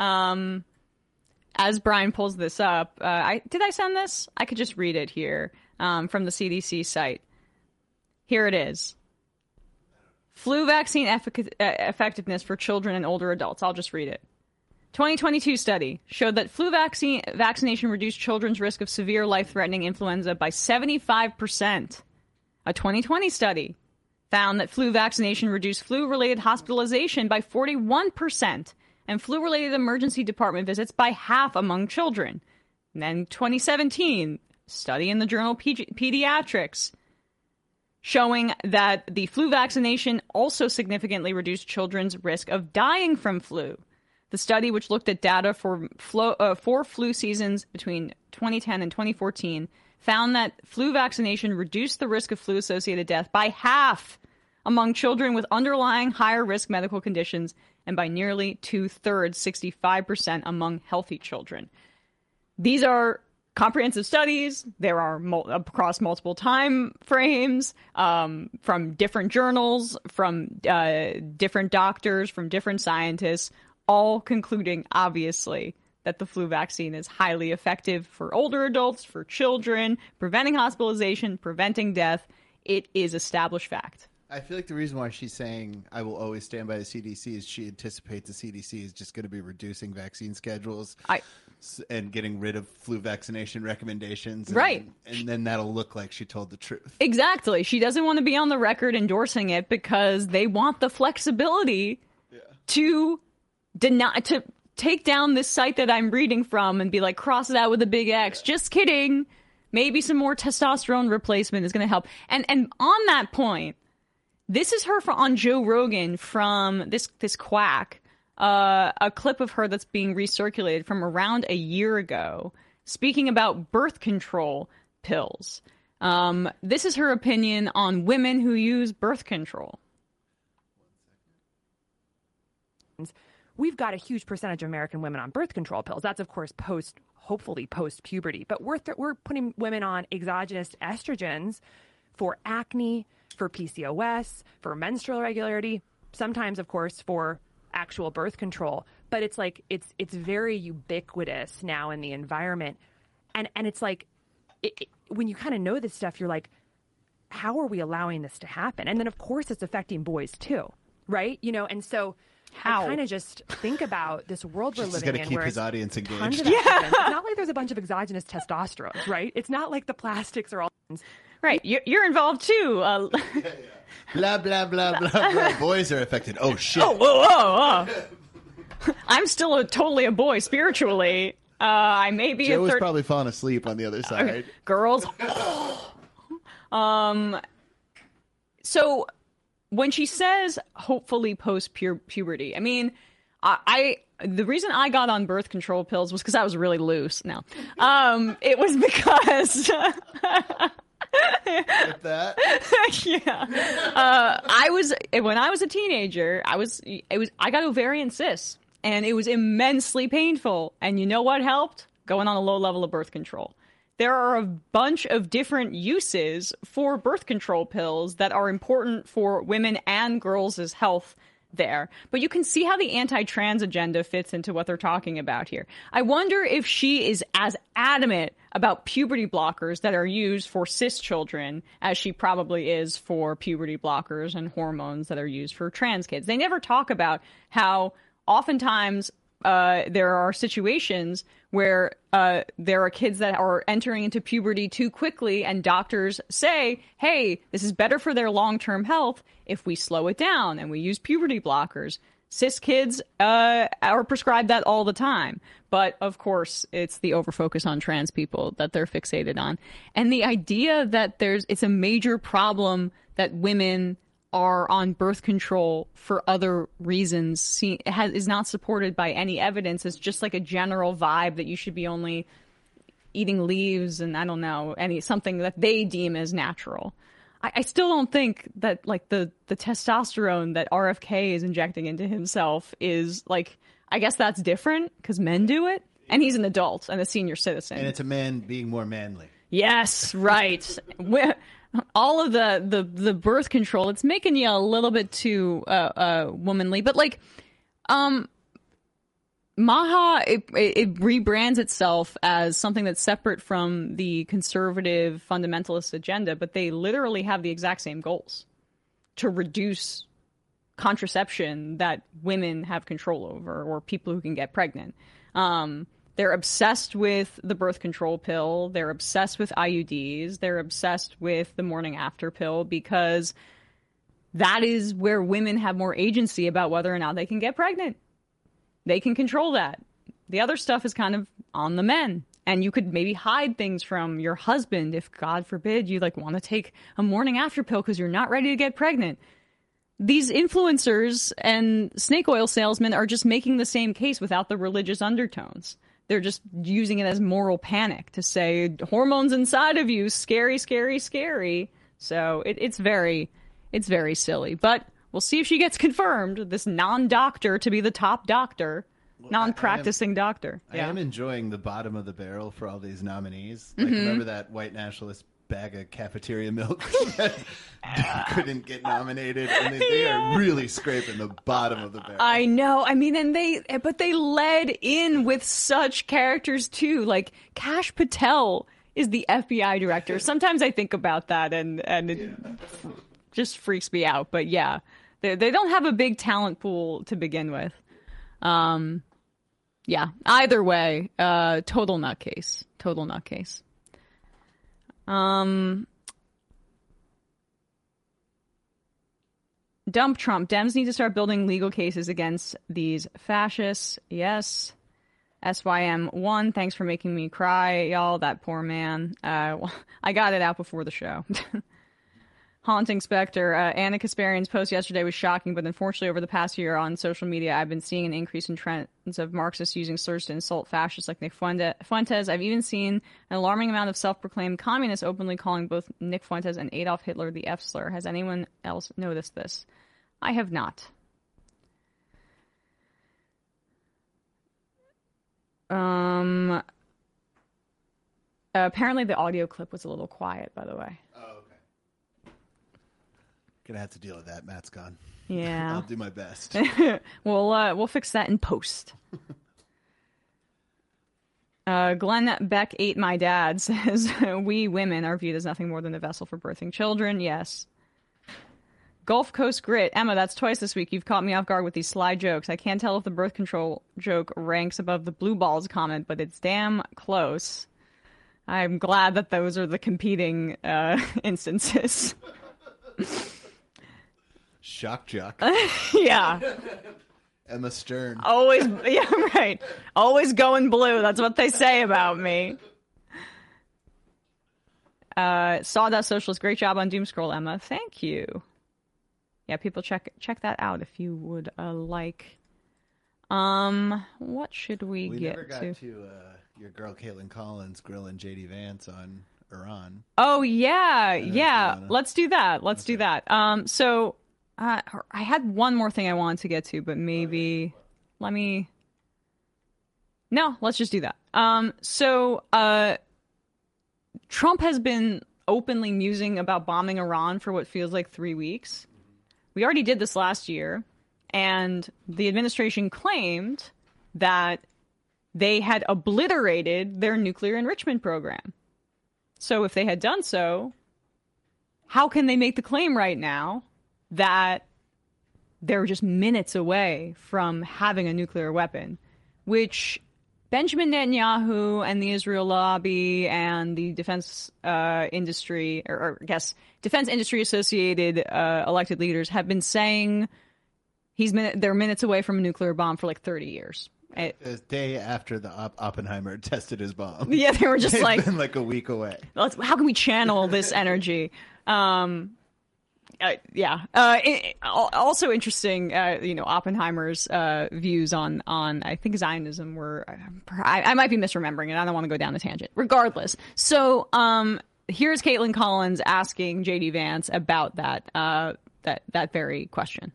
As Brian pulls this up, did I send this? I could just read it here from the CDC site. Here it is. Flu vaccine effectiveness for children and older adults. I'll just read it. 2022 study showed that flu vaccination reduced children's risk of severe life-threatening influenza by 75%. A 2020 study found that flu vaccination reduced flu-related hospitalization by 41% and flu-related emergency department visits by half among children. And then 2017 study in the journal Pediatrics showing that the flu vaccination also significantly reduced children's risk of dying from flu. The study, which looked at data for flu seasons between 2010 and 2014, found that flu vaccination reduced the risk of flu-associated death by half among children with underlying higher-risk medical conditions and by nearly 2/3, 65% among healthy children. These are comprehensive studies. There are across multiple time frames, from different journals, from different doctors, from different scientists, all concluding, obviously, that the flu vaccine is highly effective for older adults, for children, preventing hospitalization, preventing death. It is established fact. I feel like the reason why she's saying I will always stand by the CDC is she anticipates the CDC is just going to be reducing vaccine schedules and getting rid of flu vaccination recommendations. Right. And then that'll look like she told the truth. Exactly. She doesn't want to be on the record endorsing it because they want the flexibility to take down this site that I'm reading from and be like, cross it out with a big X. Just kidding. Maybe some more testosterone replacement is going to help. And on that point, this is her on Joe Rogan from this quack, a clip of her that's being recirculated from around a year ago, speaking about birth control pills. This is her opinion on women who use birth control. We've got a huge percentage of American women on birth control pills. That's, of course, hopefully post-puberty. But we're putting women on exogenous estrogens for acne, for PCOS, for menstrual irregularity, sometimes, of course, for actual birth control. But it's like it's very ubiquitous now in the environment. And it's like when you kind of know this stuff, you're like, how are we allowing this to happen? And then, of course, it's affecting boys, too, right? And so... I kind of just think about this world we're living in, keep where his audience engaged. It's not like there's a bunch of exogenous testosterone, right? It's not like the plastics are all right. You're involved too. Blah blah blah blah blah. Boys are affected. Oh shit. Oh whoa. I'm still totally a boy spiritually. I may be Joe a was probably falling asleep on the other side. Okay. Girls. So. When she says hopefully post-puberty, I mean, the reason I got on birth control pills was because I was really loose. No, it was because With that, yeah, when I was a teenager, I got ovarian cysts, and it was immensely painful. And you know what helped? Going on a low level of birth control. There are a bunch of different uses for birth control pills that are important for women and girls' health there. But you can see how the anti-trans agenda fits into what they're talking about here. I wonder if she is as adamant about puberty blockers that are used for cis children as she probably is for puberty blockers and hormones that are used for trans kids. They never talk about how oftentimes there are situations where there are kids that are entering into puberty too quickly, and doctors say, hey, this is better for their long-term health if we slow it down and we use puberty blockers. Cis kids are prescribed that all the time. But, of course, it's the overfocus on trans people that they're fixated on. And the idea that it's a major problem that women are on birth control for other reasons is not supported by any evidence. It's just like a general vibe that you should be only eating leaves and I don't know, something that they deem as natural. I still don't think that like the testosterone that RFK is injecting into himself is like, I guess that's different because men do it, and he's an adult and a senior citizen. And it's a man being more manly. Yes, right. All of the birth control, it's making you a little bit too womanly. But like, Maha, it rebrands itself as something that's separate from the conservative fundamentalist agenda, but they literally have the exact same goals: to reduce contraception that women have control over, or people who can get pregnant. They're obsessed with the birth control pill. They're obsessed with IUDs. They're obsessed with the morning after pill because that is where women have more agency about whether or not they can get pregnant. They can control that. The other stuff is kind of on the men. And you could maybe hide things from your husband if, God forbid, you like want to take a morning after pill because you're not ready to get pregnant. These influencers and snake oil salesmen are just making the same case without the religious undertones. They're just using it as moral panic to say hormones inside of you, scary, scary, scary. So it's very silly. But we'll see if she gets confirmed, this non-doctor to be the top doctor, non-practicing doctor. I am enjoying the bottom of the barrel for all these nominees. Like, remember that white nationalist bag of cafeteria milk that couldn't get nominated? And they are really scraping the bottom of the barrel. I know. I mean, but they led in with such characters too. Like Kash Patel is the FBI director. Sometimes I think about that and it just freaks me out. But yeah, they don't have a big talent pool to begin with. Yeah. Either way, total nutcase. Total nutcase. Dump Trump. Dems need to start building legal cases against these fascists. Yes. SYM1, thanks for making me cry, y'all. That poor man. I got it out before the show. Haunting Spectre. Anna Kasparian's post yesterday was shocking, but unfortunately over the past year on social media, I've been seeing an increase in trends of Marxists using slurs to insult fascists like Nick Fuentes. I've even seen an alarming amount of self-proclaimed communists openly calling both Nick Fuentes and Adolf Hitler the F slur. Has anyone else noticed this? I have not. Apparently the audio clip was a little quiet, by the way. Gonna have to deal with that. Matt's gone. Yeah. I'll do my best. We'll fix that in post. Glenn Beck ate my dad says, we women are viewed as nothing more than a vessel for birthing children. Yes. Gulf Coast Grit. Emma, that's twice this week. You've caught me off guard with these sly jokes. I can't tell if the birth control joke ranks above the blue balls comment, but it's damn close. I'm glad that those are the competing instances. Shock jock. Yeah. Emma Stern. Always, yeah, right. Always going blue. That's what they say about me. Sawdust Socialist, great job on Doomscroll, Emma. Thank you. Yeah, people check that out if you would like. What should we get never got to your girl Caitlin Collins grilling JD Vance on Iran. Oh yeah. Let's do that. Let's do that. So I had one more thing I wanted to get to, but maybe let's just do that. So Trump has been openly musing about bombing Iran for what feels like 3 weeks. We already did this last year, and the administration claimed that they had obliterated their nuclear enrichment program. So if they had done so, how can they make the claim right now that they're just minutes away from having a nuclear weapon, which Benjamin Netanyahu and the Israel lobby and the defense industry, or I guess defense industry associated elected leaders have been saying they're minutes away from a nuclear bomb for like 30 years. The day after the Oppenheimer tested his bomb. Yeah, they were just like... been like a week away. How can we channel this energy? Also interesting, Oppenheimer's views on I think Zionism were... I might be misremembering it. I don't want to go down the tangent. Regardless. So here's Caitlin Collins asking J.D. Vance about that very question.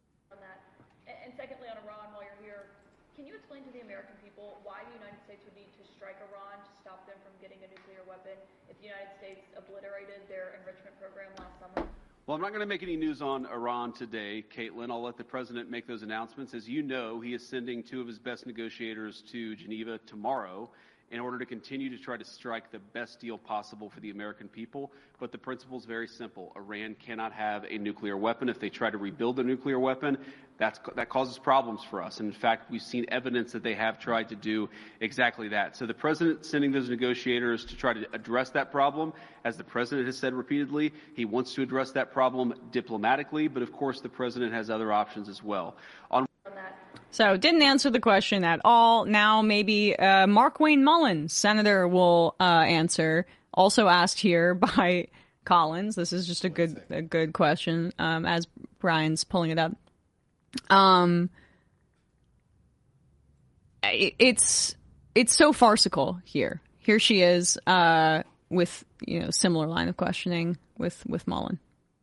Well, I'm not going to make any news on Iran today, Caitlin. I'll let the president make those announcements. As you know, he is sending 2 of his best negotiators to Geneva tomorrow in order to continue to try to strike the best deal possible for the American people. But the principle is very simple. Iran cannot have a nuclear weapon. If they try to rebuild a nuclear weapon, that causes problems for us. And in fact, we've seen evidence that they have tried to do exactly that. So the president sending those negotiators to try to address that problem, as the president has said repeatedly, he wants to address that problem diplomatically. But of course, the president has other options as well. So didn't answer the question at all. Now maybe Markwayne Mullin, senator, will answer. Also asked here by Collins. This is just a good question as Brian's pulling it up. It's so farcical here. Here she is with similar line of questioning with Mullin.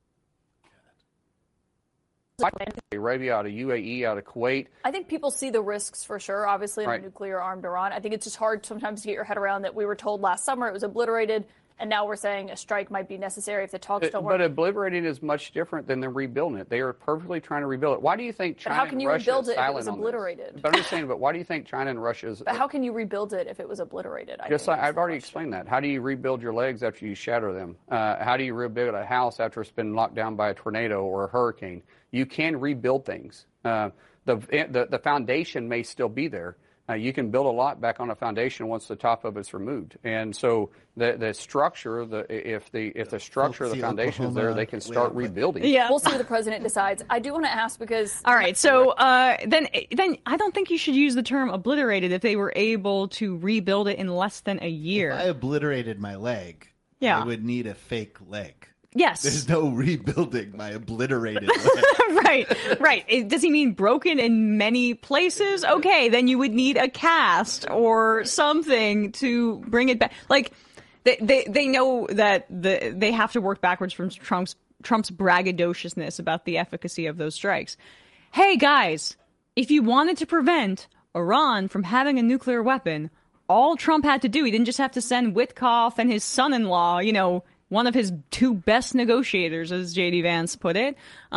Arabia, out of UAE, out of Kuwait. I think people see the risks for sure, obviously, in a nuclear-armed Iran. I think it's just hard sometimes to get your head around that we were told last summer it was obliterated, and now we're saying a strike might be necessary if the talks don't work. But obliterating is much different than rebuilding it. They are perfectly trying to rebuild it. Why do you think China how can you and Russia rebuild it if it was on obliterated? But I'm just saying, but why do you think China and Russia is... But how can you rebuild it if it was obliterated? I've already explained that. How do you rebuild your legs after you shatter them? How do you rebuild a house after it's been knocked down by a tornado or a hurricane? You can rebuild things. The foundation may still be there, You can build a lot back on a foundation once the top of it's removed. And so the structure, if the structure of the foundation is there, they can start rebuilding. Yeah, we'll see what the president decides. I do want to ask because all right, so then I don't think you should use the term obliterated if they were able to rebuild it in less than a year. If I obliterated my leg, I would need a fake leg. Yes. There's no rebuilding my obliterated leg. Right. Does he mean broken in many places? Okay, then you would need a cast or something to bring it back. Like, they know that they have to work backwards from Trump's braggadociousness about the efficacy of those strikes. Hey, guys, if you wanted to prevent Iran from having a nuclear weapon, all Trump had to do, he didn't just have to send Witkoff and his son-in-law, one of his two best negotiators, as J.D. Vance put it,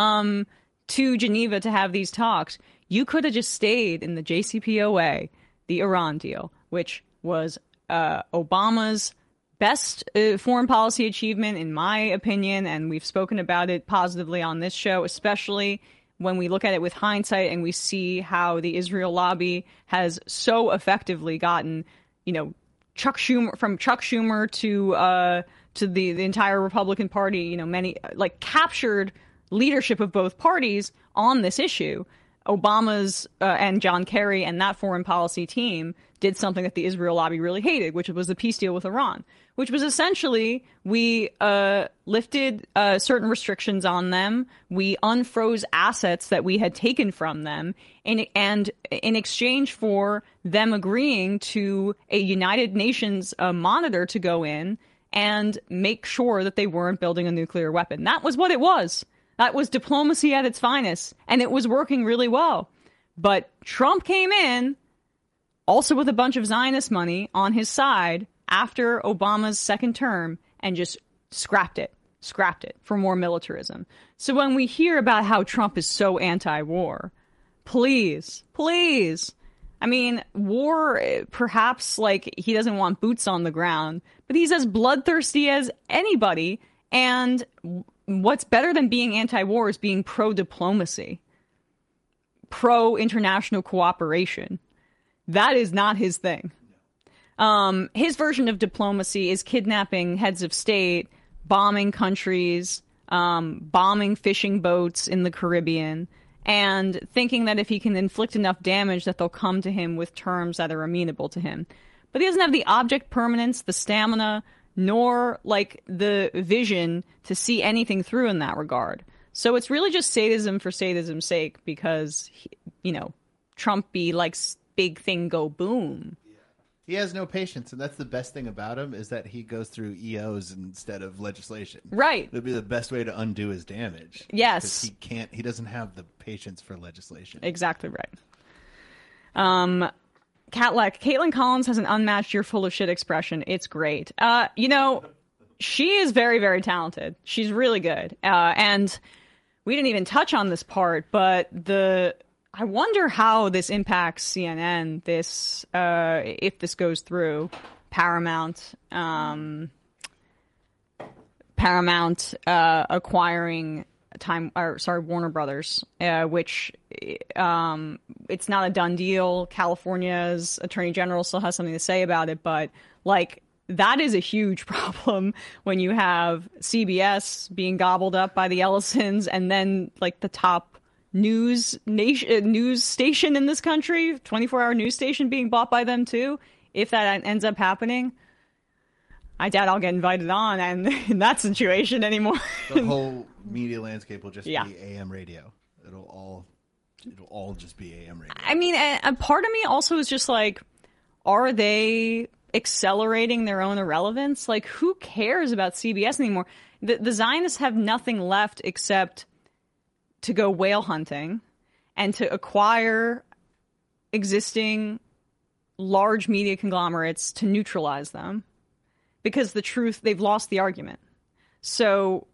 to Geneva to have these talks. You could have just stayed in the JCPOA, the Iran deal, which was Obama's best foreign policy achievement, in my opinion, and we've spoken about it positively on this show, especially when we look at it with hindsight and we see how the Israel lobby has so effectively gotten, Chuck Schumer to the entire Republican Party, many captured leadership of both parties on this issue. Obama's and John Kerry and that foreign policy team did something that the Israel lobby really hated, which was the peace deal with Iran, which was essentially we lifted certain restrictions on them. We unfroze assets that we had taken from them, and in exchange for them agreeing to a United Nations monitor to go in and make sure that they weren't building a nuclear weapon. That was what it was. That was diplomacy at its finest, and it was working really well. But Trump came in, also with a bunch of Zionist money on his side after Obama's second term, and just scrapped it for more militarism. So when we hear about how Trump is so anti-war, please, I mean, war, perhaps he doesn't want boots on the ground, but he's as bloodthirsty as anybody. And what's better than being anti-war is being pro-diplomacy, pro-international cooperation. That is not his thing. His version of diplomacy is kidnapping heads of state, bombing countries, bombing fishing boats in the Caribbean, and thinking that if he can inflict enough damage that they'll come to him with terms that are amenable to him. But he doesn't have the object permanence, the stamina, nor the vision to see anything through in that regard. So it's really just sadism for sadism's sake because, Trump be big thing go boom. He has no patience, and that's the best thing about him is that he goes through EOs instead of legislation. Right. It would be the best way to undo his damage. Yes. Because he doesn't have the patience for legislation. Exactly right. Caitlin Collins has an unmatched "you're full of shit" expression. It's great. She is very, very talented. She's really good. And we didn't even touch on this part, but I wonder how this impacts CNN, if this goes through. Paramount acquiring Warner Brothers, which it's not a done deal. California's Attorney General still has something to say about it, but that is a huge problem when you have CBS being gobbled up by the Ellisons and then the top news station in this country, 24-hour news station, being bought by them too. If that ends up happening, I doubt I'll get invited on in that situation anymore. The whole media landscape will just be AM radio. It'll all just be AM radio. I mean, a part of me also is just are they accelerating their own irrelevance? Who cares about CBS anymore? The Zionists have nothing left except to go whale hunting and to acquire existing large media conglomerates to neutralize them, because they've lost the argument. So,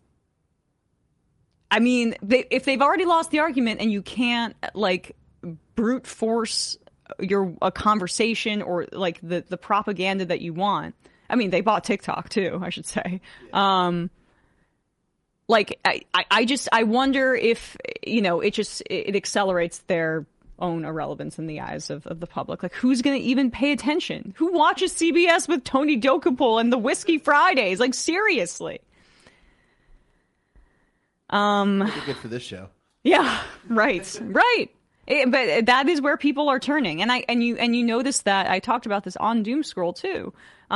I mean, if they've already lost the argument and you can't brute force a conversation or the propaganda that you want. I mean, they bought TikTok too, I should say. Yeah. I wonder if, it accelerates their own irrelevance in the eyes of the public. Like, who's going to even pay attention? Who watches CBS with Tony Dokapol and the Whiskey Fridays? Like, seriously. Pretty good for this show. Yeah, right. But that is where people are turning. And you notice that I talked about this on Doomscroll too.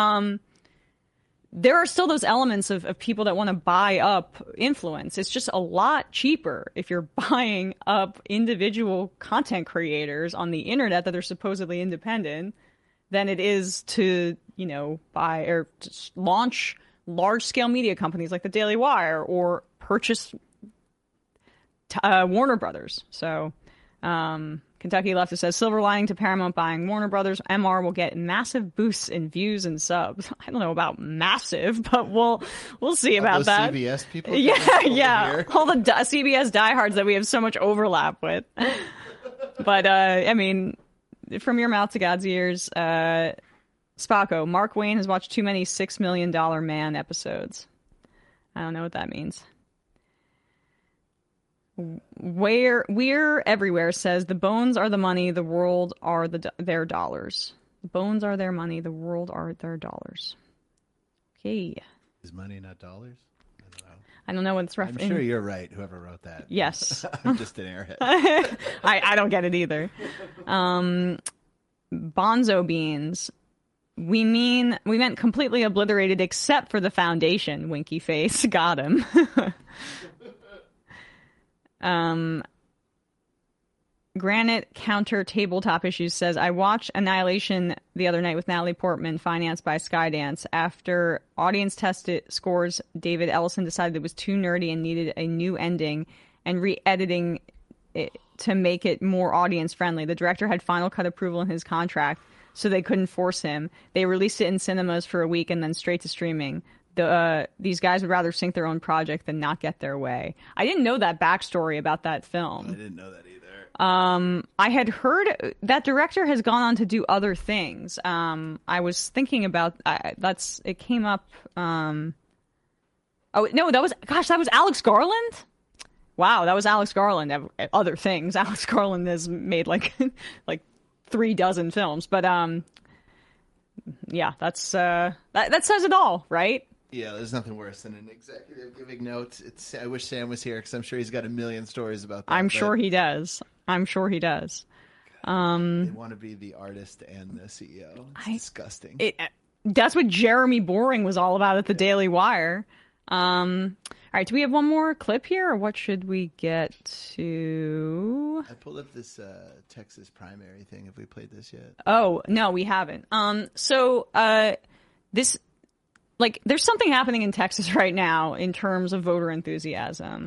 There are still those elements of people that want to buy up influence. It's just a lot cheaper if you're buying up individual content creators on the internet that are supposedly independent than it is to, buy or launch large-scale media companies like the Daily Wire or purchase Warner Brothers. So Kentucky Leftist says, silver lining to Paramount buying Warner Brothers, MR will get massive boosts in views and subs. I don't know about massive, but we'll see about that. CBS people? Yeah. All the CBS diehards that we have so much overlap with. But, from your mouth to God's ears, Spacco, Mark Wayne has watched too many $6 Million Man episodes. I don't know what that means. We're everywhere says the bones are the money, the world are their dollars. The bones are their money, the world are their dollars. Okay. Is money not dollars? I don't know what it's referencing. I'm sure you're right, whoever wrote that. Yes. I'm just an airhead. I don't get it either. Bonzo beans. We meant completely obliterated except for the foundation, winky face. Got him. Granite Counter Tabletop Issues says, I watched Annihilation the other night with Natalie Portman, financed by Skydance. After audience tested scores, David Ellison decided it was too nerdy and needed a new ending and re-editing it to make it more audience friendly. The director had final cut approval in his contract, so they couldn't force him. They released it in cinemas for a week and then straight to streaming. These guys would rather sink their own project than not get their way. I didn't know that backstory about that film. I didn't know that either. I had heard that director has gone on to do other things. I was thinking about it came up. Oh no, that was Alex Garland. Wow, that was Alex Garland. Other things. Alex Garland has made like 36 films, but yeah, that says it all, right? Yeah, there's nothing worse than an executive giving notes. I wish Sam was here because I'm sure he's got a million stories about that. I'm sure he does. They want to be the artist and the CEO. It's disgusting. That's what Jeremy Boring was all about at the Daily Wire. All right, do we have one more clip here, or what should we get to? I pulled up this Texas primary thing. Have we played this yet? Oh, no, we haven't. This, there's something happening in Texas right now in terms of voter enthusiasm.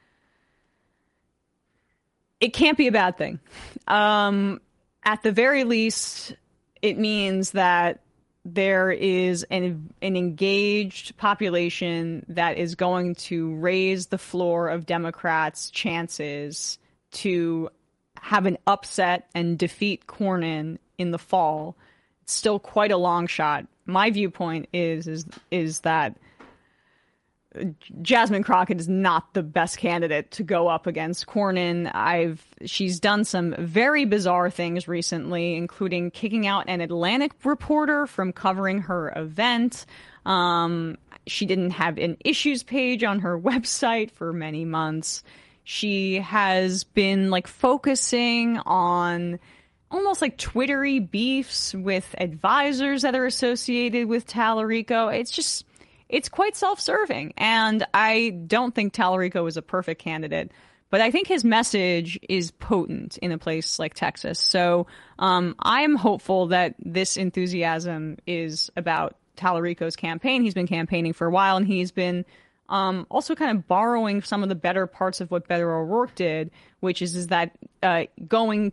It can't be a bad thing. At the very least, it means that there is an engaged population that is going to raise the floor of Democrats' chances to have an upset and defeat Cornyn in the fall. It's still quite a long shot. My viewpoint is that Jasmine Crockett is not the best candidate to go up against Cornyn. She's done some very bizarre things recently, including kicking out an Atlantic reporter from covering her event. She didn't have an issues page on her website for many months. She has been focusing on almost Twittery beefs with advisors that are associated with Tallarico. It's quite self-serving, and I don't think Tallarico is a perfect candidate, but I think his message is potent in a place like Texas. So I'm hopeful that this enthusiasm is about Tallarico's campaign. He's been campaigning for a while, and he's been also kind of borrowing some of the better parts of what Beto O'Rourke did, which is that going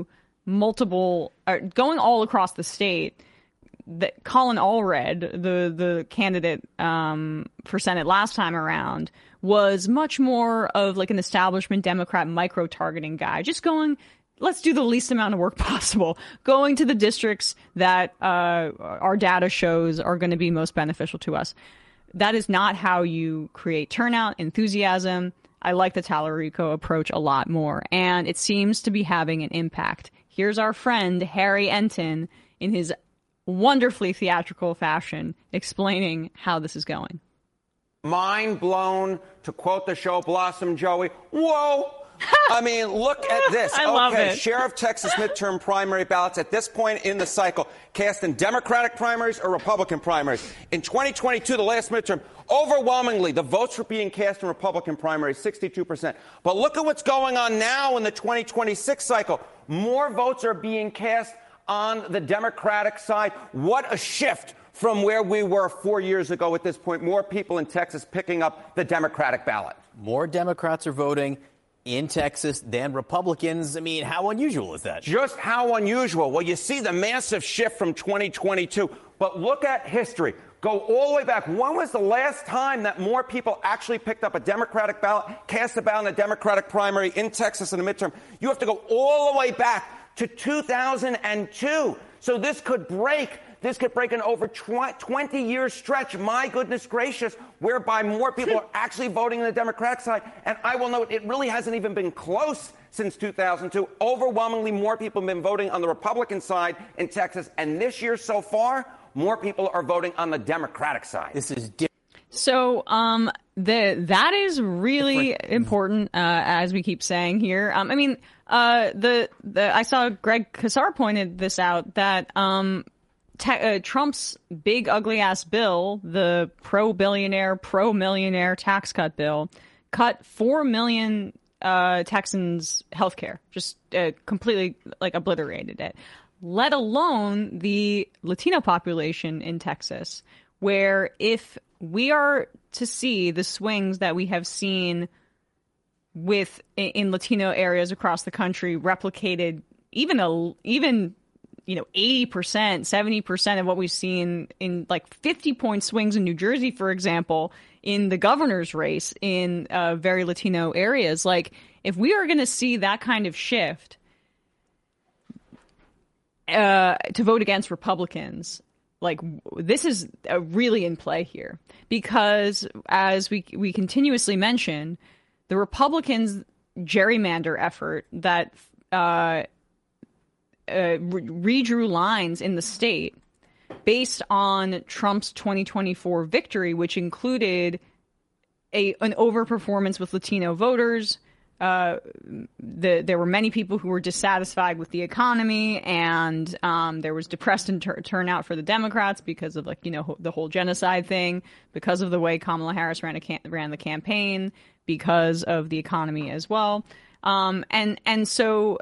all across the state. That Colin Allred, the candidate for Senate last time around, was much more of an establishment Democrat micro-targeting guy. Just going, let's do the least amount of work possible. Going to the districts that our data shows are going to be most beneficial to us. That is not how you create turnout, enthusiasm. I like the Tallarico approach a lot more, and it seems to be having an impact. Here's our friend Harry Enton in his wonderfully theatrical fashion explaining how this is going. Mind blown, to quote the show Blossom Joey. Whoa! I mean, look at this. I love it. Share of Texas midterm primary ballots at this point in the cycle cast in Democratic primaries or Republican primaries. In 2022, the last midterm, overwhelmingly, the votes were being cast in Republican primaries, 62%. But look at what's going on now in the 2026 cycle. More votes are being cast on the Democratic side. What a shift from where we were 4 years ago at this point. More people in Texas picking up the Democratic ballot. More Democrats are voting in Texas than Republicans. I mean, how unusual is that? Just how unusual? Well, you see the massive shift from 2022. But look at history. Go all the way back. When was the last time that more people actually picked up a Democratic ballot, cast a ballot in a Democratic primary in Texas in a midterm? You have to go all the way back to 2002. So this could break an over 20-year stretch, my goodness gracious, whereby more people are actually voting on the Democratic side. And I will note, it really hasn't even been close since 2002. Overwhelmingly more people have been voting on the Republican side in Texas. And this year so far, more people are voting on the Democratic side. This is So that is really important, as we keep saying here. I saw Greg Casar pointed this out, that Trump's big ugly ass bill, the pro-billionaire, pro-millionaire tax cut bill, cut 4 million Texans' healthcare, just completely obliterated it. Let alone the Latino population in Texas, where if we are to see the swings that we have seen in Latino areas across the country replicated, even 80%, 70% of what we've seen in 50-point swings in New Jersey, for example, in the governor's race in very Latino areas. If we are going to see that kind of shift to vote against Republicans, this is really in play here, because as we continuously mention, the Republicans' gerrymander effort that redrew lines in the state based on Trump's 2024 victory, which included an overperformance with Latino voters. There were many people who were dissatisfied with the economy, and there was depressed turnout for the Democrats because of the whole genocide thing, because of the way Kamala Harris ran the campaign, because of the economy as well. So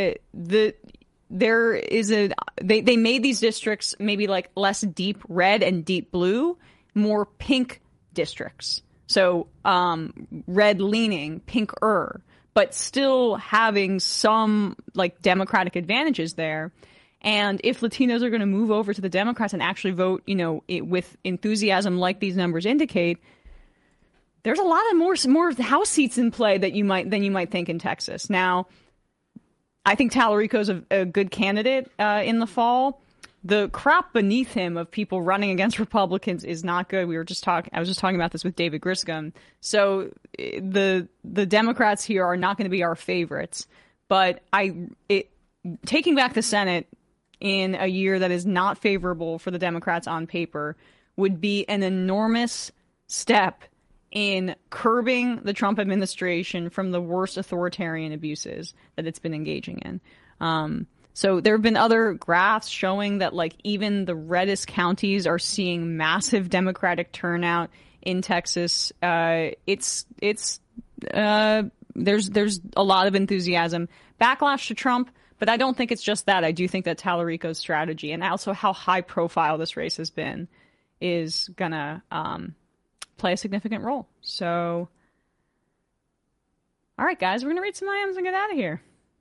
they made these districts maybe less deep red and deep blue, more pink districts. So red leaning, pinker, but still having some Democratic advantages there. And if Latinos are going to move over to the Democrats and actually vote, with enthusiasm like these numbers indicate, there's a lot of more House seats in play than you might think in Texas. Now, I think Tallarico's a good candidate in the fall. The crop beneath him of people running against Republicans is not good. I was just talking about this with David Griscom. So the Democrats here are not going to be our favorites. But taking back the Senate in a year that is not favorable for the Democrats on paper would be an enormous step in curbing the Trump administration from the worst authoritarian abuses that it's been engaging in. So there have been other graphs showing that even the reddest counties are seeing massive Democratic turnout in Texas. There's a lot of enthusiasm, backlash to Trump, but I don't think it's just that. I do think that Tallarico's strategy and also how high profile this race has been is gonna play a significant role. So, all right, guys, we're gonna read some IMs and get out of here.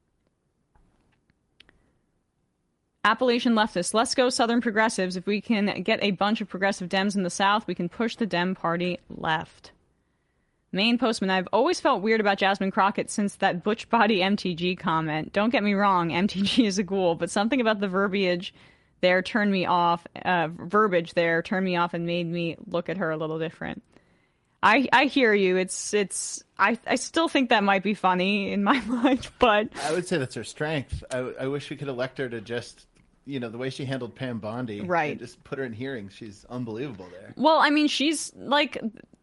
Appalachian leftists, let's go Southern progressives. If we can get a bunch of progressive Dems in the South, we can push the Dem party left. Maine Postman, I've always felt weird about Jasmine Crockett since that butch body MTG comment. Don't get me wrong, MTG is a ghoul, but something about the verbiage there turned me off and made me look at her a little different. I hear you. I still think that might be funny in my mind, but I would say that's her strength. I wish we could elect her to just, the way she handled Pam Bondi, right? And just put her in hearings. She's unbelievable there. Well, I mean, she's like,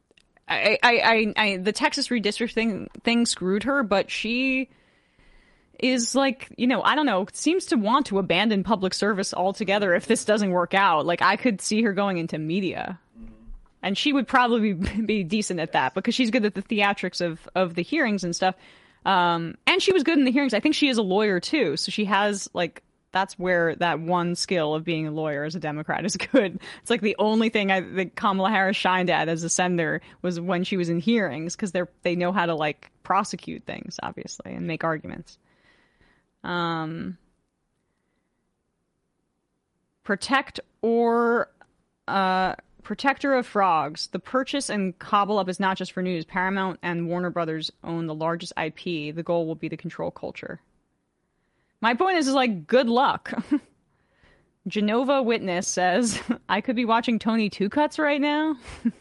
the Texas redistricting thing screwed her, but she is like, I don't know, seems to want to abandon public service altogether if this doesn't work out. Like, I could see her going into media. And she would probably be decent at that because she's good at the theatrics of the hearings and stuff. And she was good in the hearings. I think she is a lawyer, too. So she has, like, that's where that one skill of being a lawyer as a Democrat is good. It's like the only thing that Kamala Harris shined at as a senator was when she was in hearings because they know how to, like, prosecute things, obviously, and make arguments. Protector of Frogs. The purchase and cobble up is not just for news. Paramount and Warner Brothers own the largest IP. The goal will be to control culture. My point is like, good luck. Genova Witness says, I could be watching Tony Two Cuts right now.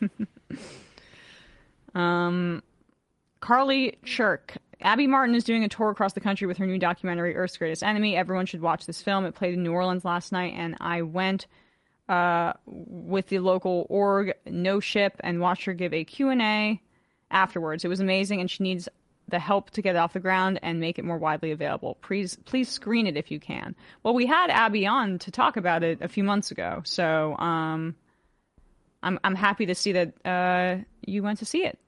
Carly Chirk. Abby Martin is doing a tour across the country with her new documentary, Earth's Greatest Enemy. Everyone should watch this film. It played in New Orleans last night, and I went with the local org, No Ship, and watched her give a Q&A afterwards. It was amazing, and she needs the help to get it off the ground and make it more widely available. Please screen it if you can. Well, we had Abby on to talk about it a few months ago, so I'm happy to see that you went to see it.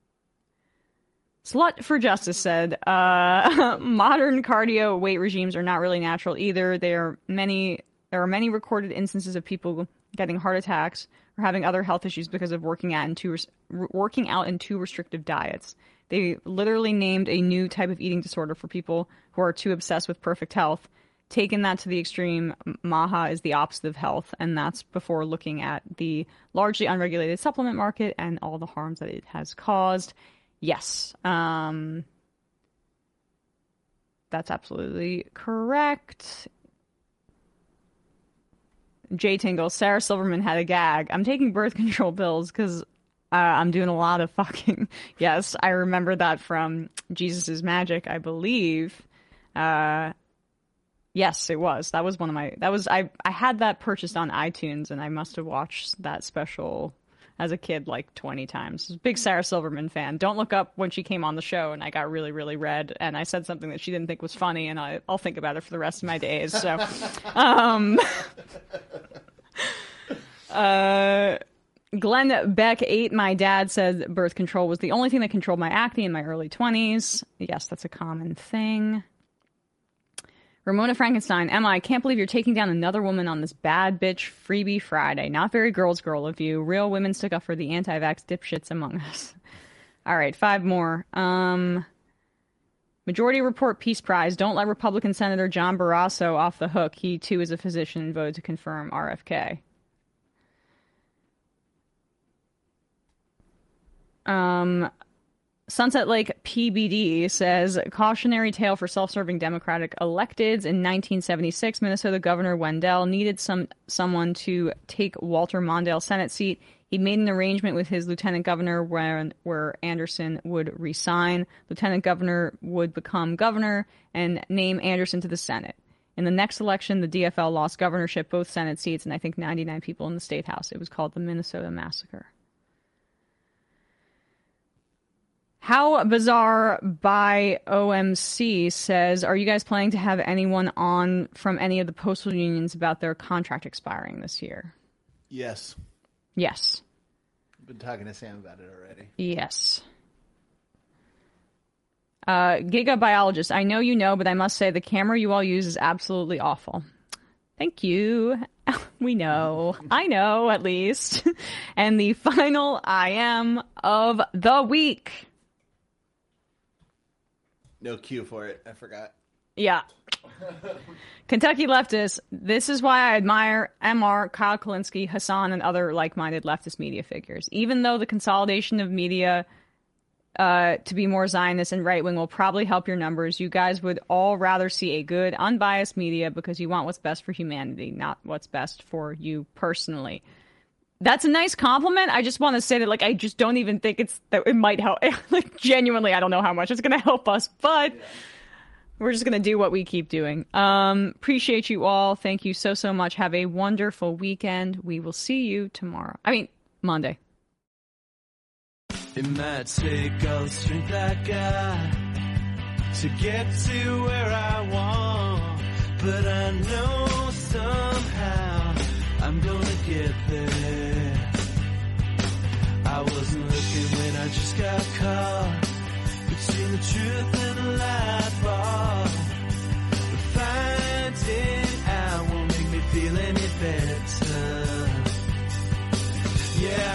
Slut for Justice said, modern cardio weight regimes are not really natural either. There are many recorded instances of people getting heart attacks or having other health issues because of working out in too restrictive diets. They literally named a new type of eating disorder for people who are too obsessed with perfect health. Taking that to the extreme, MAHA is the opposite of health, and that's before looking at the largely unregulated supplement market and all the harms that it has caused. Yes, that's absolutely correct. Jay Tingle, Sarah Silverman had a gag. I'm taking birth control pills because I'm doing a lot of fucking. Yes, I remember that from Jesus is Magic, I believe. Yes, it was. That was one of my. That was I had that purchased on iTunes, and I must have watched that special as a kid like 20 times. I was a big Sarah Silverman fan. Don't look up when she came on the show, and I got really, really red, and I said something that she didn't think was funny, and I'll think about it for the rest of my days. So, Glenn Beck 8, my dad said birth control was the only thing that controlled my acne in my early 20s. Yes, that's a common thing. Ramona Frankenstein, Emma, I can't believe you're taking down another woman on this bad bitch freebie Friday. Not very girls girl of you. Real women stick up for the anti-vax dipshits among us. All right, 5 more. Majority Report Peace Prize. Don't let Republican Senator John Barrasso off the hook. He, too, is a physician and voted to confirm RFK. Sunset Lake PBD says, cautionary tale for self-serving Democratic electeds. In 1976, Minnesota Governor Wendell needed someone to take Walter Mondale's Senate seat. He made an arrangement with his lieutenant governor where Anderson would resign. Lieutenant governor would become governor and name Anderson to the Senate. In the next election, the DFL lost governorship, both Senate seats, and I think 99 people in the state house. It was called the Minnesota Massacre. How Bizarre by OMC says, are you guys planning to have anyone on from any of the postal unions about their contract expiring this year? Yes. Yes. I've been talking to Sam about it already. Yes. Gigabiologist, I know you know, but I must say the camera you all use is absolutely awful. Thank you. We know. I know, at least. And the final I am of the week. No cue for it. I forgot. Yeah. Kentucky leftists. This is why I admire MR, Kyle Kulinski, Hassan, and other like-minded leftist media figures. Even though the consolidation of media to be more Zionist and right-wing will probably help your numbers, you guys would all rather see a good, unbiased media because you want what's best for humanity, not what's best for you personally. That's a nice compliment. I just want to say that, like, I just don't even think that it might help. Like, genuinely, I don't know how much it's going to help us, but we're just going to do what we keep doing. Appreciate you all. Thank you so much. Have a wonderful weekend. We will see you tomorrow. Monday. It might take all the strength I got to get to where I want, but I know somehow I'm gonna get there. I wasn't looking when I just got caught between the truth and the light bar, but finding out won't make me feel any better. Yeah.